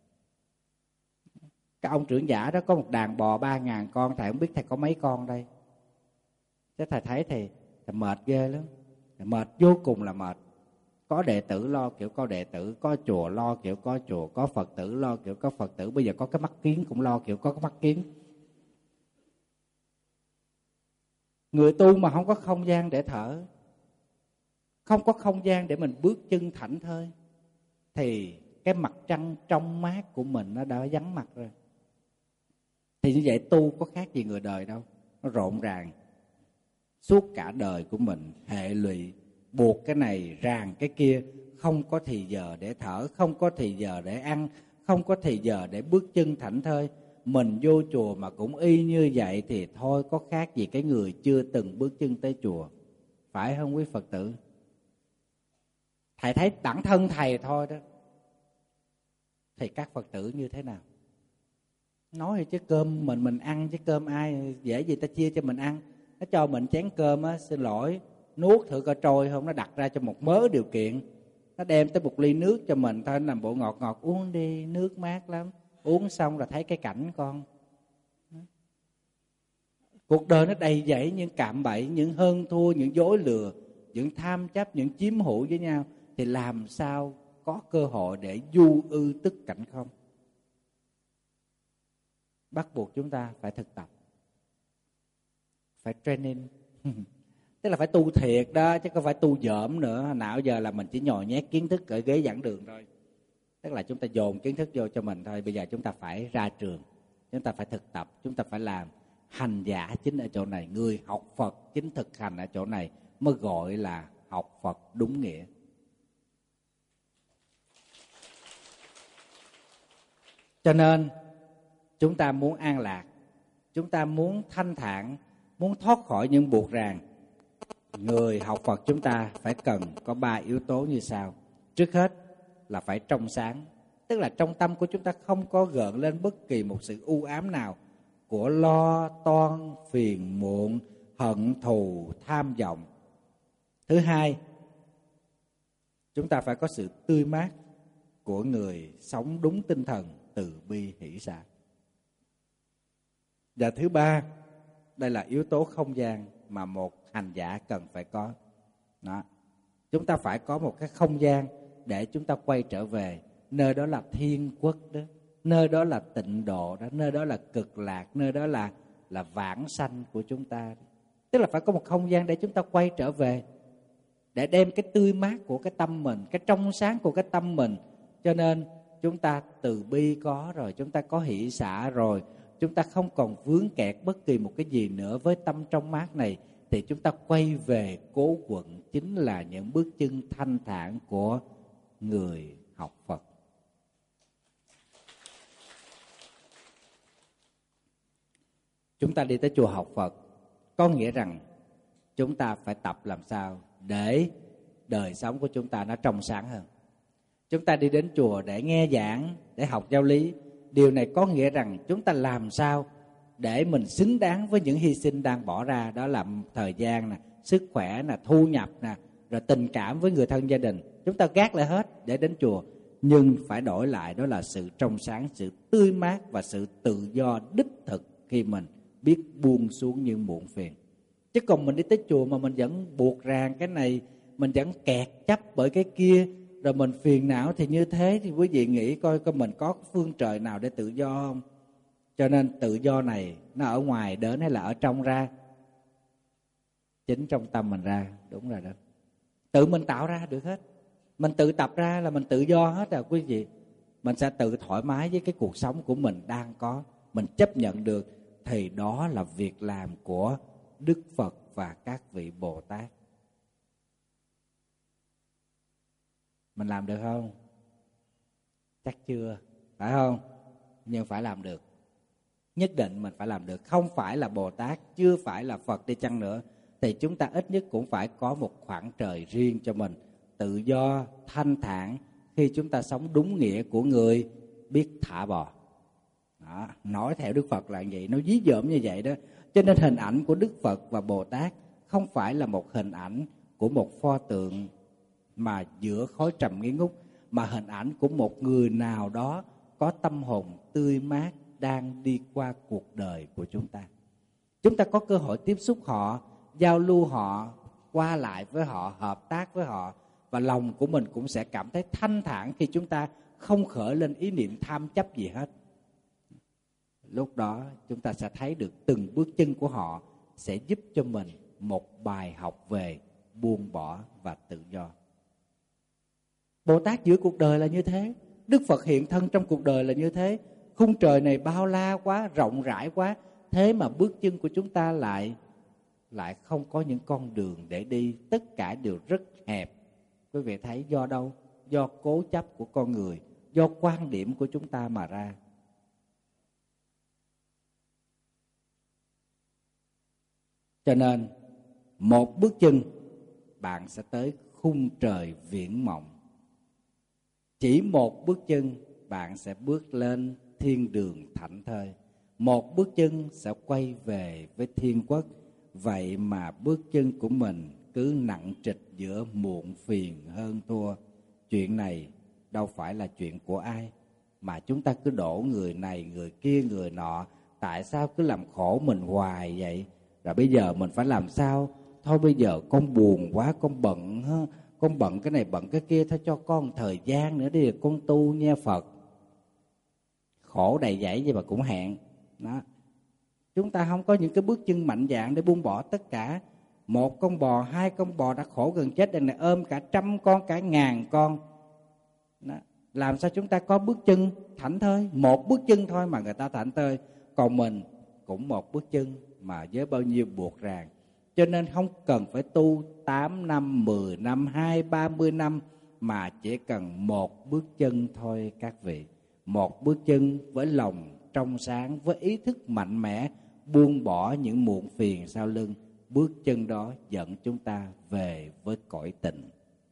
Cái ông trưởng giả đó có một đàn bò ba ngàn con, thầy không biết thầy có mấy con đây. Chứ thầy thấy thì thầy mệt ghê lắm, thầy mệt vô cùng là mệt. Có đệ tử lo kiểu có đệ tử, có chùa lo kiểu có chùa, có Phật tử lo kiểu có Phật tử. Bây giờ có cái mắt kiến cũng lo kiểu có cái mắt kiến. Người tu mà không có không gian để thở, không có không gian để mình bước chân thảnh thơi, thì cái mặt trăng trong mát của mình nó đã vắng mặt rồi. Thì như vậy tu có khác gì người đời đâu. Nó rộn ràng suốt cả đời của mình, hệ lụy, buộc cái này ràng cái kia, không có thì giờ để thở, không có thì giờ để ăn, không có thì giờ để bước chân thảnh thơi. Mình vô chùa mà cũng y như vậy thì thôi có khác gì cái người chưa từng bước chân tới chùa. Phải không quý Phật tử? Thầy thấy bản thân thầy thôi đó, thì các Phật tử như thế nào? Nói chứ cơm mình mình ăn chứ cơm ai dễ gì ta chia cho mình ăn. Nó cho mình chén cơm á, xin lỗi, nuốt thử coi trôi không. Nó đặt ra cho một mớ điều kiện. Nó đem tới một ly nước cho mình thôi, làm bộ ngọt ngọt, uống đi, nước mát lắm. Uống xong là thấy cái cảnh con. Cuộc đời nó đầy dẫy những cạm bẫy, những hơn thua, những dối lừa, những tham chấp, những chiếm hữu với nhau. Thì làm sao có cơ hội để du ư tức cảnh không? Bắt buộc chúng ta phải thực tập, phải training. Tức là phải tu thiệt đó, chứ không phải tu dởm nữa. Nào giờ là mình chỉ nhồi nhét kiến thức ở ghế giảng đường thôi. Tức là chúng ta dồn kiến thức vô cho mình thôi. Bây giờ chúng ta phải ra trường, chúng ta phải thực tập, chúng ta phải làm. Hành giả chính ở chỗ này, người học Phật chính thực hành ở chỗ này mới gọi là học Phật đúng nghĩa. Cho nên chúng ta muốn an lạc, chúng ta muốn thanh thản, muốn thoát khỏi những buộc ràng, người học Phật chúng ta phải cần có ba yếu tố như sau. Trước hết là phải trong sáng, tức là trong tâm của chúng ta không có gợn lên bất kỳ một sự u ám nào của lo toan, phiền muộn, hận thù, tham vọng. Thứ hai, chúng ta phải có sự tươi mát của người sống đúng tinh thần từ bi hỷ xả. Và thứ ba, đây là yếu tố không gian mà một hành giả cần phải có. Đó. Chúng ta phải có một cái không gian để chúng ta quay trở về. Nơi đó là thiên quốc đó, nơi đó là tịnh độ đó, nơi đó là cực lạc, nơi đó là là vãng sanh của chúng ta. Tức là phải có một không gian để chúng ta quay trở về, để đem cái tươi mát của cái tâm mình, cái trong sáng của cái tâm mình. Cho nên chúng ta từ bi có rồi, chúng ta có hỷ xả rồi, chúng ta không còn vướng kẹt bất kỳ một cái gì nữa. Với tâm trong mát này thì chúng ta quay về cố quận, chính là những bước chân thanh thản của người học Phật. Chúng ta đi tới chùa học Phật có nghĩa rằng chúng ta phải tập làm sao để đời sống của chúng ta nó trong sáng hơn. Chúng ta đi đến chùa để nghe giảng, để học giáo lý. Điều này có nghĩa rằng chúng ta làm sao để mình xứng đáng với những hy sinh đang bỏ ra. Đó là thời gian nè, sức khỏe nè, thu nhập nè, rồi tình cảm với người thân gia đình. Chúng ta gác lại hết để đến chùa. Nhưng phải đổi lại đó là sự trong sáng, sự tươi mát và sự tự do đích thực khi mình biết buông xuống những muộn phiền. Chứ còn mình đi tới chùa mà mình vẫn buộc ràng cái này, mình vẫn kẹt chấp bởi cái kia, rồi mình phiền não thì như thế thì quý vị nghĩ coi coi mình có phương trời nào để tự do không? Cho nên tự do này nó ở ngoài đến hay là ở trong ra? Chính trong tâm mình ra, đúng rồi đó. Tự mình tạo ra được hết. Mình tự tập ra là mình tự do hết à quý vị. Mình sẽ tự thoải mái với cái cuộc sống của mình đang có. Mình chấp nhận được thì đó là việc làm của Đức Phật và các vị Bồ Tát. Mình làm được không? Chắc chưa, phải không? Nhưng phải làm được. Nhất định mình phải làm được. Không phải là Bồ Tát, chưa phải là Phật đi chăng nữa, thì chúng ta ít nhất cũng phải có một khoảng trời riêng cho mình. Tự do, thanh thản khi chúng ta sống đúng nghĩa của người biết thả bỏ. Đó, nói theo Đức Phật là vậy, nó dí dỏm như vậy đó. Cho nên hình ảnh của Đức Phật và Bồ Tát không phải là một hình ảnh của một pho tượng mà giữa khói trầm nghi ngút, mà hình ảnh của một người nào đó có tâm hồn tươi mát đang đi qua cuộc đời của chúng ta. Chúng ta có cơ hội tiếp xúc họ, giao lưu họ, qua lại với họ, hợp tác với họ, và lòng của mình cũng sẽ cảm thấy thanh thản khi chúng ta không khởi lên ý niệm tham chấp gì hết. Lúc đó chúng ta sẽ thấy được từng bước chân của họ sẽ giúp cho mình một bài học về buông bỏ và tự do. Bồ Tát giữa cuộc đời là như thế, Đức Phật hiện thân trong cuộc đời là như thế. Khung trời này bao la quá, rộng rãi quá, thế mà bước chân của chúng ta lại lại không có những con đường để đi, tất cả đều rất hẹp. Quý vị thấy do đâu? Do cố chấp của con người, do quan điểm của chúng ta mà ra. Cho nên một bước chân bạn sẽ tới khung trời viễn mộng. Chỉ một bước chân bạn sẽ bước lên thiên đường thảnh thơi. Một bước chân sẽ quay về với thiên quốc. Vậy mà bước chân của mình cứ nặng trịch giữa muộn phiền hơn thua. Chuyện này đâu phải là chuyện của ai, mà chúng ta cứ đổ người này, người kia, người nọ. Tại sao cứ làm khổ mình hoài vậy? Rồi bây giờ mình phải làm sao? Thôi bây giờ con buồn quá, con bận ha, con bận cái này bận cái kia, thôi cho con thời gian nữa đi, con tu nha Phật. Khổ đầy dẫy vậy mà cũng hẹn. Đó. Chúng ta không có những cái bước chân mạnh dạn để buông bỏ tất cả. Một con bò, hai con bò đã khổ gần chết, đằng này ôm cả trăm con, cả ngàn con. Đó. Làm sao chúng ta có bước chân thảnh thơi? Một bước chân thôi mà người ta thảnh thơi. Còn mình cũng một bước chân mà với bao nhiêu buộc ràng. Cho nên không cần phải tu tám năm, mười năm, hai, ba mươi năm, mà chỉ cần một bước chân thôi các vị. Một bước chân với lòng trong sáng, với ý thức mạnh mẽ, buông bỏ những muộn phiền sau lưng. Bước chân đó dẫn chúng ta về với cõi tịnh.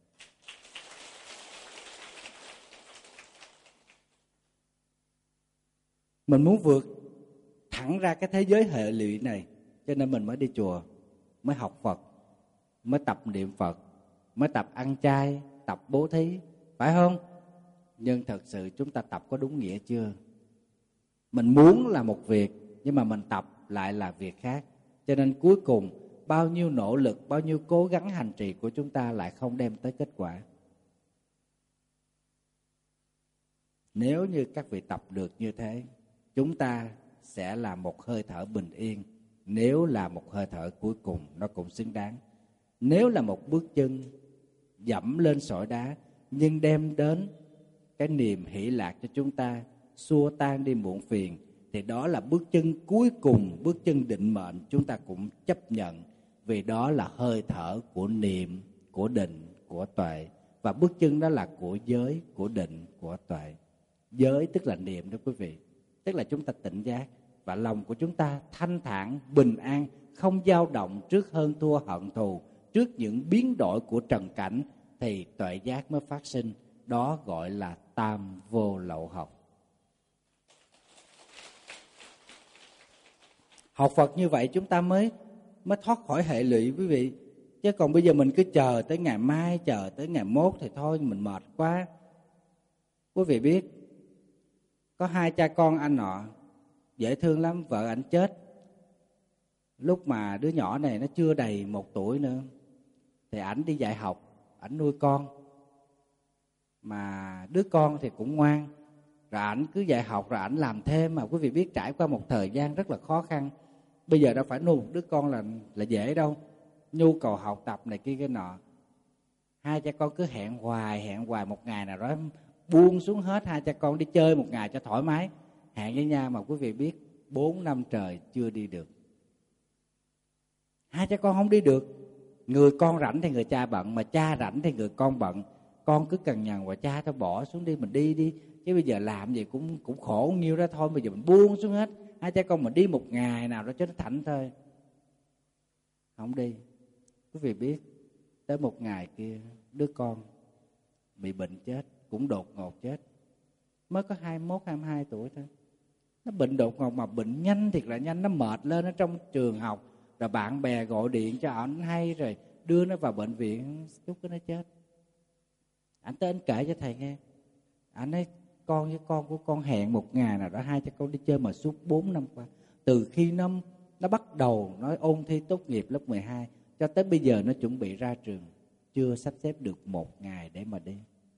Mình muốn vượt thẳng ra cái thế giới hệ lụy này, cho nên mình mới đi chùa, mới học Phật, mới tập niệm Phật, mới tập ăn chay, tập bố thí, phải không? Nhưng thật sự chúng ta tập có đúng nghĩa chưa? Mình muốn là một việc, nhưng mà mình tập lại là việc khác. Cho nên cuối cùng bao nhiêu nỗ lực, bao nhiêu cố gắng hành trì của chúng ta lại không đem tới kết quả. Nếu như các vị tập được như thế, chúng ta sẽ là một hơi thở bình yên Nếu là một hơi thở cuối cùng, nó cũng xứng đáng. Nếu là một bước chân dẫm lên sỏi đá nhưng đem đến cái niềm hỷ lạc cho chúng ta, xua tan đi muộn phiền, thì đó là bước chân cuối cùng, bước chân định mệnh, chúng ta cũng chấp nhận, vì đó là hơi thở của niệm, của định, của tuệ. Và bước chân đó là của giới, của định, của tuệ. Giới tức là niệm đó quý vị, tức là chúng ta tỉnh giác và lòng của chúng ta thanh thản, bình an, không dao động trước hơn thua hận thù, trước những biến đổi của trần cảnh, thì tuệ giác mới phát sinh. Đó gọi là tam vô lậu học. Học Phật như vậy chúng ta mới mới thoát khỏi hệ lụy quý vị. Chứ còn bây giờ mình cứ chờ tới ngày mai, chờ tới ngày mốt thì thôi, mình mệt quá. Quý vị biết, có hai cha con anh nọ, dễ thương lắm, vợ ảnh chết lúc mà đứa nhỏ này nó chưa đầy một tuổi nữa. Thì ảnh đi dạy học, ảnh nuôi con. Mà đứa con thì cũng ngoan. Rồi ảnh cứ dạy học, rồi ảnh làm thêm. Mà quý vị biết, trải qua một thời gian rất là khó khăn. Bây giờ đâu phải nuôi một đứa con là, là dễ đâu. Nhu cầu học tập này kia cái nọ. Hai cha con cứ hẹn hoài, hẹn hoài, một ngày nào đó buông xuống hết. Hai cha con đi chơi một ngày cho thoải mái, hẹn với nhau. Mà quý vị biết, bốn năm trời chưa đi được. Hai cha con không đi được. Người con rảnh thì người cha bận, mà cha rảnh thì người con bận. Con cứ cằn nhằn và cha tao bỏ xuống đi, mình đi đi. Chứ bây giờ làm gì cũng cũng khổ nhiêu đó thôi, bây giờ mình buông xuống hết. Hai cha con mình đi một ngày nào đó cho nó thảnh thôi. Không đi. Quý vị biết, tới một ngày kia, đứa con bị bệnh chết, cũng đột ngột chết. Mới có hai mươi mốt, hai mươi hai tuổi thôi. Nó bệnh đột ngột mà bệnh nhanh thiệt là nhanh. Nó mệt lên ở trong trường học. Rồi bạn bè gọi điện cho ảnh hay, rồi đưa nó vào bệnh viện, chút cái nó chết. Ảnh tới ảnh kể cho thầy nghe. Ảnh nói con với con của con hẹn một ngày nào đó hai cha con đi chơi mà suốt bốn năm qua. Từ khi nó, nó bắt đầu nó ôn thi tốt nghiệp lớp mười hai cho tới bây giờ nó chuẩn bị ra trường, chưa sắp xếp được một ngày để mà đi.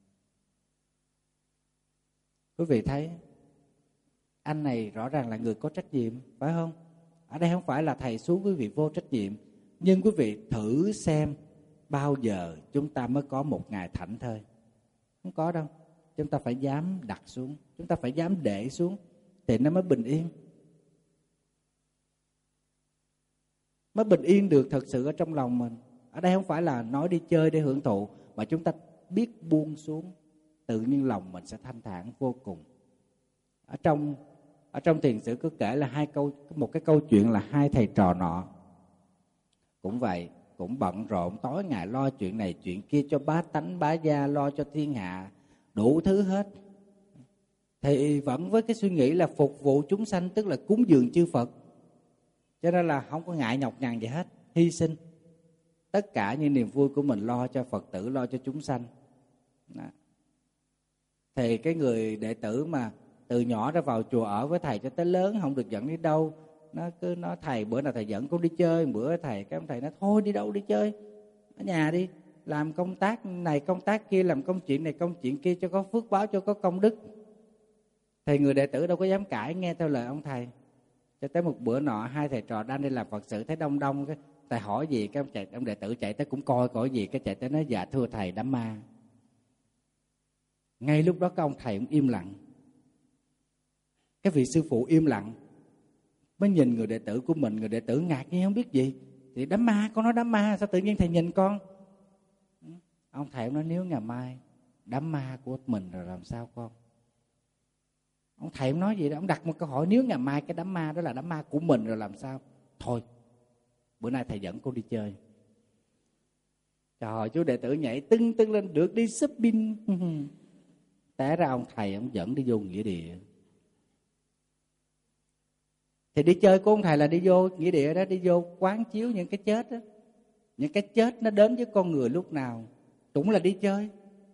Quý vị thấy anh này rõ ràng là người có trách nhiệm, phải không? Ở đây không phải là thầy xuống quý vị vô trách nhiệm. Nhưng quý vị thử xem bao giờ chúng ta mới có một ngày thảnh thơi. Không có đâu. Chúng ta phải dám đặt xuống, chúng ta phải dám để xuống, thì nó mới bình yên. Mới bình yên được thật sự ở trong lòng mình. Ở đây không phải là nói đi chơi để hưởng thụ, mà chúng ta biết buông xuống, tự nhiên lòng mình sẽ thanh thản vô cùng. Ở trong ở trong thiền sử cứ kể là hai câu một cái câu chuyện là hai thầy trò nọ cũng vậy, cũng bận rộn tối ngày lo chuyện này chuyện kia cho bá tánh bá gia, lo cho thiên hạ đủ thứ hết. Thì vẫn với cái suy nghĩ là phục vụ chúng sanh, tức là cúng dường chư Phật. Cho nên là không có ngại nhọc nhằn gì hết, hy sinh tất cả những niềm vui của mình lo cho Phật tử, lo cho chúng sanh. Đó. Thì cái người đệ tử mà từ nhỏ ra vào chùa ở với thầy cho tới lớn, không được dẫn đi đâu, nó cứ nói thầy bữa nào thầy dẫn con đi chơi, bữa thầy cái ông thầy nói thôi đi đâu đi chơi, ở nhà đi, làm công tác này công tác kia, làm công chuyện này công chuyện kia cho có phước báo, cho có công đức. Thì người đệ tử đâu có dám cãi, nghe theo lời ông thầy. Cho tới một bữa nọ hai thầy trò đang đi làm Phật sự, thấy đông đông, cái thầy hỏi gì, cái ông, chạy, ông đệ tử chạy tới cũng coi coi gì, cái chạy tới nói dạ thưa thầy đám ma. Ngay lúc đó cái ông thầy cũng im lặng. Cái vị sư phụ im lặng, mới nhìn người đệ tử của mình. Người đệ tử ngạc nhiên không biết gì. Thì đám ma, con nói đám ma, sao tự nhiên thầy nhìn con? Ông thầy nói nếu ngày mai đám ma của mình rồi làm sao con? Ông thầy không nói gì đâu, ông đặt một câu hỏi, nếu ngày mai cái đám ma đó là đám ma của mình rồi làm sao? Thôi, bữa nay thầy dẫn con đi chơi. Trời, chú đệ tử nhảy tưng tưng lên, được đi shopping. Té ra ông thầy ông dẫn đi vô nghĩa địa. Thì đi chơi của ông thầy là đi vô nghĩa địa đó, đi vô quán chiếu những cái chết đó. Những cái chết nó đến với con người lúc nào cũng là đi chơi.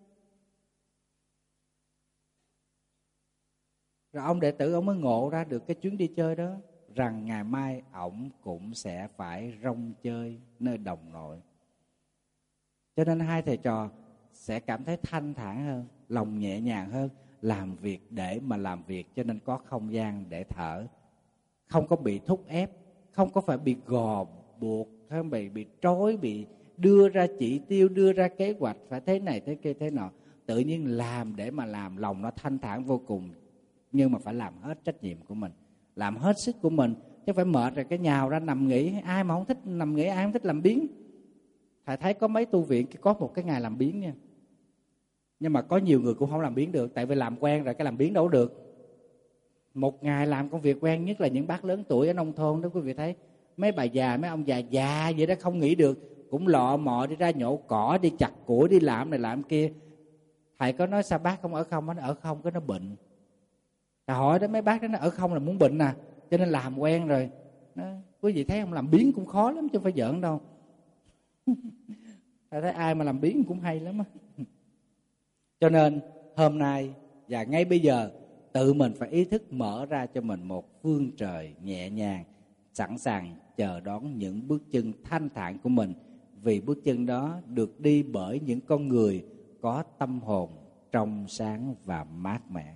Rồi ông đệ tử ông mới ngộ ra được cái chuyến đi chơi đó, rằng ngày mai ổng cũng sẽ phải rong chơi nơi đồng nội. Cho nên hai thầy trò sẽ cảm thấy thanh thản hơn, lòng nhẹ nhàng hơn, làm việc để mà làm việc, cho nên có không gian để thở, không có bị thúc ép, không có phải bị gò buộc, không bị bị trói, bị đưa ra chỉ tiêu, đưa ra kế hoạch phải thế này thế kia thế nọ. Tự nhiên làm để mà làm, lòng nó thanh thản vô cùng, nhưng mà phải làm hết trách nhiệm của mình, làm hết sức của mình, chứ phải mệt rồi cái nhào ra nằm nghỉ. Ai mà không thích nằm nghỉ, ai không thích làm biếng. Thầy thấy có mấy tu viện có một cái ngày làm biếng nha, nhưng mà có nhiều người cũng không làm biếng được, tại vì làm quen rồi cái làm biếng đâu được. Một ngày làm công việc quen, nhất là những bác lớn tuổi ở nông thôn đó, quý vị thấy mấy bà già, mấy ông già già vậy đó không nghỉ được, cũng lọ mọ đi ra nhổ cỏ, đi chặt củi, đi làm này làm kia. Thầy có nói sao bác không ở không? Nó ở không cái nó bệnh. Thầy hỏi đó mấy bác đó, nó ở không là muốn bệnh à, cho nên làm quen rồi. Nó, quý vị thấy không, làm biếng cũng khó lắm chứ không phải giỡn đâu. Thầy thấy ai mà làm biếng cũng hay lắm á. Cho nên hôm nay và ngay bây giờ tự mình phải ý thức mở ra cho mình một phương trời nhẹ nhàng, sẵn sàng chờ đón những bước chân thanh thản của mình, vì bước chân đó được đi bởi những con người có tâm hồn trong sáng và mát mẻ.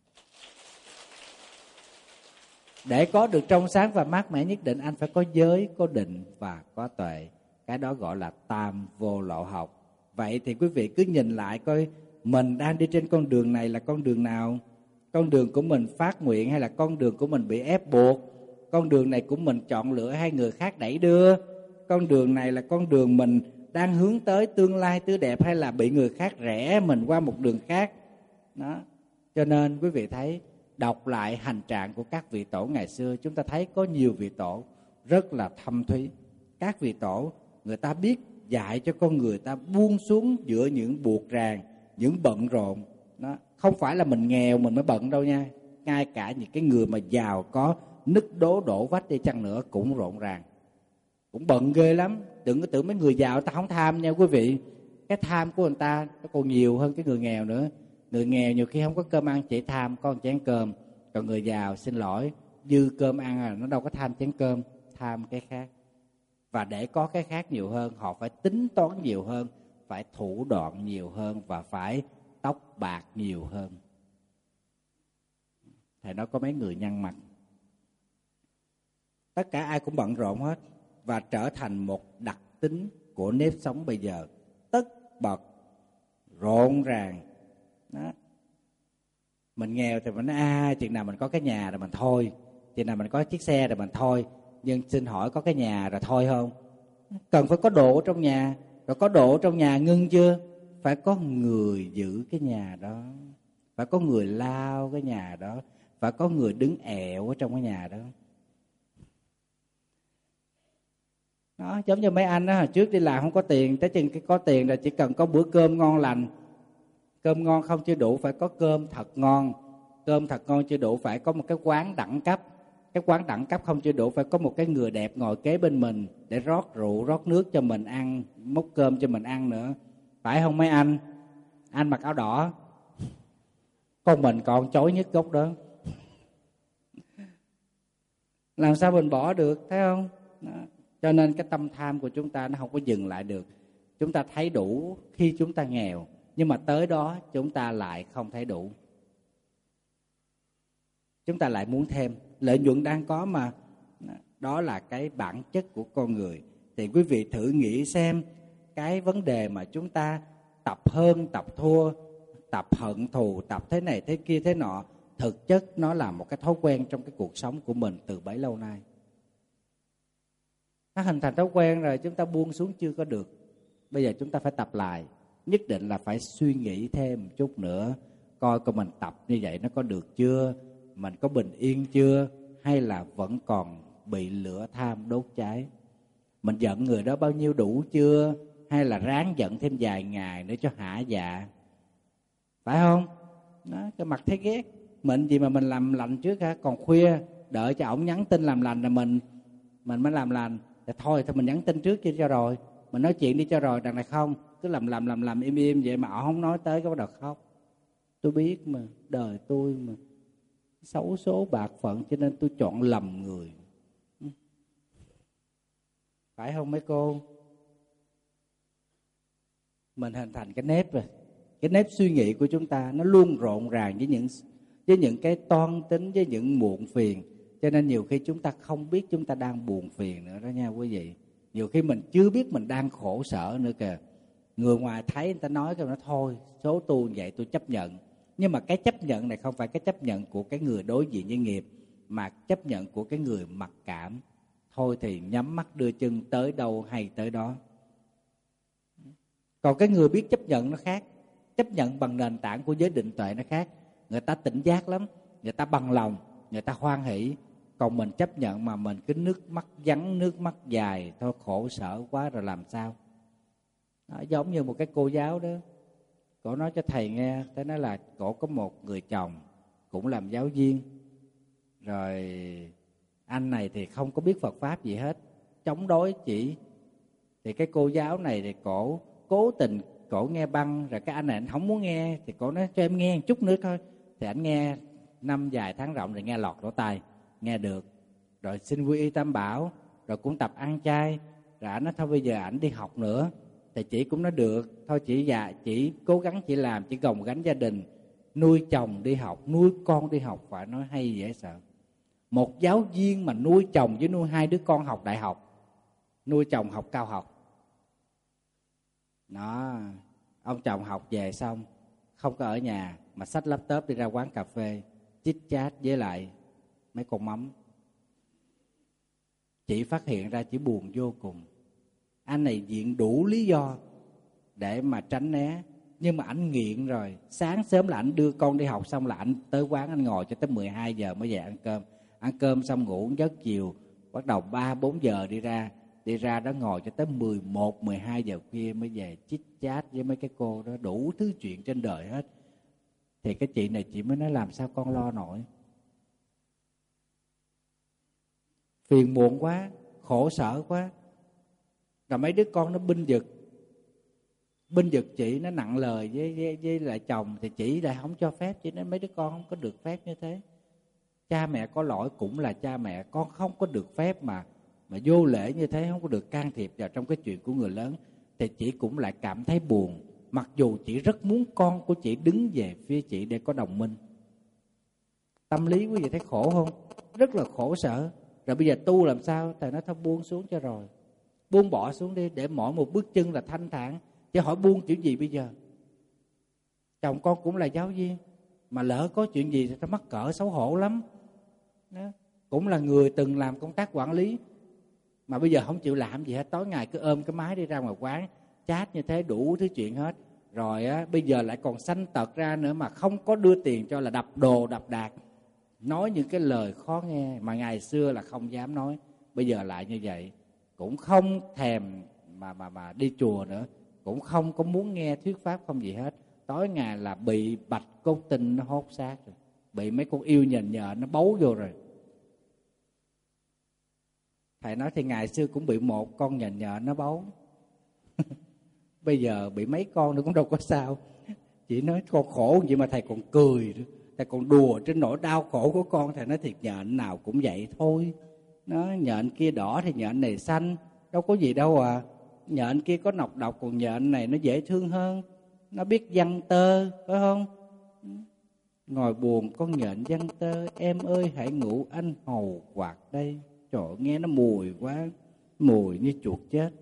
Để có được trong sáng và mát mẻ nhất định anh phải có giới, có định và có tuệ. Cái đó gọi là tam vô lậu học. Vậy thì quý vị cứ nhìn lại coi mình đang đi trên con đường này là con đường nào? Con đường của mình phát nguyện hay là con đường của mình bị ép buộc? Con đường này của mình chọn lựa hay người khác đẩy đưa? Con đường này là con đường mình đang hướng tới tương lai tươi đẹp hay là bị người khác rẽ mình qua một đường khác? Đó. Cho nên quý vị thấy, đọc lại hành trạng của các vị tổ ngày xưa, chúng ta thấy có nhiều vị tổ rất là thâm thúy. Các vị tổ người ta biết dạy cho con người ta buông xuống giữa những buộc ràng, những bận rộn. Đó. Không phải là mình nghèo mình mới bận đâu nha. Ngay cả những cái người mà giàu có, nứt đố đổ vách đi chăng nữa cũng rộn ràng, cũng bận ghê lắm. Đừng có tưởng mấy người giàu ta không tham nha quý vị. Cái tham của người ta nó còn nhiều hơn cái người nghèo nữa. Người nghèo nhiều khi không có cơm ăn chỉ tham có một chén cơm. Còn người giàu xin lỗi, dư cơm ăn à, nó đâu có tham chén cơm, tham cái khác. Và để có cái khác nhiều hơn, họ phải tính toán nhiều hơn, phải thủ đoạn nhiều hơn và phải tóc bạc nhiều hơn. Thầy nói có mấy người nhăn mặt. Tất cả ai cũng bận rộn hết và trở thành một đặc tính của nếp sống bây giờ. Tất bật, rộn ràng. Đó. Mình nghèo thì mình nói à, chừng nào mình có cái nhà rồi mình thôi, chừng nào mình có chiếc xe rồi mình thôi. Nhưng xin hỏi có cái nhà rồi thôi không? Cần phải có độ trong nhà. Rồi có độ trong nhà ngưng chưa? Phải có người giữ cái nhà đó, phải có người lao cái nhà đó, phải có người đứng ẹo ở trong cái nhà đó. Đó, giống như mấy anh đó, hồi trước đi làm không có tiền, tới chừng cái có tiền là chỉ cần có bữa cơm ngon lành. Cơm ngon không chưa đủ, phải có cơm thật ngon. Cơm thật ngon chưa đủ, phải có một cái quán đẳng cấp. Cái quán đẳng cấp không chưa đủ, phải có một cái người đẹp ngồi kế bên mình để rót rượu, rót nước cho mình ăn, múc cơm cho mình ăn nữa. Phải không mấy anh? Anh mặc áo đỏ, con mình còn chối nhất gốc đó. Làm sao mình bỏ được, thấy không? Đó. Cho nên cái tâm tham của chúng ta nó không có dừng lại được. Chúng ta thấy đủ khi chúng ta nghèo, nhưng mà tới đó chúng ta lại không thấy đủ. Chúng ta lại muốn thêm. Lợi nhuận đang có mà. Đó là cái bản chất của con người. Thì quý vị thử nghĩ xem, cái vấn đề mà chúng ta tập hơn, tập thua, tập hận thù, tập thế này thế kia thế nọ, thực chất nó là một cái thói quen trong cái cuộc sống của mình từ bấy lâu nay. Nó hình thành thói quen rồi, chúng ta buông xuống chưa có được. Bây giờ chúng ta phải tập lại. Nhất định là phải suy nghĩ thêm một chút nữa, coi coi mình tập như vậy nó có được chưa, mình có bình yên chưa, hay là vẫn còn bị lửa tham đốt cháy. Mình giận người đó bao nhiêu đủ chưa, hay là ráng giận thêm vài ngày nữa cho hả dạ. Phải không? Đó, cái mặt thấy ghét. Mình gì mà mình làm lành trước hả? Còn khuya đợi cho ổng nhắn tin làm lành là mình mình mới làm lành. Thì thôi thì mình nhắn tin trước cho rồi, mình nói chuyện đi cho rồi. Đằng này không, cứ làm làm làm làm im im vậy mà ổng không nói tới, cái bắt đầu khóc. Tôi biết mà, đời tôi mà xấu số bạc phận cho nên tôi chọn lầm người. Phải không mấy cô? Mình hình thành cái nếp rồi. Cái nếp suy nghĩ của chúng ta nó luôn rộn ràng với những với những cái toan tính, với những muộn phiền. Cho nên nhiều khi chúng ta không biết chúng ta đang buồn phiền nữa đó nha quý vị. Nhiều khi mình chưa biết mình đang khổ sở nữa kìa. Người ngoài thấy người ta nói cái nó thôi, số tu vậy tôi chấp nhận. Nhưng mà cái chấp nhận này không phải cái chấp nhận của cái người đối diện với nghiệp, mà chấp nhận của cái người mặc cảm. Thôi thì nhắm mắt đưa chân tới đâu hay tới đó. Còn cái người biết chấp nhận nó khác. Chấp nhận bằng nền tảng của giới định tuệ nó khác. Người ta tỉnh giác lắm, người ta bằng lòng, người ta hoan hỷ. Còn mình chấp nhận mà mình cứ nước mắt vắng, nước mắt dài, thôi khổ sở quá rồi làm sao. Đó, giống như một cái cô giáo đó, cổ nói cho thầy nghe, thế nói là cổ có một người chồng cũng làm giáo viên. Rồi anh này thì không có biết Phật Pháp gì hết, chống đối chỉ. Thì cái cô giáo này thì cổ cố tình cổ nghe băng, rồi cái anh này anh không muốn nghe, thì cổ nói cho em nghe một chút nữa thôi. Thì anh nghe năm dài tháng rộng rồi nghe lọt lỗ tai, nghe được. Rồi xin quy y tam bảo, rồi cũng tập ăn chay. Rồi anh nói thôi bây giờ ảnh đi học nữa. Thì chị cũng nói được, thôi chị già, chị cố gắng chị làm, chị gồng gánh gia đình, nuôi chồng đi học, nuôi con đi học. Phải nói hay dễ sợ. Một giáo viên mà nuôi chồng với nuôi hai đứa con học đại học, nuôi chồng học cao học. Đó, ông chồng học về xong không có ở nhà mà xách laptop đi ra quán cà phê chit chat với lại mấy con mắm. Chị phát hiện ra, chị buồn vô cùng. Anh này viện đủ lý do để mà tránh né, nhưng mà anh nghiện rồi. Sáng sớm là anh đưa con đi học xong là anh tới quán, anh ngồi cho tới mười hai giờ mới về ăn cơm. Ăn cơm xong ngủ một giấc chiều, bắt đầu ba bốn giờ đi ra. Đi ra đó ngồi cho tới mười một, mười hai giờ khuya mới về chit chat với mấy cái cô đó, đủ thứ chuyện trên đời hết. Thì cái chị này chị mới nói làm sao con lo nổi. Phiền muộn quá, khổ sở quá. Rồi mấy đứa con nó binh vực. Binh vực chị nó nặng lời với, với, với lại chồng. Thì chị lại không cho phép. Chị nói mấy đứa con không có được phép như thế. Cha mẹ có lỗi cũng là cha mẹ. Con không có được phép mà Mà vô lễ như thế, không có được can thiệp vào trong cái chuyện của người lớn. Thì chị cũng lại cảm thấy buồn. Mặc dù chị rất muốn con của chị đứng về phía chị để có đồng minh. Tâm lý quý vị thấy khổ không? Rất là khổ sở. Rồi bây giờ tu làm sao? Thầy nói thôi buông xuống cho rồi. Buông bỏ xuống đi, để mỗi một bước chân là thanh thản. Chứ hỏi buông kiểu gì bây giờ? Chồng con cũng là giáo viên, mà lỡ có chuyện gì thì nó mắc cỡ xấu hổ lắm. Đó. Cũng là người từng làm công tác quản lý, mà bây giờ không chịu làm gì hết. Tối ngày cứ ôm cái máy đi ra ngoài quán chat như thế, đủ thứ chuyện hết. Rồi á, bây giờ lại còn sanh tật ra nữa, mà không có đưa tiền cho là đập đồ đập đạc, nói những cái lời khó nghe mà ngày xưa là không dám nói, bây giờ lại như vậy. Cũng không thèm mà mà mà đi chùa nữa, cũng không có muốn nghe thuyết pháp, không gì hết. Tối ngày là bị bạch cốt tinh nó hốt xác rồi, bị mấy con yêu nhện nhợ nó bấu vô rồi. Thầy nói thì ngày xưa cũng bị một con nhện nhợ nó bấu. Bây giờ bị mấy con nữa cũng đâu có sao. Chỉ nói con khổ vậy mà thầy còn cười, thầy còn đùa trên nỗi đau khổ của con. Thầy nói thiệt nhện nào cũng vậy thôi. Nó nhện kia đỏ thì nhện này xanh, đâu có gì đâu à. Nhện kia có nọc độc, còn nhện này nó dễ thương hơn, nó biết giăng tơ, phải không? Ngồi buồn con nhện giăng tơ, em ơi hãy ngủ anh hầu quạt đây. Trời ơi, nghe nó mùi quá, mùi như chuột chết.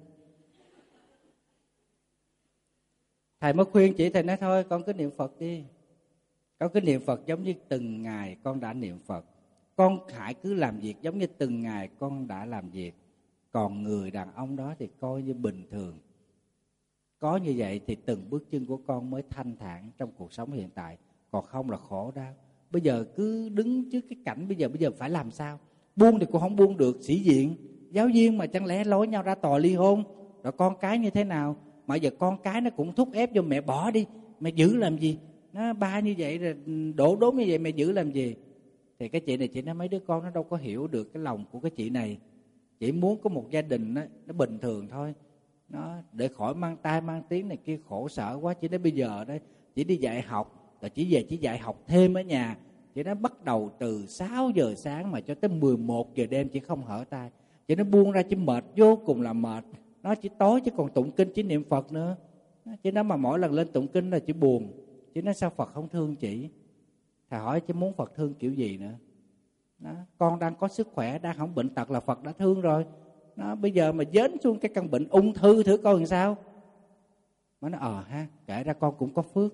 Thầy mới khuyên chị, thầy nói thôi con cứ niệm Phật đi. Con cứ niệm Phật giống như từng ngày con đã niệm Phật. Con hãy cứ làm việc giống như từng ngày con đã làm việc. Còn người đàn ông đó thì coi như bình thường. Có như vậy thì từng bước chân của con mới thanh thản trong cuộc sống hiện tại. Còn không là khổ đau. Bây giờ cứ đứng trước cái cảnh bây giờ bây giờ phải làm sao? Buông thì cũng không buông được. Sĩ diện, giáo viên mà chẳng lẽ lối nhau ra tòa ly hôn? Rồi con cái như thế nào? Mà giờ con cái nó cũng thúc ép cho mẹ bỏ đi, mẹ giữ làm gì? Nó ba như vậy rồi đổ đốn như vậy mẹ giữ làm gì? Thì cái chị này chị nói mấy đứa con nó đâu có hiểu được cái lòng của cái chị này. Chỉ muốn có một gia đình nó, nó bình thường thôi. Nó để khỏi mang tai mang tiếng này kia khổ sở quá. Chị nói bây giờ đấy chỉ đi dạy học, rồi chỉ về chỉ dạy học thêm ở nhà. Chị nói bắt đầu từ sáu giờ sáng mà cho tới mười một giờ đêm chị không hở tai. Chị nói buông ra chị mệt, vô cùng là mệt. Nó chỉ tối chứ còn tụng kinh chỉ niệm Phật nữa. Chị nói mà mỗi lần lên tụng kinh là chị buồn. Chị nói sao Phật không thương chị? Thầy hỏi chị muốn Phật thương kiểu gì nữa? Đó, con đang có sức khỏe, đang không bệnh tật là Phật đã thương rồi. Đó, bây giờ mà dến xuống cái căn bệnh ung thư thử coi làm sao. Mà nó ờ ha, kể ra con cũng có phước.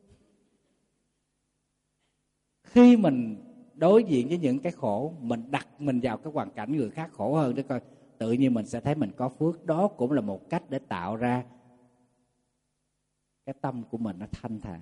Khi mình đối diện với những cái khổ, mình đặt mình vào cái hoàn cảnh người khác khổ hơn để coi, tự nhiên mình sẽ thấy mình có phước. Đó cũng là một cách để tạo ra cái tâm của mình nó thanh thản.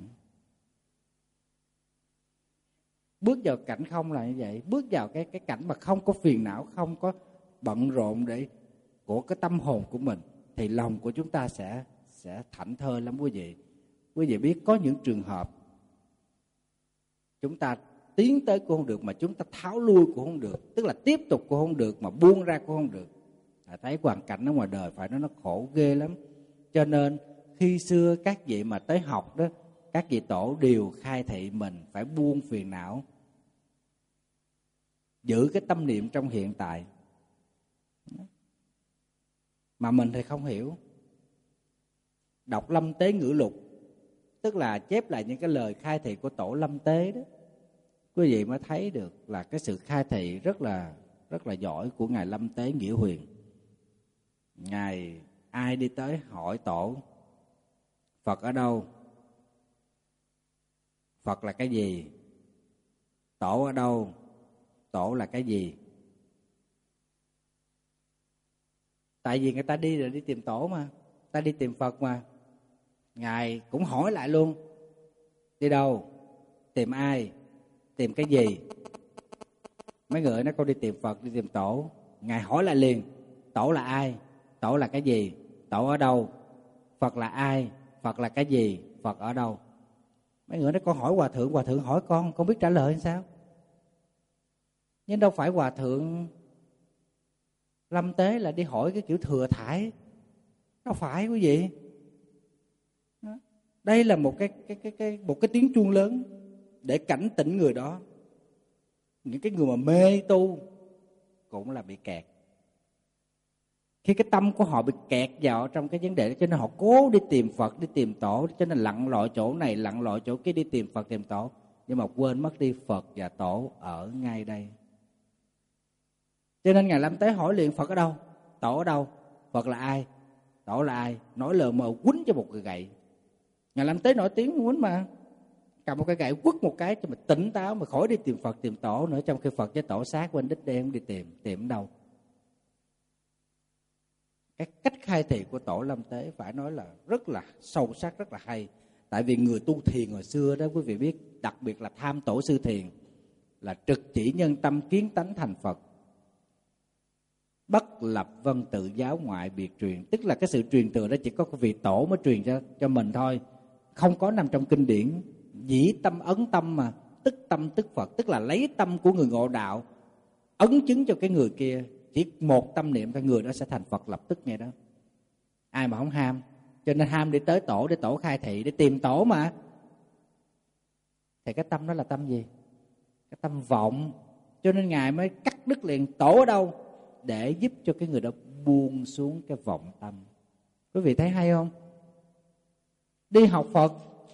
Bước vào cảnh không là như vậy, bước vào cái cái cảnh mà không có phiền não, không có bận rộn để của cái tâm hồn của mình, thì lòng của chúng ta sẽ sẽ thảnh thơi lắm quý vị. Quý vị biết có những trường hợp chúng ta tiến tới cũng không được, mà chúng ta tháo lui cũng không được, tức là tiếp tục cũng không được, mà buông ra cũng không được. À, thấy hoàn cảnh ở ngoài đời phải nói nó khổ ghê lắm. Cho nên khi xưa các vị mà tới học đó, các vị tổ đều khai thị mình phải buông phiền não, giữ cái tâm niệm trong hiện tại. Mà mình thì không hiểu. Đọc Lâm Tế Ngữ Lục, tức là chép lại những cái lời khai thị của tổ Lâm Tế đó, quý vị mới thấy được là cái sự khai thị rất là rất là giỏi của ngài Lâm Tế Nghĩa Huyền. Ngài ai đi tới hỏi tổ Phật ở đâu, Phật là cái gì, tổ ở đâu, tổ là cái gì. Tại vì người ta đi rồi đi tìm tổ mà, ta đi tìm Phật mà. Ngài cũng hỏi lại luôn, đi đâu, tìm ai, tìm cái gì. Mấy người nói con đi tìm Phật, đi tìm tổ. Ngài hỏi lại liền, tổ là ai, tổ là cái gì, tổ ở đâu, Phật là ai, Phật là cái gì, Phật ở đâu. Mấy người nói con hỏi hòa thượng, hòa thượng hỏi con, con biết trả lời hay sao? Nhưng đâu phải hòa thượng Lâm Tế là đi hỏi cái kiểu thừa thải, đâu phải quý vị. Đây là một cái cái cái cái một cái tiếng chuông lớn để cảnh tỉnh người đó. Những cái người mà mê tu cũng là bị kẹt. Khi cái tâm của họ bị kẹt vào trong cái vấn đề đó, cho nên họ cố đi tìm Phật, đi tìm tổ, cho nên lặn lội chỗ này, lặn lội chỗ kia, đi tìm Phật, tìm tổ, nhưng mà quên mất đi Phật và tổ ở ngay đây. Cho nên ngài Lâm Tế hỏi liền, Phật ở đâu, tổ ở đâu, Phật là ai, tổ là ai. Nói lờ mờ quýnh cho một cái gậy. Ngài Lâm Tế nổi tiếng quýnh mà, cầm một cái gậy quất một cái cho mình tỉnh táo, mà khỏi đi tìm Phật tìm tổ nữa. Trong khi Phật với tổ sát bên đích đen đi tìm, tìm ở đâu. Cái cách khai thị của tổ Lâm Tế phải nói là rất là sâu sắc, rất là hay. Tại vì người tu thiền hồi xưa đó quý vị biết, đặc biệt là Tham Tổ Sư Thiền, là trực chỉ nhân tâm kiến tánh thành Phật, bất lập vân tự giáo ngoại biệt truyền. Tức là cái sự truyền thừa đó chỉ có cái vị tổ mới truyền cho, cho mình thôi, không có nằm trong kinh điển. Dĩ tâm ấn tâm mà, tức tâm tức Phật, tức là lấy tâm của người ngộ đạo ấn chứng cho cái người kia. Chỉ một tâm niệm thôi, người đó sẽ thành Phật lập tức nghe đó. Ai mà không ham. Cho nên ham đi tới tổ để tổ khai thị, để tìm tổ mà. Thì cái tâm đó là tâm gì? Cái tâm vọng. Cho nên Ngài mới cắt đứt liền, tổ ở đâu, để giúp cho cái người đó buông xuống cái vọng tâm. Quý vị thấy hay không? Đi học Phật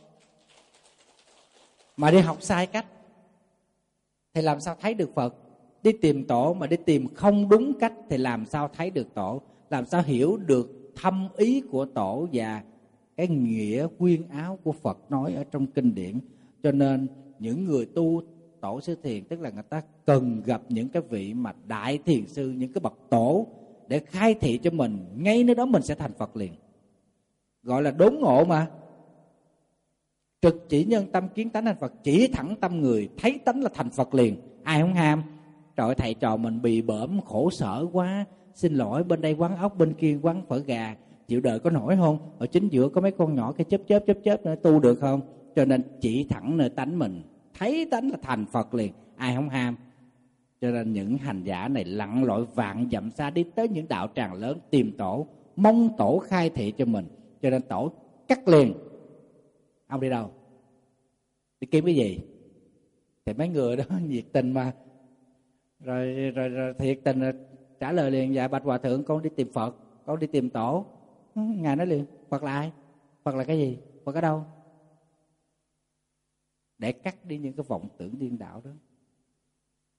mà đi học sai cách thì làm sao thấy được Phật? Đi tìm tổ mà đi tìm không đúng cách thì làm sao thấy được tổ? Làm sao hiểu được thâm ý của tổ và cái nghĩa quyên áo của Phật nói ở trong kinh điển? Cho nên những người tu tổ sư thiền, tức là người ta cần gặp những cái vị mà đại thiền sư, những cái bậc tổ để khai thị cho mình, ngay nơi đó mình sẽ thành Phật liền. Gọi là đốn ngộ mà. Trực chỉ nhân tâm kiến tánh thành Phật, chỉ thẳng tâm người, thấy tánh là thành Phật liền. Ai không ham? Trời ơi, thầy trò mình bị bỡm khổ sở quá, xin lỗi, bên đây quán ốc, bên kia quán phở gà, chịu đời có nổi không? Ở chính giữa có mấy con nhỏ cái chớp chớp chớp chớp nữa, tu được không? Cho nên chỉ thẳng nơi tánh mình, thấy tánh là thành Phật liền. Ai không ham? Cho nên những hành giả này lặn lội vạn dặm xa đi tới những đạo tràng lớn tìm tổ, mong tổ khai thị cho mình. Cho nên tổ cắt liền. Ông đi đâu? Đi kiếm cái gì? Thì mấy người đó nhiệt tình mà, rồi rồi, rồi thiệt tình rồi trả lời liền, dạ bạch hòa thượng, con đi tìm Phật, con đi tìm tổ. Ngài nói liền, Phật là ai? Phật là cái gì? Phật ở đâu? Để cắt đi những cái vọng tưởng điên đảo đó.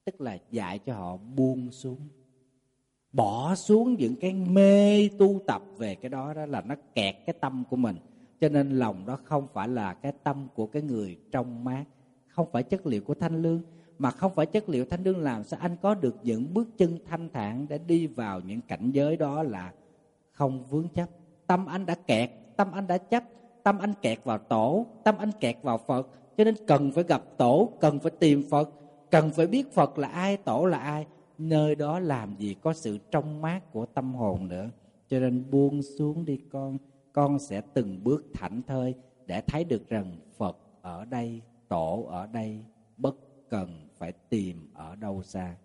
tức là dạy cho họ buông xuống, bỏ xuống những cái mê tu tập về cái đó, đó là nó kẹt cái tâm của mình. Cho nên lòng đó không phải là cái tâm của cái người trong mát, không phải chất liệu của thanh lương. Mà không phải chất liệu thanh lương, làm sao anh có được những bước chân thanh thản để đi vào những cảnh giới đó là không vướng chấp. Tâm anh đã kẹt, tâm anh đã chấp, tâm anh kẹt vào tổ, tâm anh kẹt vào Phật. Cho nên cần phải gặp tổ, cần phải tìm Phật, cần phải biết Phật là ai, tổ là ai. Nơi đó làm gì có sự trong mát của tâm hồn nữa. Cho nên buông xuống đi con, con sẽ từng bước thảnh thơi để thấy được rằng Phật ở đây, tổ ở đây, bất cần phải tìm ở đâu xa.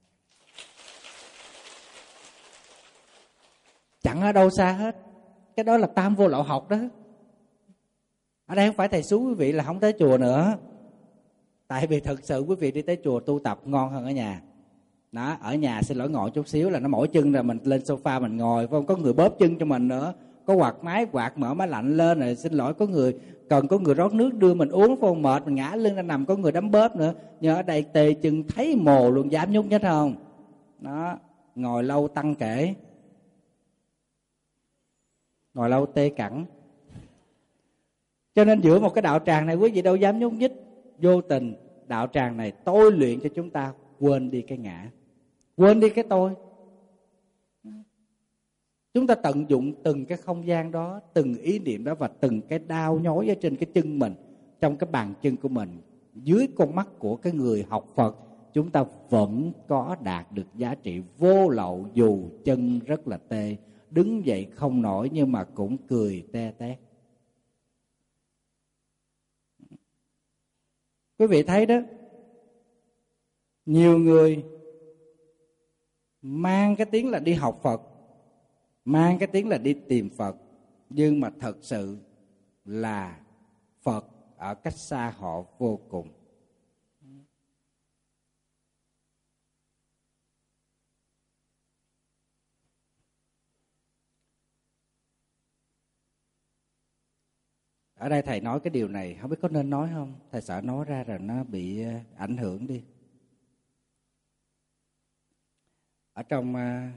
Chẳng ở đâu xa hết. Cái đó là tam vô lậu học đó. Ở đây không phải thầy xú quý vị là không tới chùa nữa. Tại vì thật sự quý vị đi tới chùa tu tập ngon hơn ở nhà. Đó, ở nhà xin lỗi ngồi chút xíu là nó mỏi chân rồi mình lên sofa mình ngồi, không có người bóp chân cho mình nữa. Có quạt máy, quạt mở máy lạnh lên rồi xin lỗi có người cần có người rót nước đưa mình uống, không mệt mình ngã lưng ra nằm có người đấm bóp nữa. Nhưng ở đây tê chân thấy mồ luôn, dám nhúc nhích không? Đó, ngồi lâu tăng kể, ngồi lâu tê cẳng. Cho nên giữa một cái đạo tràng này quý vị đâu dám nhúc nhích. Vô tình đạo tràng này tôi luyện cho chúng ta quên đi cái ngã, quên đi cái tôi. Chúng ta tận dụng từng cái không gian đó, từng ý niệm đó và từng cái đau nhói ở trên cái chân mình, trong cái bàn chân của mình, dưới con mắt của cái người học Phật, chúng ta vẫn có đạt được giá trị vô lậu dù chân rất là tê, đứng dậy không nổi nhưng mà cũng cười te tét. Quý vị thấy đó, nhiều người mang cái tiếng là đi học Phật, mang cái tiếng là đi tìm Phật, nhưng mà thật sự là Phật ở cách xa họ vô cùng. Ở đây thầy nói cái điều này không biết có nên nói không? Thầy sợ nói ra rồi nó bị ảnh hưởng đi. Ở trong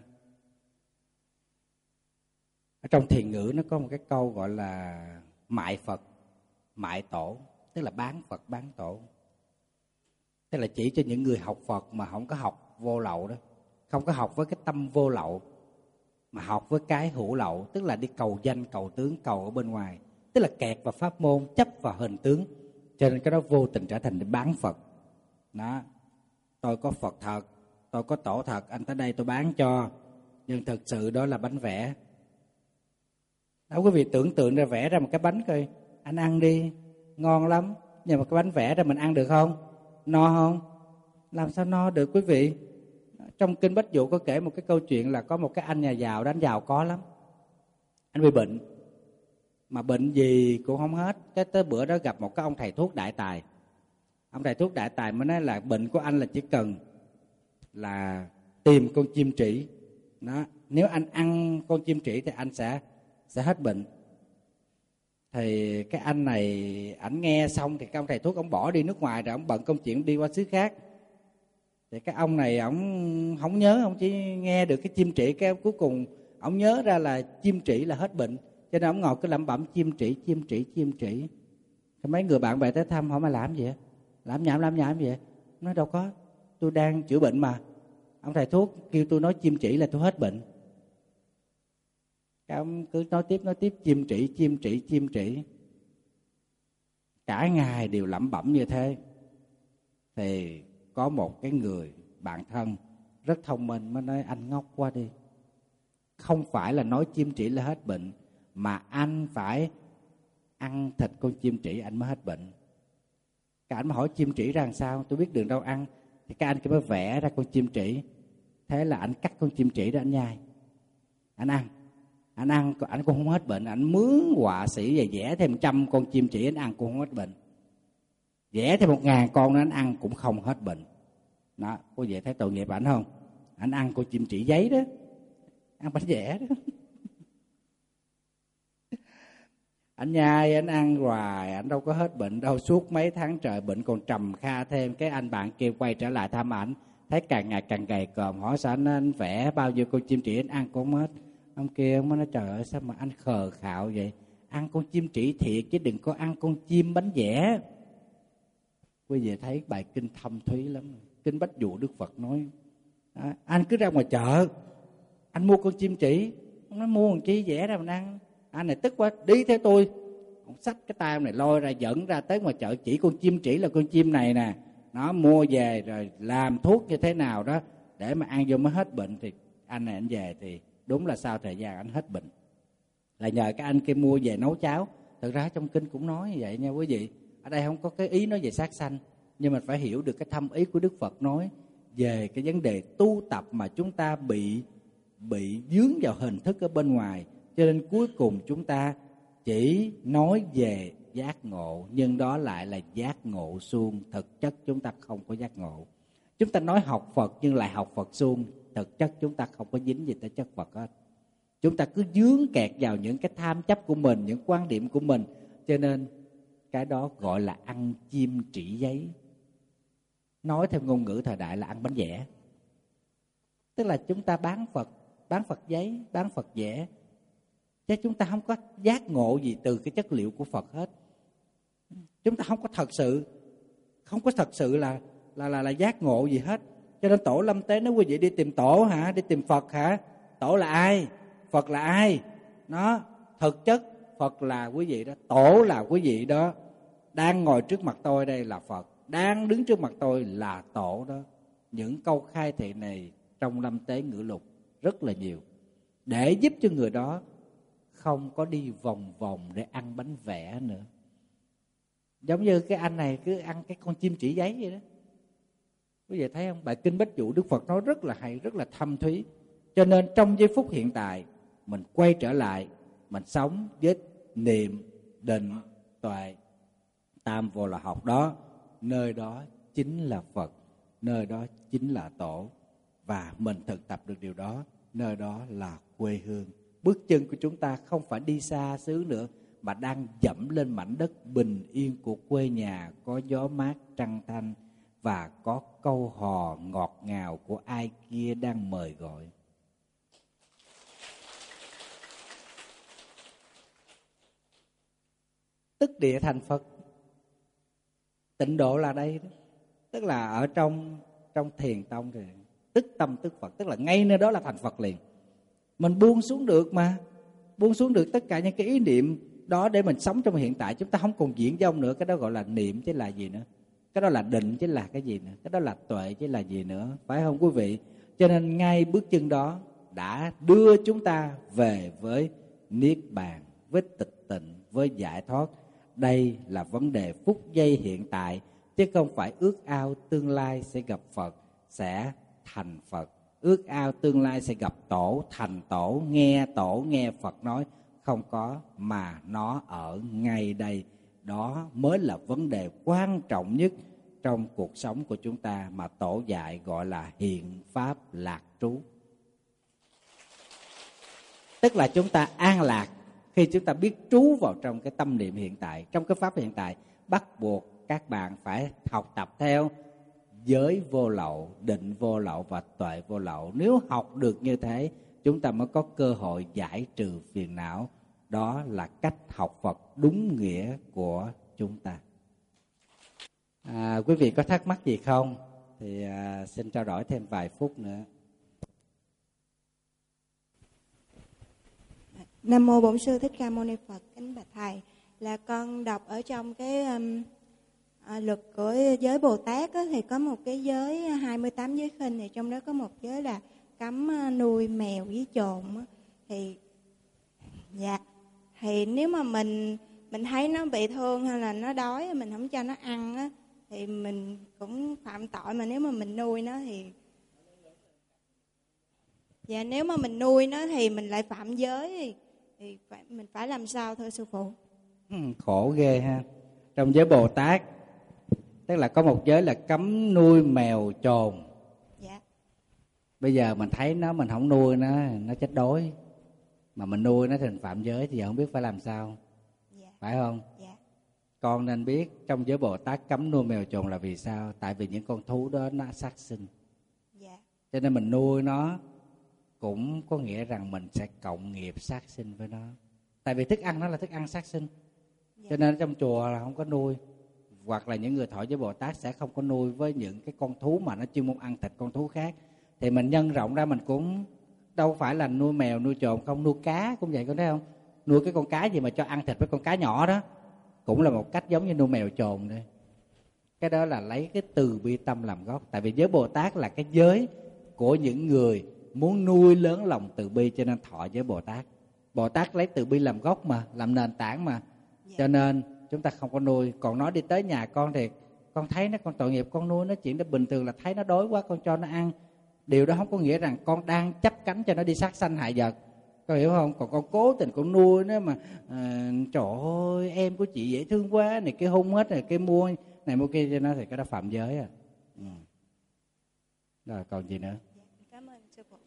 ở trong thiền ngữ nó có một cái câu gọi là mại Phật, mại tổ, tức là bán Phật bán tổ. Tức là chỉ cho những người học Phật mà không có học vô lậu đó, không có học với cái tâm vô lậu, mà học với cái hữu lậu, tức là đi cầu danh cầu tướng, cầu ở bên ngoài, tức là kẹt vào pháp môn, chấp vào hình tướng. Cho nên cái đó vô tình trở thành để bán Phật. Đó, tôi có Phật thật, tôi có tổ thật, anh tới đây tôi bán cho. Nhưng thực sự đó là bánh vẽ. Đó, quý vị tưởng tượng ra vẽ ra một cái bánh coi, anh ăn đi, ngon lắm. Nhưng mà cái bánh vẽ ra mình ăn được không? No không? Làm sao no được quý vị? Trong Kinh Bách Dụ có kể một cái câu chuyện là có một cái anh nhà giàu đó, anh giàu có lắm. Anh bị bệnh, mà bệnh gì cũng không hết. Cái tới bữa đó gặp một cái ông thầy thuốc đại tài. Ông thầy thuốc đại tài mới nói là bệnh của anh là chỉ cần là tìm con chim trĩ. Đó, nếu anh ăn con chim trĩ thì anh sẽ sẽ hết bệnh. Thì cái anh này ảnh nghe xong thì cái ông thầy thuốc ông bỏ đi nước ngoài rồi, ông bận công chuyện đi qua xứ khác. Thì cái ông này ông không nhớ, ông chỉ nghe được cái chim trĩ, cái cuối cùng ông nhớ ra là chim trĩ là hết bệnh. Cho nên ông ngồi cứ lẩm bẩm chim trĩ, chim trĩ, chim trĩ. Cái mấy người bạn bè tới thăm hỏi mà làm gì vậy? Làm nhảm, làm nhảm gì vậy? Nói đâu có, tôi đang chữa bệnh mà. Ông thầy thuốc kêu tôi nói chim trĩ là tôi hết bệnh. Cái ông cứ nói tiếp, nói tiếp chim trĩ, chim trĩ, chim trĩ. Cả ngày đều lẩm bẩm như thế. Thì có một cái người bạn thân rất thông minh mới nói anh ngốc quá đi. Không phải là nói chim trĩ là hết bệnh, mà anh phải ăn thịt con chim trĩ anh mới hết bệnh. Cái anh mới hỏi chim trĩ ra làm sao, tôi biết đường đâu ăn. Thì cái anh kia mới vẽ ra con chim trĩ. Thế là anh cắt con chim trĩ đó anh nhai, anh ăn. Anh ăn, anh cũng không hết bệnh. Anh mướn họa sĩ về vẽ thêm trăm con chim trĩ anh ăn cũng không hết bệnh. Vẽ thêm một ngàn con anh ăn cũng không hết bệnh. Đó, có vậy thấy tội nghiệp ảnh không? Anh ăn con chim trĩ giấy đó, ăn bánh vẽ đó. Anh nhai, anh ăn hoài, anh đâu có hết bệnh đâu. Suốt mấy tháng trời bệnh còn trầm kha thêm. Cái anh bạn kia quay trở lại thăm ảnh, thấy càng ngày càng gầy còm, hỏi sao anh, anh vẽ bao nhiêu con chim trĩ anh ăn cũng hết. Ông kia ông mới nói trời ơi sao mà anh khờ khạo vậy, ăn con chim trĩ thiệt chứ đừng có ăn con chim bánh vẽ. Quý vị thấy bài kinh thâm thúy lắm. Kinh Bách Dụ Đức Phật nói đó, anh cứ ra ngoài chợ anh mua con chim trĩ, ông nói mua con chi vẽ ra mình ăn. Anh này tức quá, đi theo tôi. Ông xách cái tay ông này lôi ra, dẫn ra tới ngoài chợ, chỉ con chim trĩ là con chim này nè, nó mua về rồi làm thuốc như thế nào đó để mà ăn vô mới hết bệnh. Thì anh này anh về thì đúng là sau thời gian anh hết bệnh, là nhờ cái anh kia mua về nấu cháo. Thực ra trong kinh cũng nói như vậy nha quý vị. Ở đây không có cái ý nói về sát sanh, nhưng mình phải hiểu được cái thâm ý của Đức Phật nói về cái vấn đề tu tập mà chúng ta bị bị dướng vào hình thức ở bên ngoài. Cho nên cuối cùng chúng ta chỉ nói về giác ngộ, nhưng đó lại là giác ngộ suông. Thực chất chúng ta không có giác ngộ. Chúng ta nói học Phật nhưng lại học Phật suông. Thực chất chúng ta không có dính gì tới chất Phật hết. Chúng ta cứ dướng kẹt vào những cái tham chấp của mình, những quan điểm của mình. Cho nên cái đó gọi là ăn chim trĩ giấy. Nói theo ngôn ngữ thời đại là ăn bánh vẽ. Tức là chúng ta bán Phật, bán Phật giấy, bán Phật vẽ, chứ chúng ta không có giác ngộ gì từ cái chất liệu của Phật hết. Chúng ta không có thật sự, không có thật sự là là là, là giác ngộ gì hết. Cho nên Tổ Lâm Tế nói quý vị đi tìm Tổ hả, đi tìm Phật hả? Tổ là ai? Phật là ai? Nó thực chất Phật là quý vị đó, Tổ là quý vị đó. Đang ngồi trước mặt tôi đây là Phật, đang đứng trước mặt tôi là Tổ đó. Những câu khai thị này trong Lâm Tế Ngữ Lục rất là nhiều, để giúp cho người đó không có đi vòng vòng để ăn bánh vẽ nữa. Giống như cái anh này cứ ăn cái con chim trĩ giấy vậy đó. Quý vị thấy không? Bài kinh Bách Dụ Đức Phật nói rất là hay, rất là thâm thúy. Cho nên trong giây phút hiện tại, mình quay trở lại, mình sống với niệm, định, tuệ, tam vô là học đó. Nơi đó chính là Phật, nơi đó chính là Tổ. Và mình thực tập được điều đó, nơi đó là quê hương. Bước chân của chúng ta không phải đi xa xứ nữa, mà đang dẫm lên mảnh đất bình yên của quê nhà, có gió mát trăng thanh và có câu hò ngọt ngào của ai kia đang mời gọi. Tức địa thành Phật. Tịnh độ là đây đó. Tức là ở trong trong thiền tông thì tức tâm tức Phật, tức là ngay nơi đó là thành Phật liền. Mình buông xuống được mà, buông xuống được tất cả những cái ý niệm đó để mình sống trong hiện tại. Chúng ta không còn diễn dông nữa. Cái đó gọi là niệm chứ là gì nữa. Cái đó là định chứ là cái gì nữa. Cái đó là tuệ chứ là gì nữa. Phải không quý vị? Cho nên ngay bước chân đó đã đưa chúng ta về với Niết Bàn, với tịch tịnh, với giải thoát. Đây là vấn đề phút giây hiện tại, chứ không phải ước ao tương lai sẽ gặp Phật, sẽ thành Phật. Ước ao tương lai sẽ gặp Tổ, thành Tổ, nghe Tổ, nghe Phật nói. Không có, mà nó ở ngay đây. Đó mới là vấn đề quan trọng nhất trong cuộc sống của chúng ta, mà Tổ dạy gọi là hiện pháp lạc trú. Tức là chúng ta an lạc khi chúng ta biết trú vào trong cái tâm niệm hiện tại. Trong cái pháp hiện tại bắt buộc các bạn phải học tập theo giới vô lậu, định vô lậu và tuệ vô lậu. Nếu học được như thế, chúng ta mới có cơ hội giải trừ phiền não. Đó là cách học Phật đúng nghĩa của chúng ta. À, quý vị có thắc mắc gì không? Thì à, xin trao đổi thêm vài phút nữa. Nam mô Bổn Sư Thích Ca Mâu Ni Phật. Kính bạch thầy, là con đọc ở trong cái um, à, luật của giới Bồ Tát á, thì có một cái giới hai mươi tám giới khinh, thì trong đó có một giới là cấm nuôi mèo với chồn á. Thì dạ, thì nếu mà mình mình thấy nó bị thương hay là nó đói, mình không cho nó ăn á, thì mình cũng phạm tội. Mà nếu mà mình nuôi nó thì dạ, nếu mà mình nuôi nó thì mình lại phạm giới, thì, thì phải, mình phải làm sao thưa sư phụ? Ừ, khổ ghê ha. Trong giới Bồ Tát, tức là có một giới là cấm nuôi mèo chồn. Dạ. Bây giờ mình thấy nó, mình không nuôi nó, nó chết đói. Mà mình nuôi nó thành phạm giới thì giờ không biết phải làm sao. Dạ. Phải không? Dạ. Con nên biết trong giới Bồ Tát cấm nuôi mèo chồn là vì sao? Tại vì những con thú đó nó sát sinh. Cho nên mình nuôi nó cũng có nghĩa rằng mình sẽ cộng nghiệp sát sinh với nó. Tại vì thức ăn nó là thức ăn sát sinh. Cho nên trong chùa là không có nuôi. Hoặc là những người thọ giới Bồ Tát sẽ không có nuôi với những cái con thú mà nó chuyên môn ăn thịt con thú khác. Thì mình nhân rộng ra, mình cũng đâu phải là nuôi mèo, nuôi trồn không, nuôi cá cũng vậy, con thấy không? Nuôi cái con cá gì mà cho ăn thịt với con cá nhỏ đó cũng là một cách giống như nuôi mèo trồn đây. Cái đó là lấy cái từ bi tâm làm gốc. Tại vì giới Bồ Tát là cái giới của những người muốn nuôi lớn lòng từ bi, cho nên thọ giới Bồ Tát. Bồ Tát lấy từ bi làm gốc mà, làm nền tảng mà. Cho nên chúng ta không có nuôi. Còn nó đi tới nhà con thì con thấy nó, con tội nghiệp con nuôi nó, chuyện đó bình thường là thấy nó đói quá con cho nó ăn. Điều đó không có nghĩa rằng con đang chấp cánh cho nó đi sát sanh hại vật, con hiểu không? Còn con cố tình con nuôi nó mà à, trời ơi em của chị dễ thương quá này, cái hung hết này, cái mua này mua kia cho nó, thì cái đó phạm giới à. Ừ. Rồi còn gì nữa? Cảm ơn sư phụ.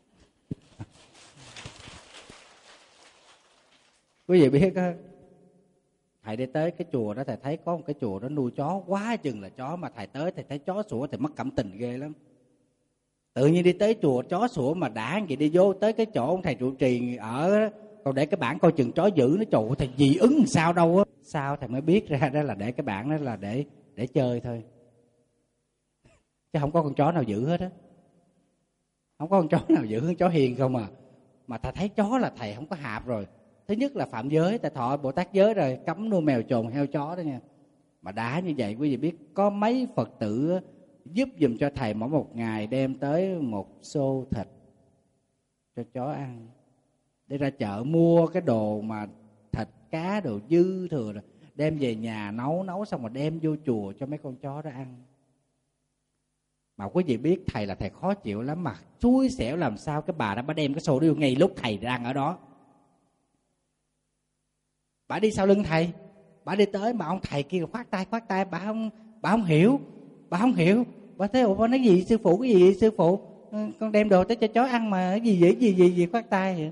Quý vị biết á, thầy đi tới cái chùa đó, thầy thấy có một cái chùa đó nuôi chó quá chừng là chó, mà thầy tới thầy thấy chó sủa thì mất cảm tình ghê lắm. Tự nhiên đi tới chùa chó sủa mà đã vậy, đi vô tới cái chỗ ông thầy trụ trì ở, còn để cái bảng coi chừng chó dữ, nó trời thầy dị ứng làm sao đâu á. Sao thầy mới biết ra đó là để cái bảng đó là để để chơi thôi, chứ không có con chó nào dữ hết á. Không có con chó nào dữ, con chó hiền không à. Mà thầy thấy chó là thầy không có hạp rồi. Thứ nhất là phạm giới, thầy thọ Bồ Tát giới rồi, cấm nuôi mèo trồn heo chó đó nha. Mà đã như vậy quý vị biết có mấy Phật tử giúp giùm cho thầy mỗi một ngày đem tới một xô thịt cho chó ăn, để ra chợ mua cái đồ mà thịt cá đồ dư thừa rồi đem về nhà nấu, nấu xong rồi đem vô chùa cho mấy con chó đó ăn. Mà quý vị biết thầy là thầy khó chịu lắm, mà xui xẻo làm sao cái bà đó bà đem cái xô đó vô ngay lúc thầy đang ở đó. Bà đi sau lưng thầy, bà đi tới mà ông thầy kia khoát tay khoát tay, bà không bà không hiểu, bà không hiểu. Bà thấy ủa bà nói gì sư phụ, cái gì vậy sư phụ, con đem đồ tới cho chó ăn mà cái gì vậy, gì gì gì khoát tay vậy.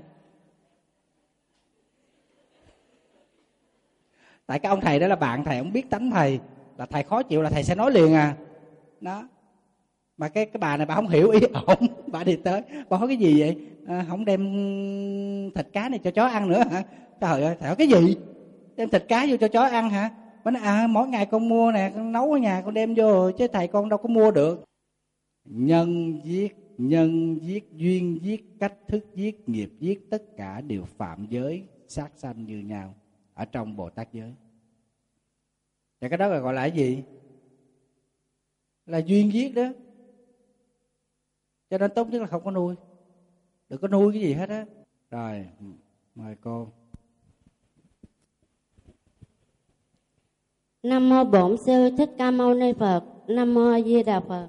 Tại cái ông thầy đó là bạn thầy, ông biết tánh thầy, là thầy khó chịu là thầy sẽ nói liền à. Đó. Mà cái cái bà này bà không hiểu ý ổng, bà đi tới, bà nói cái gì vậy, à, không đem thịt cá này cho chó ăn nữa hả? Trời ơi, thầy nói cái gì? Đem thịt cá vô cho chó ăn hả? Bà nói à mỗi ngày con mua nè, con nấu ở nhà con đem vô rồi, chứ thầy con đâu có mua được. Nhân giết, nhân giết, duyên giết, cách thức giết, nghiệp giết, tất cả đều phạm giới sát sanh như nhau ở trong Bồ Tát giới. Và cái đó là gọi là cái gì? Là duyên giết đó. Cho nên tốt nhất là không có nuôi, đừng có nuôi cái gì hết á. Rồi mời cô. Nam mô Bổn Sư Thích Ca Mâu Ni Phật. Nam mô A Di Đà Phật.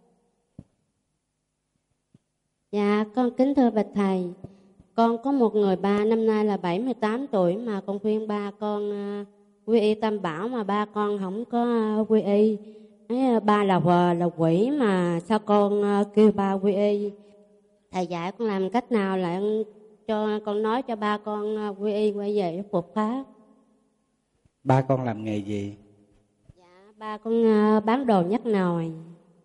Dạ con kính thưa bạch thầy, con có một người ba năm nay là bảy mươi tám tuổi, mà con khuyên ba con uh, quy y Tam Bảo mà ba con không có uh, quy y. Nói, uh, ba là vờ là quỷ mà sao con uh, kêu ba quy y. Thầy dạy con làm cách nào lại cho con nói cho ba con uh, quy y quay về Phật pháp. Ba con làm nghề gì? Dạ ba con uh, bán đồ nhắc nồi.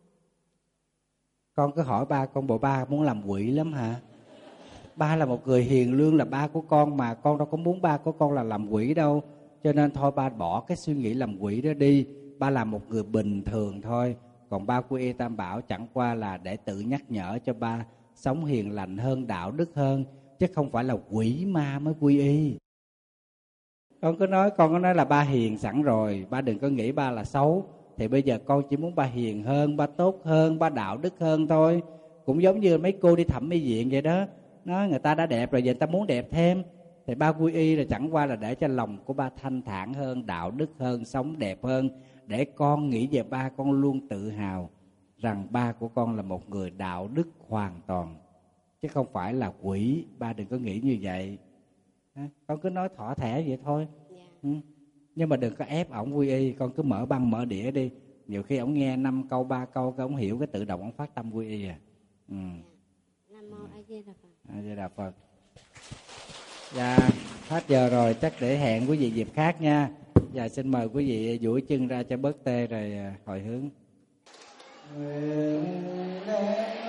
Con cứ hỏi ba con, bộ ba muốn làm quỷ lắm hả? Ba là một người hiền lương, là ba của con mà, con đâu có muốn ba của con là làm quỷ đâu. Cho nên thôi ba bỏ cái suy nghĩ làm quỷ đó đi. Ba là một người bình thường thôi. Còn ba quy y Tam Bảo chẳng qua là để tự nhắc nhở cho ba sống hiền lành hơn, đạo đức hơn, chứ không phải là quỷ ma mới quy y. Con cứ nói, con có nói là ba hiền sẵn rồi, ba đừng có nghĩ ba là xấu. Thì bây giờ con chỉ muốn ba hiền hơn, ba tốt hơn, ba đạo đức hơn thôi. Cũng giống như mấy cô đi thẩm mỹ viện vậy đó. Nói người ta đã đẹp rồi, giờ người ta muốn đẹp thêm. Thì ba quy y là chẳng qua là để cho lòng của ba thanh thản hơn, đạo đức hơn, sống đẹp hơn. Để con nghĩ về ba, con luôn tự hào rằng ba của con là một người đạo đức hoàn toàn, chứ không phải là quỷ. Ba đừng có nghĩ như vậy. Con cứ nói thỏa thẻ vậy thôi. Ừ. Nhưng mà đừng có ép ổng quy y. Con cứ mở băng mở đĩa đi. Nhiều khi ổng nghe năm câu ba câu cái ổng hiểu, cái tự động ổng phát tâm quy y à. Ừ. Nam mô A Di Đà Phật. A Di Đà Phật. Dạ hết giờ rồi, chắc để hẹn quý vị dịp khác nha. Dạ xin mời quý vị duỗi chân ra cho bớt tê rồi hồi hướng.